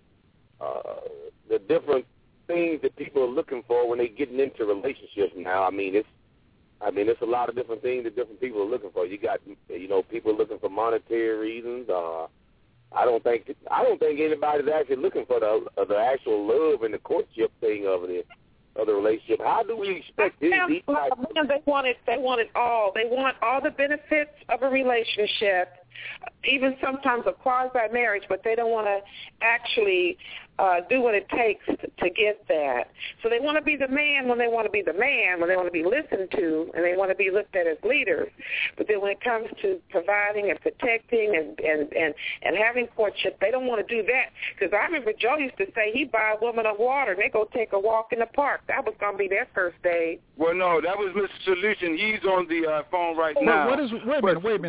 the different things that people are looking for when they're getting into relationships now. It's a lot of different things that different people are looking for. You got, people looking for monetary reasons. I don't think anybody's actually looking for the actual love and the courtship thing of the relationship. How do we expect these types of... They want it all. They want all the benefits of a relationship, even sometimes a quasi-marriage, but they don't want to actually do what it takes to get that. So they want to be the man when they want to be the man, when they want to be listened to, and they want to be looked at as leaders. But then when it comes to providing and protecting and having courtship, they don't want to do that. Because I remember Joe used to say he'd buy a woman a water and they go take a walk in the park. That was going to be their first date. Well, no, that was Mr. Solution. He's on the phone right now. Wait a minute. What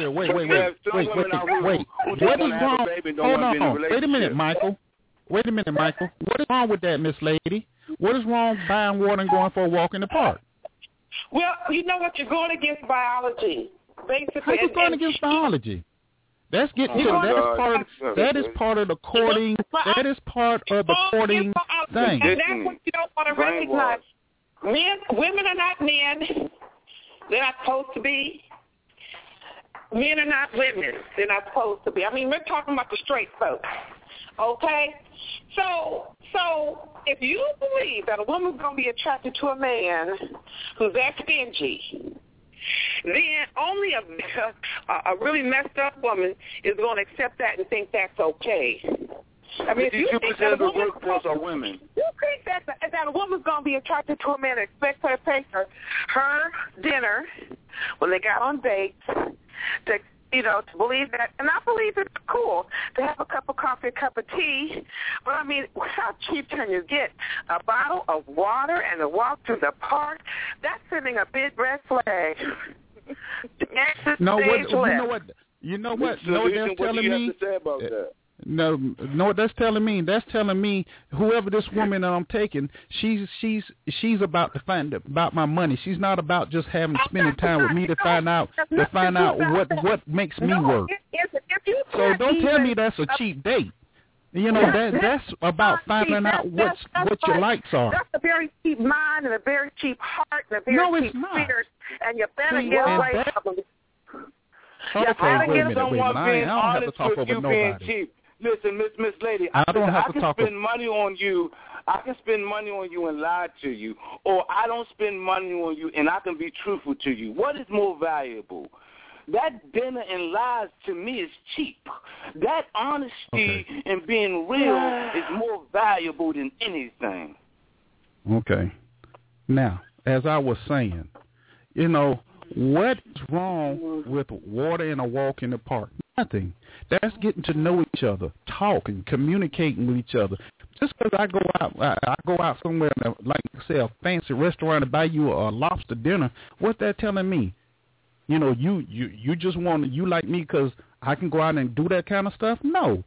is wrong? Hold on. Wait a minute, Michael. What is wrong with that, Miss Lady? What is wrong buying water and going for a walk in the park? Well, you know what? You're going against biology, basically. How you going against biology? That's getting that is part of the courting. That is part of the courting thing. And that's what you don't want to recognize. Women are not men. They're not supposed to be. Men are not women. They're not supposed to be. We're talking about the straight folks. Okay? So if you believe that a woman's going to be attracted to a man who's that stingy, then only a really messed up woman is going to accept that and think that's okay. I mean, if you think that of the workforce are women. You think that a woman's going to be attracted to a man and expect her to pay her dinner when they got on dates, to believe that, and I believe it's cool to have a cup of coffee, a cup of tea, but I mean, how cheap can you get? A bottle of water and a walk to the park? That's sending a big red flag. No, you know what that's telling me? No, that's telling me. That's telling me whoever this woman I'm taking, she's about to find about my money. She's not about just spending time with me to find out what makes me work. So don't tell me that's a cheap date. You know, that's about finding out what your likes are. That's a very cheap mind and a very cheap heart and a very cheap spirit, and you better get away from them. Okay, wait a minute. I don't have to talk over nobody. Listen, Miss Lady, I can spend money on you. I can spend money on you and lie to you, or I don't spend money on you and I can be truthful to you. What is more valuable? That dinner and lies to me is cheap. That honesty and being real is more valuable than anything. Okay. Now, as I was saying, you know, what's wrong with water and a walk in the park? Nothing. That's getting to know each other, talking, communicating with each other. Just because I go out somewhere, like say a fancy restaurant and buy you a lobster dinner, what's that telling me? You know, you just you like me because I can go out and do that kind of stuff? No.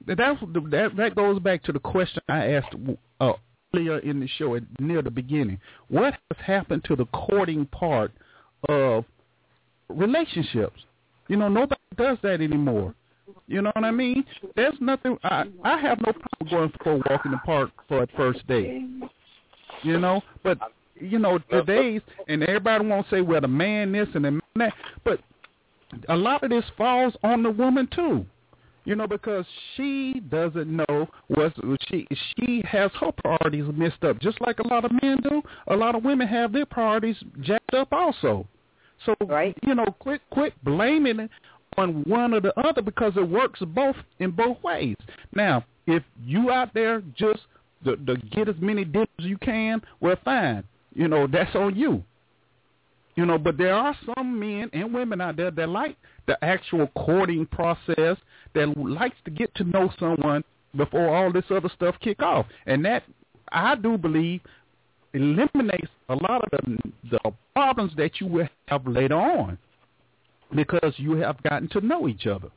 That goes back to the question I asked earlier in the show, near the beginning. What has happened to the courting part of relationships? You know, nobody does that anymore. You know what I mean? There's nothing. I have no problem going for a walk in the park for a first date. You know, but you know today's and everybody won't say, well, the man this and the man that, but a lot of this falls on the woman too. You know, because she doesn't know what she has her priorities messed up, just like a lot of men do. A lot of women have their priorities jacked up also. So, you know, quit blaming it on one or the other because it works in both ways. Now, if you out there just to get as many dinners as you can, well, fine. You know, that's on you. You know, but there are some men and women out there that like the actual courting process, that likes to get to know someone before all this other stuff kick off. And that, I do believe, eliminates a lot of the problems that you will have later on because you have gotten to know each other.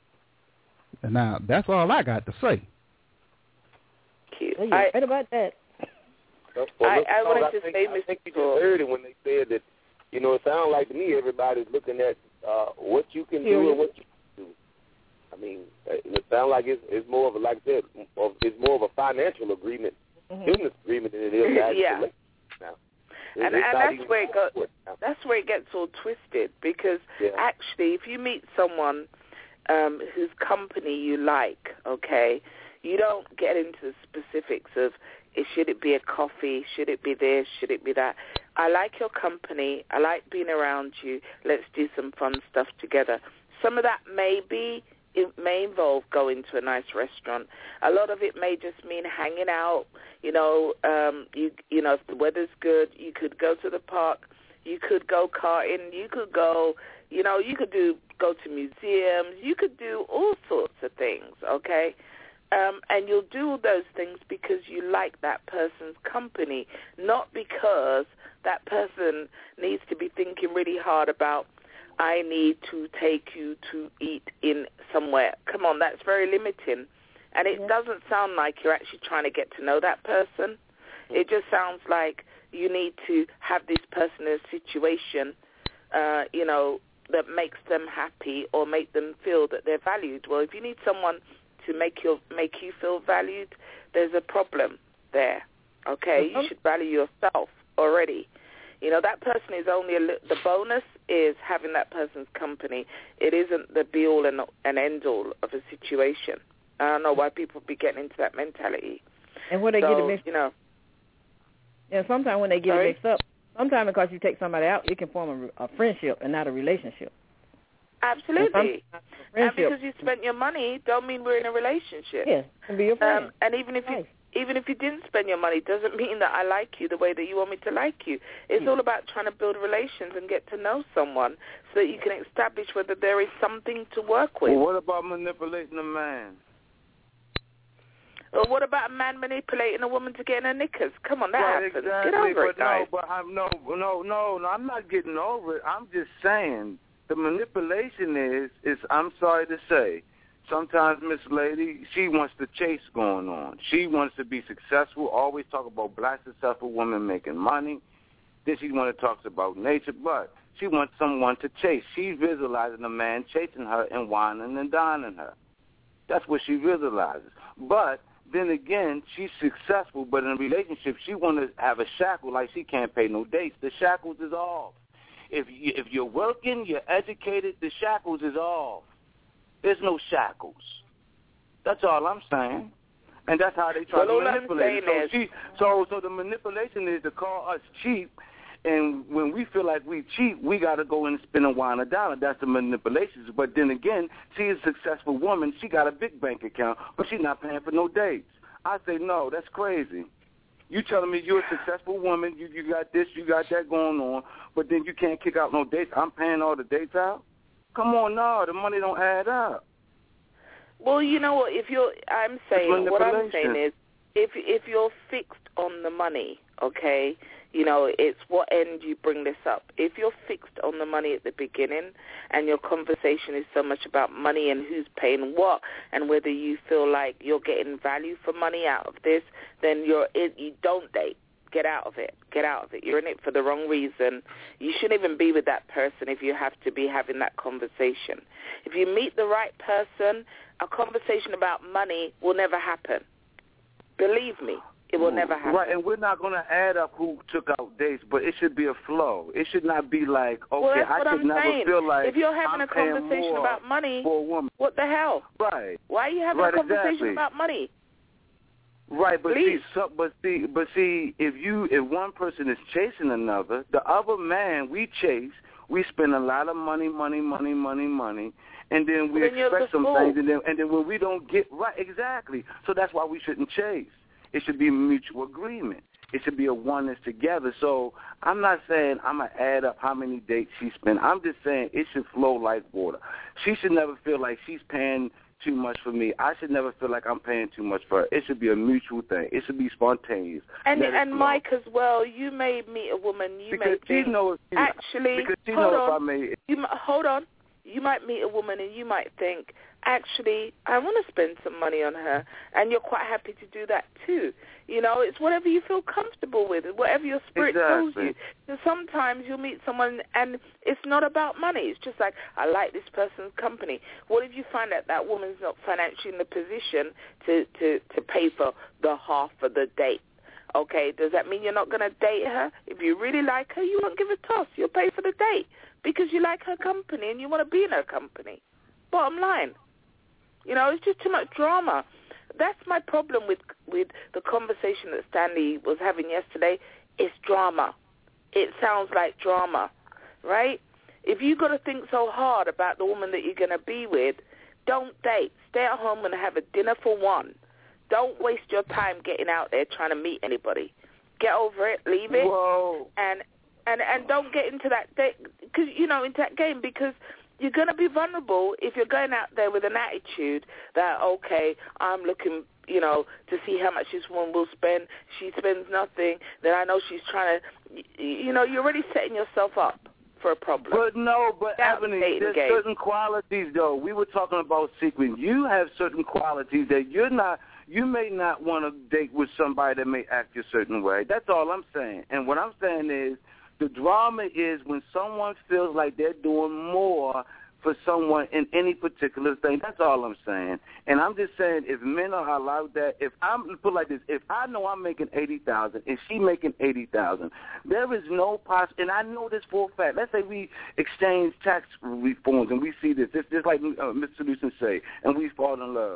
And now, that's all I got to say. Cute. Right about that. I wanted to say, I think you just heard it when they said that, you know, it sounds like to me everybody's looking at what you can do and what you can do. I mean, it sounds like it's more of a, like I said, it's more of a financial agreement, business agreement than it is actually. Now. And that's where it goes. That's where it gets all twisted because actually, if you meet someone whose company you like, okay, you don't get into the specifics of should it be a coffee, should it be this, should it be that. I like your company. I like being around you. Let's do some fun stuff together. Some of that it may involve going to a nice restaurant. A lot of it may just mean hanging out. You know, you know, if the weather's good, you could go to the park. You could go karting. You could go, you know, you could go to museums. You could do all sorts of things, okay? And you'll do those things because you like that person's company, not because that person needs to be thinking really hard about, I need to take you to eat in somewhere. Come on, that's very limiting. And it doesn't sound like you're actually trying to get to know that person. It just sounds like you need to have this person in a situation, you know, that makes them happy or make them feel that they're valued. Well, if you need someone to make you feel valued, there's a problem there, okay? You should value yourself already. You know, that person is only the bonus is having that person's company. It isn't the be-all and end-all of a situation. I don't know why people be getting into that mentality. And when they get it mixed, you know. Yeah, sometimes when they get it mixed up, Sometimes because you take somebody out, it can form a friendship and not a relationship. Absolutely. And because you spent your money, don't mean we're in a relationship. Yeah, it can be your friend. And even if you didn't spend your money, doesn't mean that I like you the way that you want me to like you. It's all about trying to build relations and get to know someone so that you can establish whether there is something to work with. Well, what about manipulating a man? Or what about a man manipulating a woman to get in her knickers? Come on, that happens. Exactly, get over it, guys. I'm not getting over it. I'm just saying the manipulation is I'm sorry to say, sometimes Miss Lady, she wants the chase going on. She wants to be successful, always talk about black successful women making money. Then she want to talk about nature, but she wants someone to chase. She's visualizing a man chasing her and whining and dining her. That's what she visualizes. But then again, she's successful, but in a relationship, she want to have a shackle like she can't pay no dates. The shackles is off. If you're working, you're educated, the shackles is off. There's no shackles. That's all I'm saying. And that's how they try to manipulate it. So the manipulation is to call us cheap, and when we feel like we cheap, we got to go and spend $1. That's the manipulation. But then again, she's a successful woman. She got a big bank account, but she's not paying for no dates. I say, no, that's crazy. You telling me you're a successful woman, you got this, you got that going on, but then you can't kick out no dates. I'm paying all the dates out? Come on, no, the money don't add up. Well, you know what? What I'm saying is, if you're fixed on the money, okay, you know, it's what end you bring this up. If you're fixed on the money at the beginning and your conversation is so much about money and who's paying what and whether you feel like you're getting value for money out of this, then you don't date. Get out of it. Get out of it. You're in it for the wrong reason. You shouldn't even be with that person if you have to be having that conversation. If you meet the right person, a conversation about money will never happen. Believe me, it will never happen. Right, and we're not going to add up who took out dates, but it should be a flow. It should not be like, okay, I should never feel like if you're having I'm a conversation about money, for a woman. What the hell? Right. Why are you having a conversation about money? Right, but see, if one person is chasing another, the other man we chase, we spend a lot of money, and then we expect some things, and then when we don't get right, exactly. So that's why we shouldn't chase. It should be a mutual agreement. It should be a oneness together. So I'm not saying I'm going to add up how many dates she spent. I'm just saying it should flow like water. She should never feel like she's paying too much for me. I should never feel like I'm paying too much for her. It should be a mutual thing. It should be spontaneous. And Mike as well, you may meet a woman, hold on. You might meet a woman and you might think, actually, I want to spend some money on her, and you're quite happy to do that too. You know, it's whatever you feel comfortable with, whatever your spirit tells you. So sometimes you'll meet someone and it's not about money. It's just like, I like this person's company. What if you find out that woman's not financially in the position to pay for the half of the date? Okay, does that mean you're not going to date her? If you really like her, you won't give a toss. You'll pay for the date because you like her company and you want to be in her company. Bottom line. You know, it's just too much drama. That's my problem with the conversation that Stanley was having yesterday. It's drama. It sounds like drama, right? If you got to think so hard about the woman that you're going to be with, don't date. Stay at home and have a dinner for one. Don't waste your time getting out there trying to meet anybody. Get over it, leave it, and don't get into that into that game, because you're going to be vulnerable if you're going out there with an attitude that, okay, I'm looking, to see how much this woman will spend. She spends nothing. Then I know she's trying to, you're already setting yourself up for a problem. But Ebony, there's certain qualities, though. We were talking about secret. You have certain qualities that you may not want to date with somebody that may act a certain way. That's all I'm saying. And what I'm saying is, the drama is when someone feels like they're doing more for someone in any particular thing. That's all I'm saying. And I'm just saying, if men are allowed that, if put it like this, if I know I'm making $80,000 and she making $80,000, there is no and I know this for a fact. Let's say we exchange tax reforms and we see this. It's just like Mr. Lucen say, and we fall in love.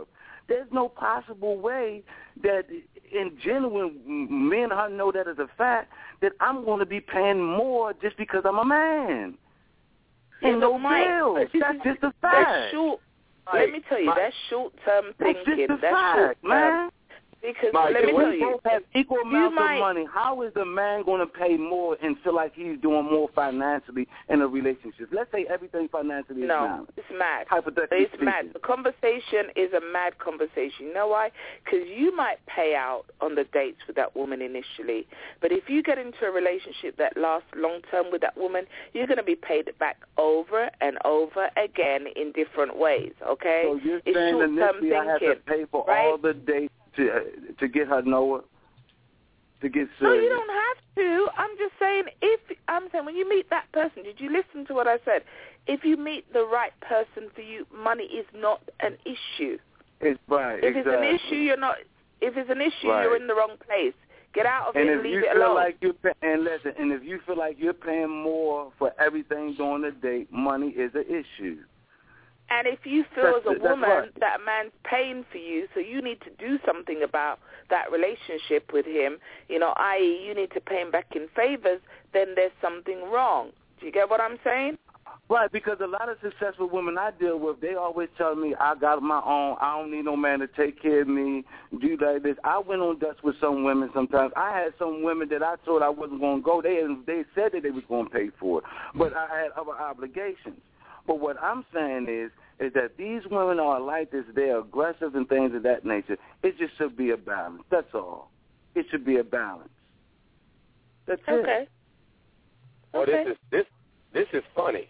There's no possible way that in genuine me and her know that as a fact that I'm going to be paying more just because I'm a man. And no bills. That's just a fact. Let me tell you, that's short-term thinking. That's fact, man. Because Mike, let me tell we you, both have equal amounts of money. How is the man going to pay more and feel like he's doing more financially in a relationship? Let's say everything financially is balanced. It's mad. Hypothetically it's mad. The conversation is a mad conversation. You know why? Because you might pay out on the dates with that woman initially, but if you get into a relationship that lasts long-term with that woman, you're going to be paid back over and over again in different ways, okay? So you're it's saying short-term initially thinking, I have to pay for all the dates to get her Noah, to get serious? No, you don't have to. I'm just saying, when you meet that person, did you listen to what I said? If you meet the right person for you, money is not an issue. It's right. If it's an issue, you're not. If it's an issue, you're in the wrong place. Get out of it and leave it alone. And if you feel like you're paying more for everything during the date, money is an issue. And if you feel as a woman that a man's paying for you, so you need to do something about that relationship with him, i.e. you need to pay him back in favors, then there's something wrong. Do you get what I'm saying? Right, because a lot of successful women I deal with, they always tell me, I got my own, I don't need no man to take care of me, do like this. I went on dates with some women sometimes. I had some women that I told I wasn't going to go. They said that they was going to pay for it, but I had other obligations. But what I'm saying is that these women are like this. They're aggressive and things of that nature. It just should be a balance. That's all. It should be a balance. That's it. Oh, this is funny.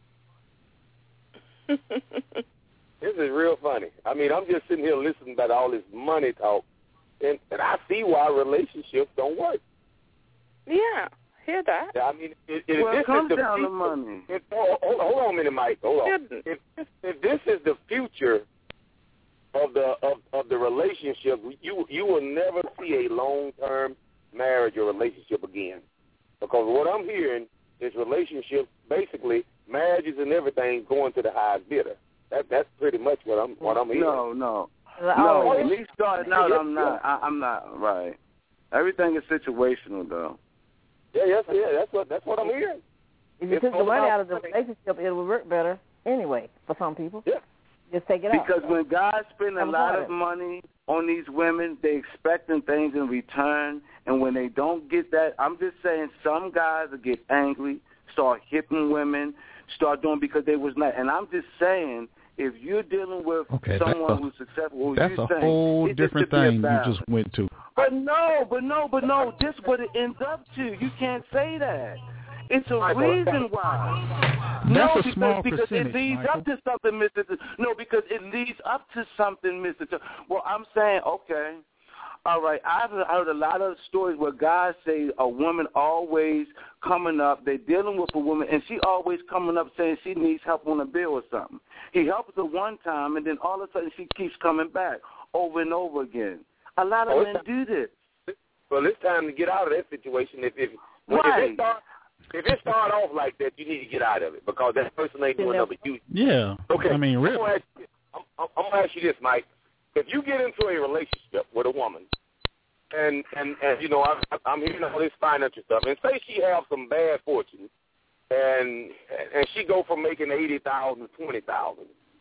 This is real funny. I mean, I'm just sitting here listening to all this money talk, and I see why relationships don't work. Yeah. Hear that? Yeah, I mean, it comes down to money. Hold on a minute, Mike. Hold on. If this is the future of the relationship, you will never see a long-term marriage or relationship again. Because what I'm hearing is relationships, basically marriages and everything, going to the highest bidder. That's pretty much what I'm hearing. No. Me starting out, I'm not right. Everything is situational, though. Yeah, that's what I'm hearing. If you took the money out of the relationship, it would work better anyway for some people. Yeah. Just take it out. Because when guys spend a lot of money on these women, they expecting things in return, and when they don't get that, I'm just saying some guys will get angry, start hitting women, start doing because they was not. And I'm just saying, if you're dealing with someone who's successful, that's a whole different thing you just went to. But no. This is what it ends up to. You can't say that. It's a reason why. That's a small because percentage, it leads up to something, Mr. No, because it leads up to something, Mr. Well, I'm saying, okay, all right, I've heard a lot of stories where guys say a woman always coming up, they're dealing with a woman, and she always coming up saying she needs help on a bill or something. He helps her one time, and then all of a sudden she keeps coming back over and over again. A lot of men do this. Well, it's time to get out of that situation. If it start off like that, you need to get out of it because that person ain't doing nothing but you. Yeah. Okay. I mean, really. I'm going to ask you this, Mike. If you get into a relationship with a woman, and I'm hearing all this financial stuff, and say she have some bad fortune, and she go from making $80,000 to $20,000.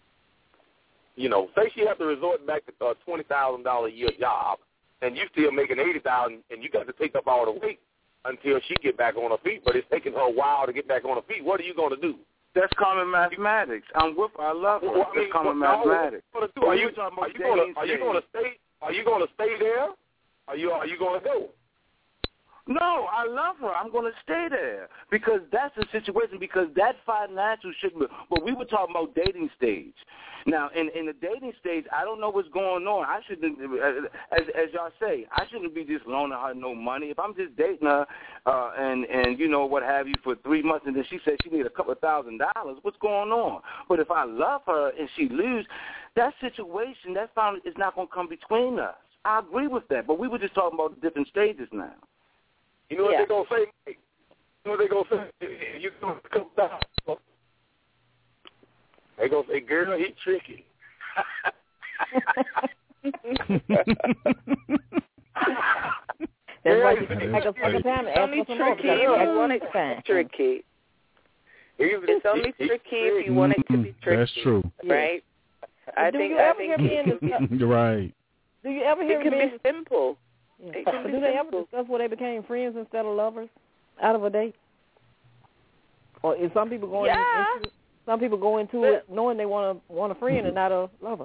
Say she have to resort back to a $20,000 a year job, and you still making $80,000, and you got to take up all the weight until she get back on her feet. But it's taking her a while to get back on her feet. What are you going to do? That's common mathematics. I'm with her. I love her. That's common mathematics. Are you going to stay? Are you going to stay there? Are you going to go? No, I love her. I'm going to stay there because that's the situation. Because that financial shit. But we were talking about dating stage. Now, in the dating stage, I don't know what's going on. I shouldn't, as y'all say, I shouldn't be just loaning her no money. If I'm just dating her and what have you for 3 months, and then she says she need a couple $1,000, what's going on? But if I love her and she lose, that situation, that family is not going to come between us. I agree with that. But we were just talking about the different stages now. You know what they're going to say? You know what they're going to say? You going to come down. They're going to say, girl, he tricky. That's why you take a second time and ask for some more. It's only tricky if you want it to be tricky. It's only tricky if you want it to be tricky. That's true. Right? Do you ever hear men right. Do you ever hear it can be simple. Yeah. It can be do they simple. ever discuss where they became friends instead of lovers out of a date? Or is some people going into it knowing they want a friend and not a lover?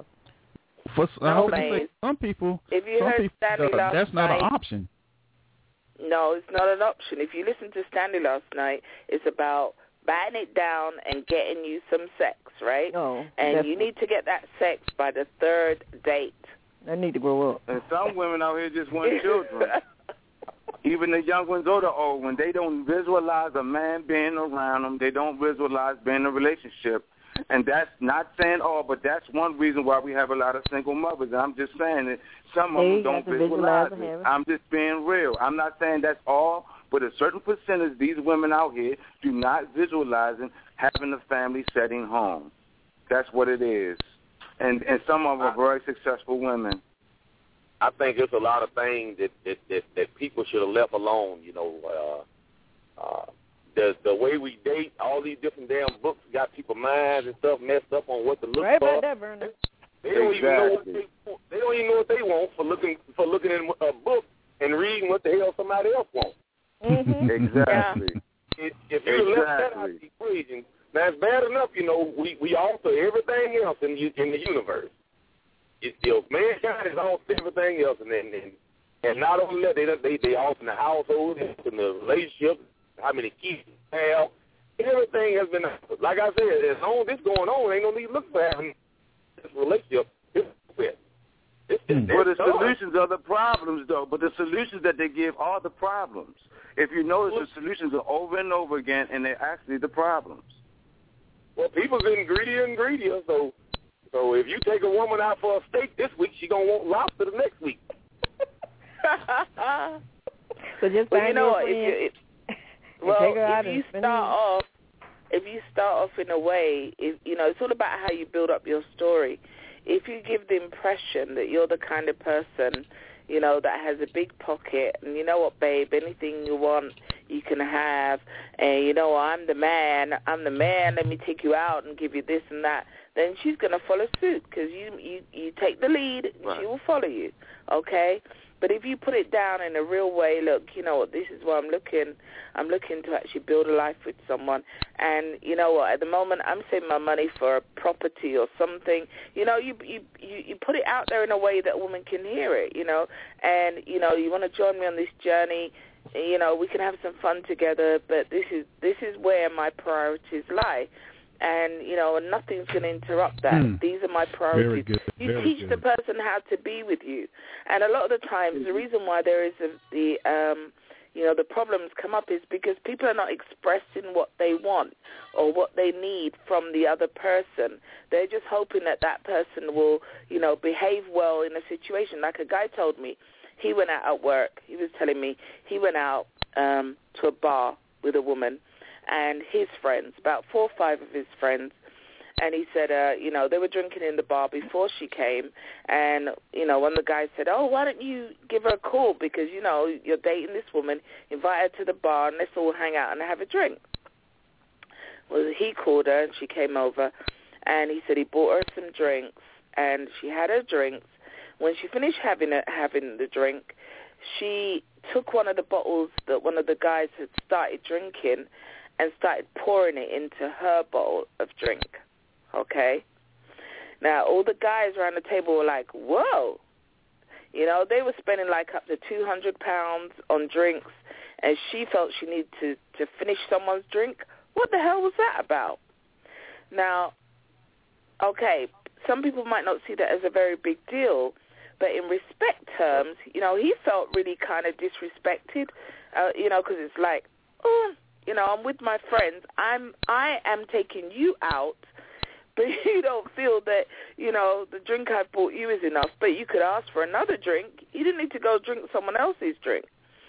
Some people, that's not an option. No, it's not an option. If you listen to Stanley last night, it's about batting it down and getting you some sex, right? And you need to get that sex by the third date. They need to grow up. And some women out here just want children. Even the young ones or the old ones, they don't visualize a man being around them. They don't visualize being in a relationship. And that's not saying all, but that's one reason why we have a lot of single mothers. And I'm just saying that some of them don't visualize it. I'm just being real. I'm not saying that's all, but a certain percentage of these women out here do not visualize having a family setting home. That's what it is. And some of them are very successful women. I think there's a lot of things that people should have left alone. You know, the way we date, all these different damn books got people's minds and stuff messed up on what to look right for. Right about that, Vernon. They don't even know what they don't even know what they want for looking in a book and reading what the hell somebody else wants. Mm-hmm. Exactly. Yeah. If you left that out of the equation, now it's bad enough, you know, we alter everything else in the universe. Mankind is alter everything else, and not only that, they alter the household and the relationship, how many kids they have. Everything has been, like I said, as long as this going on, ain't no need to look for having this relationship. Well, the solutions are the problems, though. But the solutions that they give are the problems. If you notice, the solutions are over and over again, and they're actually the problems. Well, people's getting greedier and greedier, so if you take a woman out for a steak this week, she's going to want lobster the next week. So just well, you know what, if you start off in a way, it's all about how you build up your story. If you give the impression that you're the kind of person, that has a big pocket, and you know what, babe, anything you want, you can have, and I'm the man, let me take you out and give you this and that, then she's going to follow suit because you take the lead, right. She will follow you, okay? But if you put it down in a real way, look, you know what, this is what I'm looking to actually build a life with someone. And you know what, at the moment I'm saving my money for a property or something. You put it out there in a way that a woman can hear it, and you want to join me on this journey, we can have some fun together, but this is where my priorities lie. And, and nothing's going to interrupt that. These are my priorities. Very good. You teach the person how to be with you. And a lot of the times, the reason why there is the problems come up is because people are not expressing what they want or what they need from the other person. They're just hoping that person will, behave well in a situation. Like a guy told me, he went out at work. He was telling me he went out to a bar with a woman and his friends, about 4 or 5 of his friends, and he said, they were drinking in the bar before she came, and, one of the guys said, oh, why don't you give her a call, because, you're dating this woman, invite her to the bar, and let's all hang out and have a drink. Well, he called her, and she came over, and he said he bought her some drinks, and she had her drinks. When she finished having the drink, she took one of the bottles that one of the guys had started drinking and started pouring it into her bowl of drink, okay? Now, all the guys around the table were like, whoa. They were spending like up to £200 on drinks, and she felt she needed to finish someone's drink. What the hell was that about? Now, okay, some people might not see that as a very big deal, but in respect terms, he felt really kind of disrespected, because it's like, I'm with my friends. I am taking you out, but you don't feel that, the drink I've bought you is enough, but you could ask for another drink. You didn't need to go drink someone else's drink.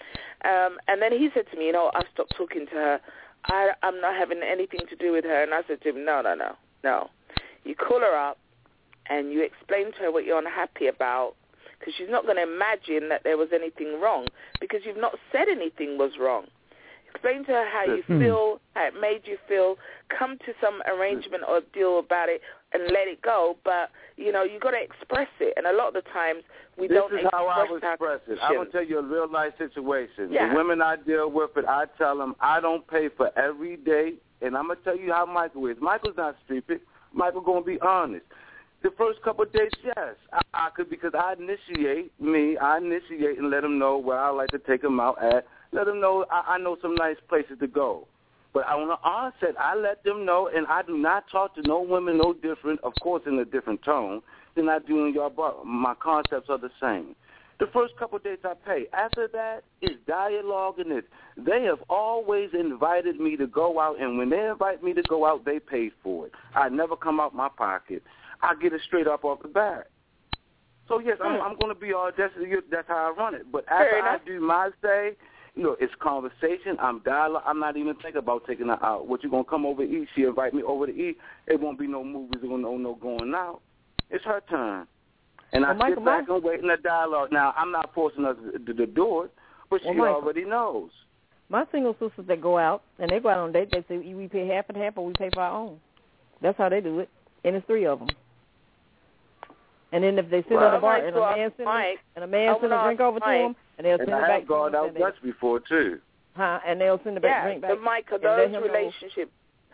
And then he said to me, I stopped talking to her. I'm not having anything to do with her. And I said to him, no. You call her up and you explain to her what you're unhappy about, because she's not going to imagine that there was anything wrong because you've not said anything was wrong. Explain to her how you feel, how it made you feel. Come to some arrangement or deal about it and let it go. But, you know, you got to express it. And a lot of the times we don't express how I would express it. I'm going to tell you a real-life situation. Yeah. The women I deal with, I tell them I don't pay for every day. And I'm going to tell you how Michael is. Michael's not stupid. Michael going to be honest. The first couple of days, yes, I could, because I initiate and let them know where I like to take them out at. Let them know I know some nice places to go. But on the onset, I let them know, and I do not talk to no women no different, of course in a different tone, than I do in your bar. My concepts are the same. The first couple of days I pay. After that, it's dialogue and it. They have always invited me to go out, and when they invite me to go out, they pay for it. I never come out my pocket. I get it straight up off the bat. So, yes, I'm going to be all that's how I run it. But after I do my say, you know, it's conversation. I'm dialogue. I'm not even thinking about taking her out. What, you going to come over to eat? She invite me over to eat. It won't be no movies or no going out. It's her turn. And I sit back and wait in the dialogue. Now, I'm not forcing her to do it, but she already knows. My single sisters that go out, and they go out on dates, they say we pay half and half or we pay for our own. That's how they do it. And it's 3 of them. And then if they sit at the bar and a man sends a drink over to them, and they'll send it back to them. And I've gone out Dutch before, too. And they'll send the drink back. But, Mike, are those relationships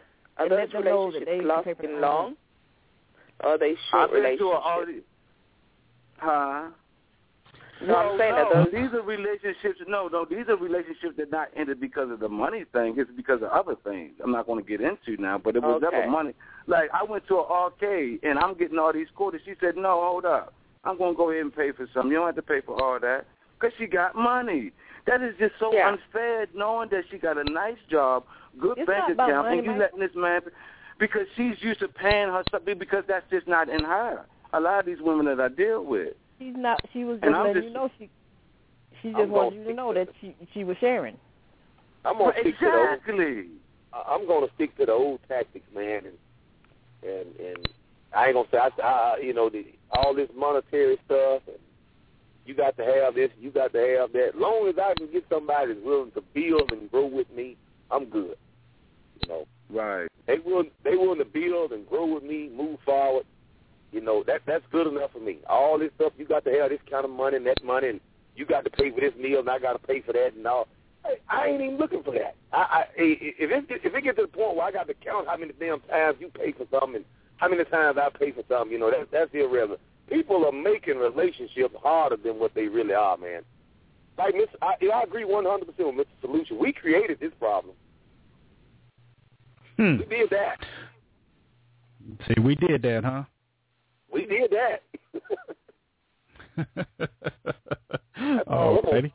lasting long? Or are they short relationships? These are relationships. No, these are relationships that not ended because of the money thing. It's because of other things I'm not going to get into now, but it was never money. Like, I went to an arcade, and I'm getting all these quarters. She said, no, hold up. I'm going to go ahead and pay for something. You don't have to pay for all that because she got money. That is just so unfair, knowing that she got a nice job, good bank account, and you letting this man, because she's used to paying her something because that's just not in her. A lot of these women that I deal with. She's not. She was just letting you know. She just wanted you to know that she was sharing. I'm gonna stick to the I'm gonna stick to the old tactics, man, and I ain't gonna say all this monetary stuff. And you got to have this, you got to have that. As long as I can get somebody that's willing to build and grow with me, I'm good. You know, right? They willing to build and grow with me, move forward. You know, that's good enough for me. All this stuff, you got to have this kind of money and that money, and you got to pay for this meal, and I got to pay for that, and all. I ain't even looking for that. If it gets to the point where I got to count how many damn times you pay for something and how many times I pay for something, you know, that's irrelevant. People are making relationships harder than what they really are, man. Like, I agree 100% with Mr. Solution. We created this problem. We did that. See, we did that, huh? We did that. Oh, Betty.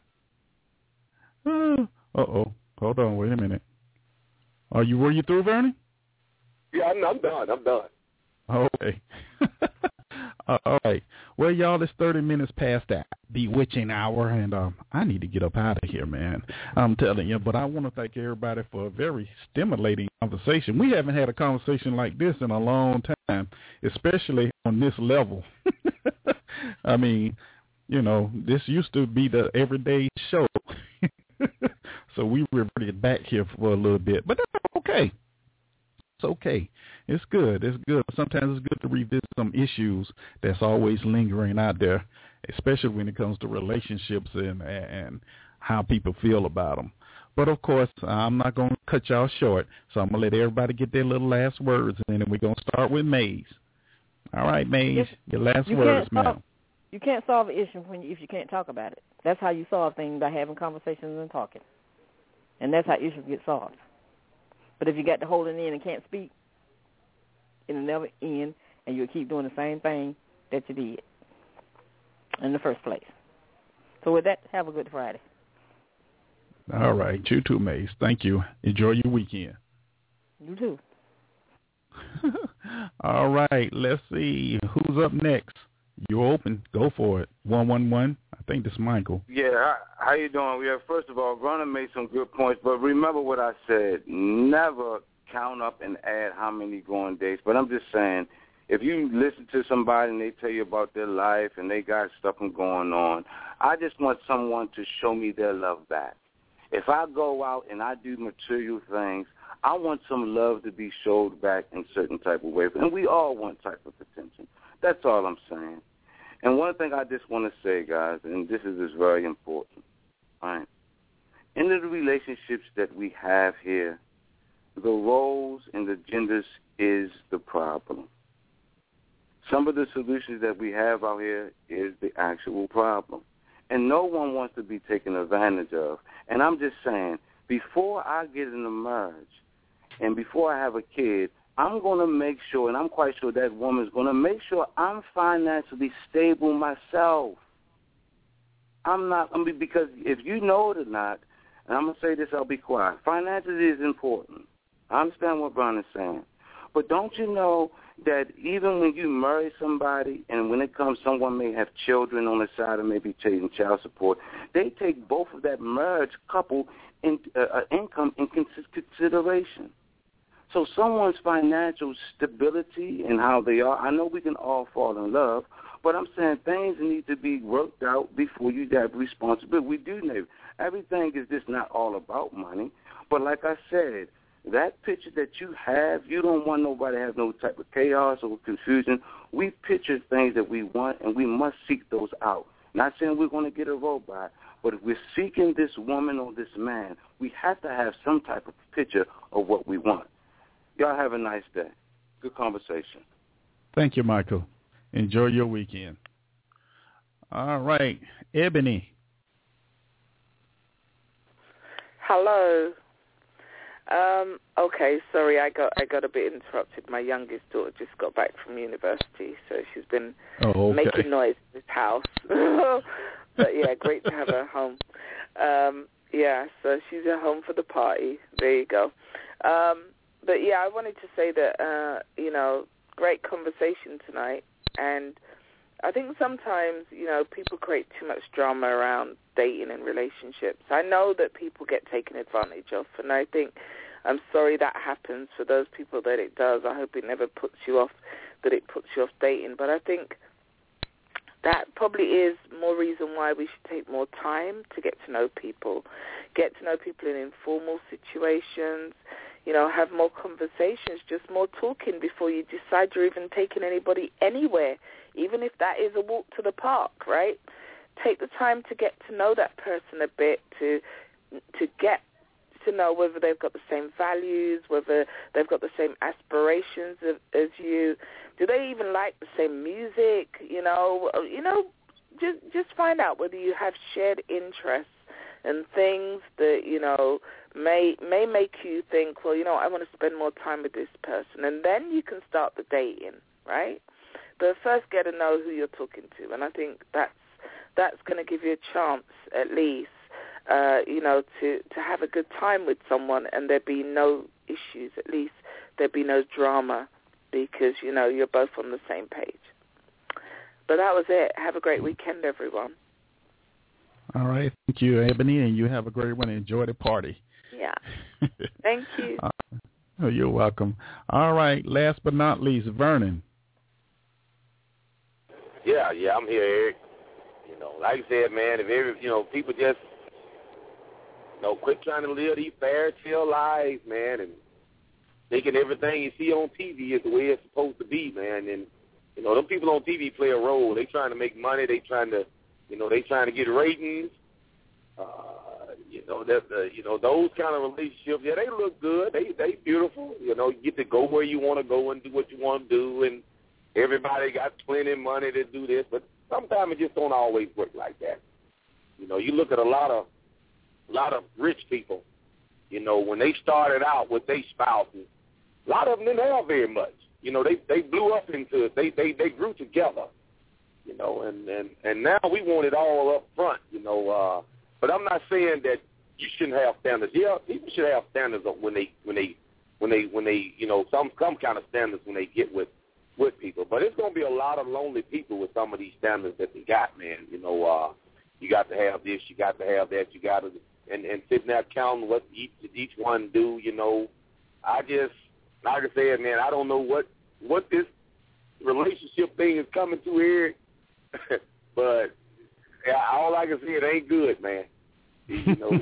Hold on. Wait a minute. Were you through, Vernie? Yeah, I'm done. Okay. All right. Well, y'all, it's 30 minutes past that bewitching hour, and I need to get up out of here, man. I'm telling you. But I want to thank everybody for a very stimulating conversation. We haven't had a conversation like this in a long time, especially on this level. I mean, you know, this used to be the everyday show. So we reverted back here for a little bit. But that's okay. It's okay. It's good. Sometimes it's good to revisit some issues that's always lingering out there, especially when it comes to relationships and how people feel about them. But, of course, I'm not going to cut y'all short, so I'm going to let everybody get their little last words, and then we're going to start with Maze. All right, Maze, your last words, ma'am. You can't solve an issue if you can't talk about it. That's how you solve things, by having conversations and talking. And that's how issues get solved. But if you got to hold it in and can't speak, it'll never end, and you'll keep doing the same thing that you did in the first place. So with that, have a good Friday. All right. You too, Mace. Thank you. Enjoy your weekend. You too. All right. Let's see. Who's up next? You're open. Go for it. 111. I think this is Michael. Yeah. How you doing? Yeah. First of all, Grunner made some good points, but remember what I said. Never count up and add how many going dates. But I'm just saying, if you listen to somebody and they tell you about their life and they got stuff going on, I just want someone to show me their love back. If I go out and I do material things, I want some love to be showed back in certain type of ways. And we all want type of attention. That's all I'm saying. And one thing I just want to say, guys, and this is very important, all right? In the relationships that we have here, the roles and the genders is the problem. Some of the solutions that we have out here is the actual problem. And no one wants to be taken advantage of. And I'm just saying, before I get in a marriage and before I have a kid, I'm going to make sure, and I'm quite sure that woman's going to make sure I'm financially stable myself. Because if you know it or not, and I'm going to say this, I'll be quiet. Financially is important. I understand what Brian is saying. But don't you know that even when you marry somebody and when it comes, someone may have children on the side and maybe taking child support, they take both of that marriage couple income in consideration. So someone's financial stability and how they are, I know we can all fall in love, but I'm saying things need to be worked out before you have responsibility. We do know everything is just not all about money. But like I said, that picture that you have, you don't want nobody to have no type of chaos or confusion. We picture things that we want, and we must seek those out. Not saying we're going to get a robot, but if we're seeking this woman or this man, we have to have some type of picture of what we want. Y'all have a nice day. Good conversation. Thank you, Michael. Enjoy your weekend. All right, Ebony. Hello. Okay, sorry, I got a bit interrupted. My youngest daughter just got back from university, so she's been making noise in this house. But yeah, great to have her home. Yeah, so she's at home for the party. There you go. But yeah, I wanted to say that, great conversation tonight. And I think sometimes, people create too much drama around dating and relationships. I know that people get taken advantage of, and I think I'm sorry that happens for those people that it does. I hope it never puts you off dating. But I think that probably is more reason why we should take more time to get to know people in informal situations, have more conversations, just more talking before you decide you're even taking anybody anywhere, even if that is a walk to the park, right? Take the time to get to know that person a bit, to get to know whether they've got the same values, whether they've got the same aspirations as you. Do they even like the same music? Just find out whether you have shared interests and things that, may make you think, well, I want to spend more time with this person. And then you can start the dating, right? But first get to know who you're talking to. And I think that's going to give you a chance, at least, to have a good time with someone and there be no issues, at least there be no drama because, you're both on the same page. But that was it. Have a great weekend, everyone. All right. Thank you, Ebony, and you have a great one. Enjoy the party. Yeah. Thank you. You're welcome. All right. Last but not least, Vernon. Yeah, I'm here, Eric. Like I said, man, if people just, quit trying to live these fairy tale lives, man, and thinking everything you see on TV is the way it's supposed to be, man. And them people on TV play a role. They trying to make money. They trying to get ratings. Those kind of relationships, yeah, they look good. They beautiful. You get to go where you want to go and do what you want to do, and everybody got plenty of money to do this, but sometimes it just don't always work like that. You look at a lot of rich people, when they started out with their spouses, a lot of them didn't have very much. They blew up into it. They grew together, and now we want it all up front, but I'm not saying that you shouldn't have standards. Yeah, people should have standards when they some kind of standards when they get with people. But it's going to be a lot of lonely people with some of these standards that they got, man. You got to have this, you got to have that, you got to, and sitting there counting what each one do. I just, like I said, man, I don't know what this relationship thing is coming to here, but all I can say, it ain't good, man. You know,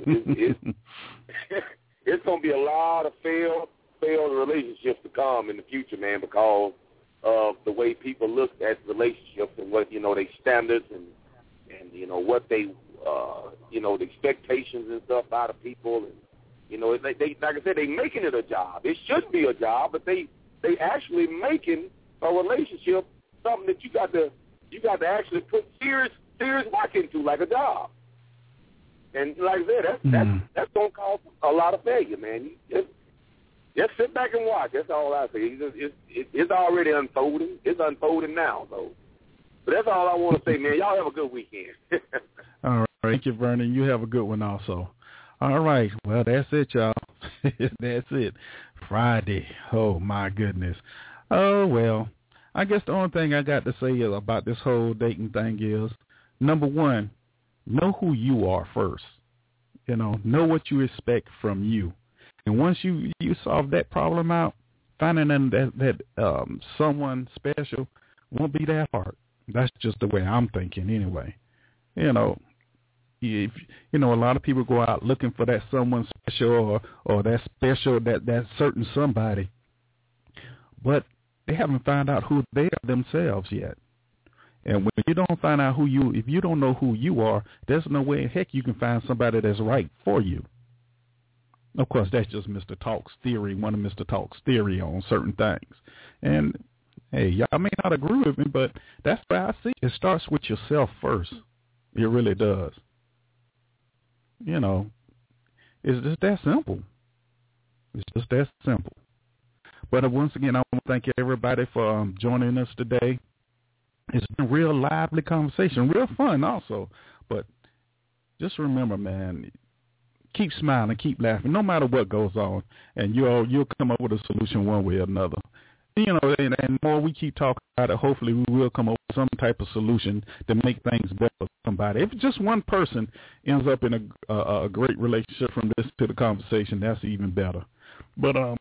it's going to be a lot of failed relationships to come in the future, man, because of the way people look at relationships and what, you know, their standards and you know, what they, you know, the expectations and stuff out of people. And, you know, they like I said, they making it a job. It should be a job, but they actually making a relationship something that you got to actually put serious work into, like a job. And like I said, that's going to cause a lot of failure, man. Just sit back and watch. That's all I say. It's already unfolding. It's unfolding now, so. But that's all I want to say, man. Y'all have a good weekend. All right. Thank you, Vernon. You have a good one also. All right. Well, that's it, y'all. That's it. Friday. Oh, my goodness. Oh, well, I guess the only thing I got to say about this whole dating thing is, number one, know who you are first. You know what you expect from you. And once you solve that problem out, finding that someone special won't be that hard. That's just the way I'm thinking anyway. You know, if a lot of people go out looking for that someone special or that special, that certain somebody, but they haven't found out who they are themselves yet. And when you don't find out if you don't know who you are, there's no way in heck you can find somebody that's right for you. Of course, that's just Mr. Talk's theory, one of Mr. Talk's theory on certain things. And, hey, y'all may not agree with me, but that's why I see it starts with yourself first. It really does. You know, it's just that simple. It's just that simple. But once again, I want to thank everybody for joining us today. It's been a real lively conversation, real fun also. But just remember, man, keep smiling, keep laughing, no matter what goes on, and you'll come up with a solution one way or another. You know, and the more we keep talking about it, hopefully we will come up with some type of solution to make things better for somebody. If just one person ends up in a great relationship from this to the conversation, that's even better. But I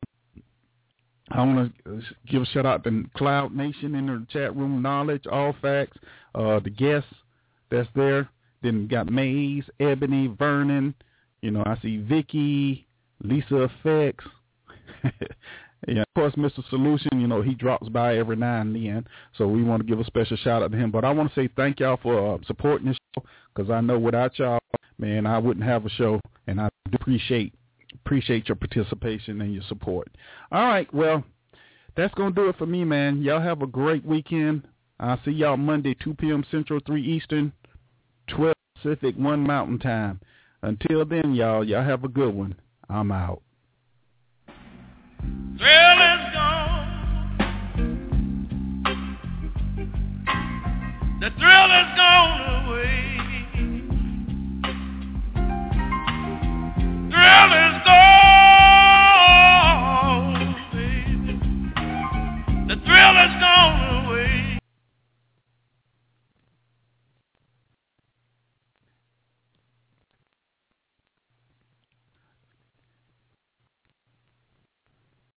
want to give a shout out to Cloud Nation in the chat room, Knowledge, All Facts, the guests that's there. Then got Maze, Ebony, Vernon. You know, I see Vicky, Lisa Effects. Yeah, of course, Mr. Solution, you know, he drops by every now and then, so we want to give a special shout-out to him. But I want to say thank y'all for supporting this show, because I know without y'all, man, I wouldn't have a show, and I appreciate your participation and your support. All right, well, that's going to do it for me, man. Y'all have a great weekend. I'll see y'all Monday, 2 p.m. Central, 3 Eastern, 12 Pacific, 1 Mountain Time. Until then, y'all have a good one. I'm out. Thrill is gone. The thrill is gone away.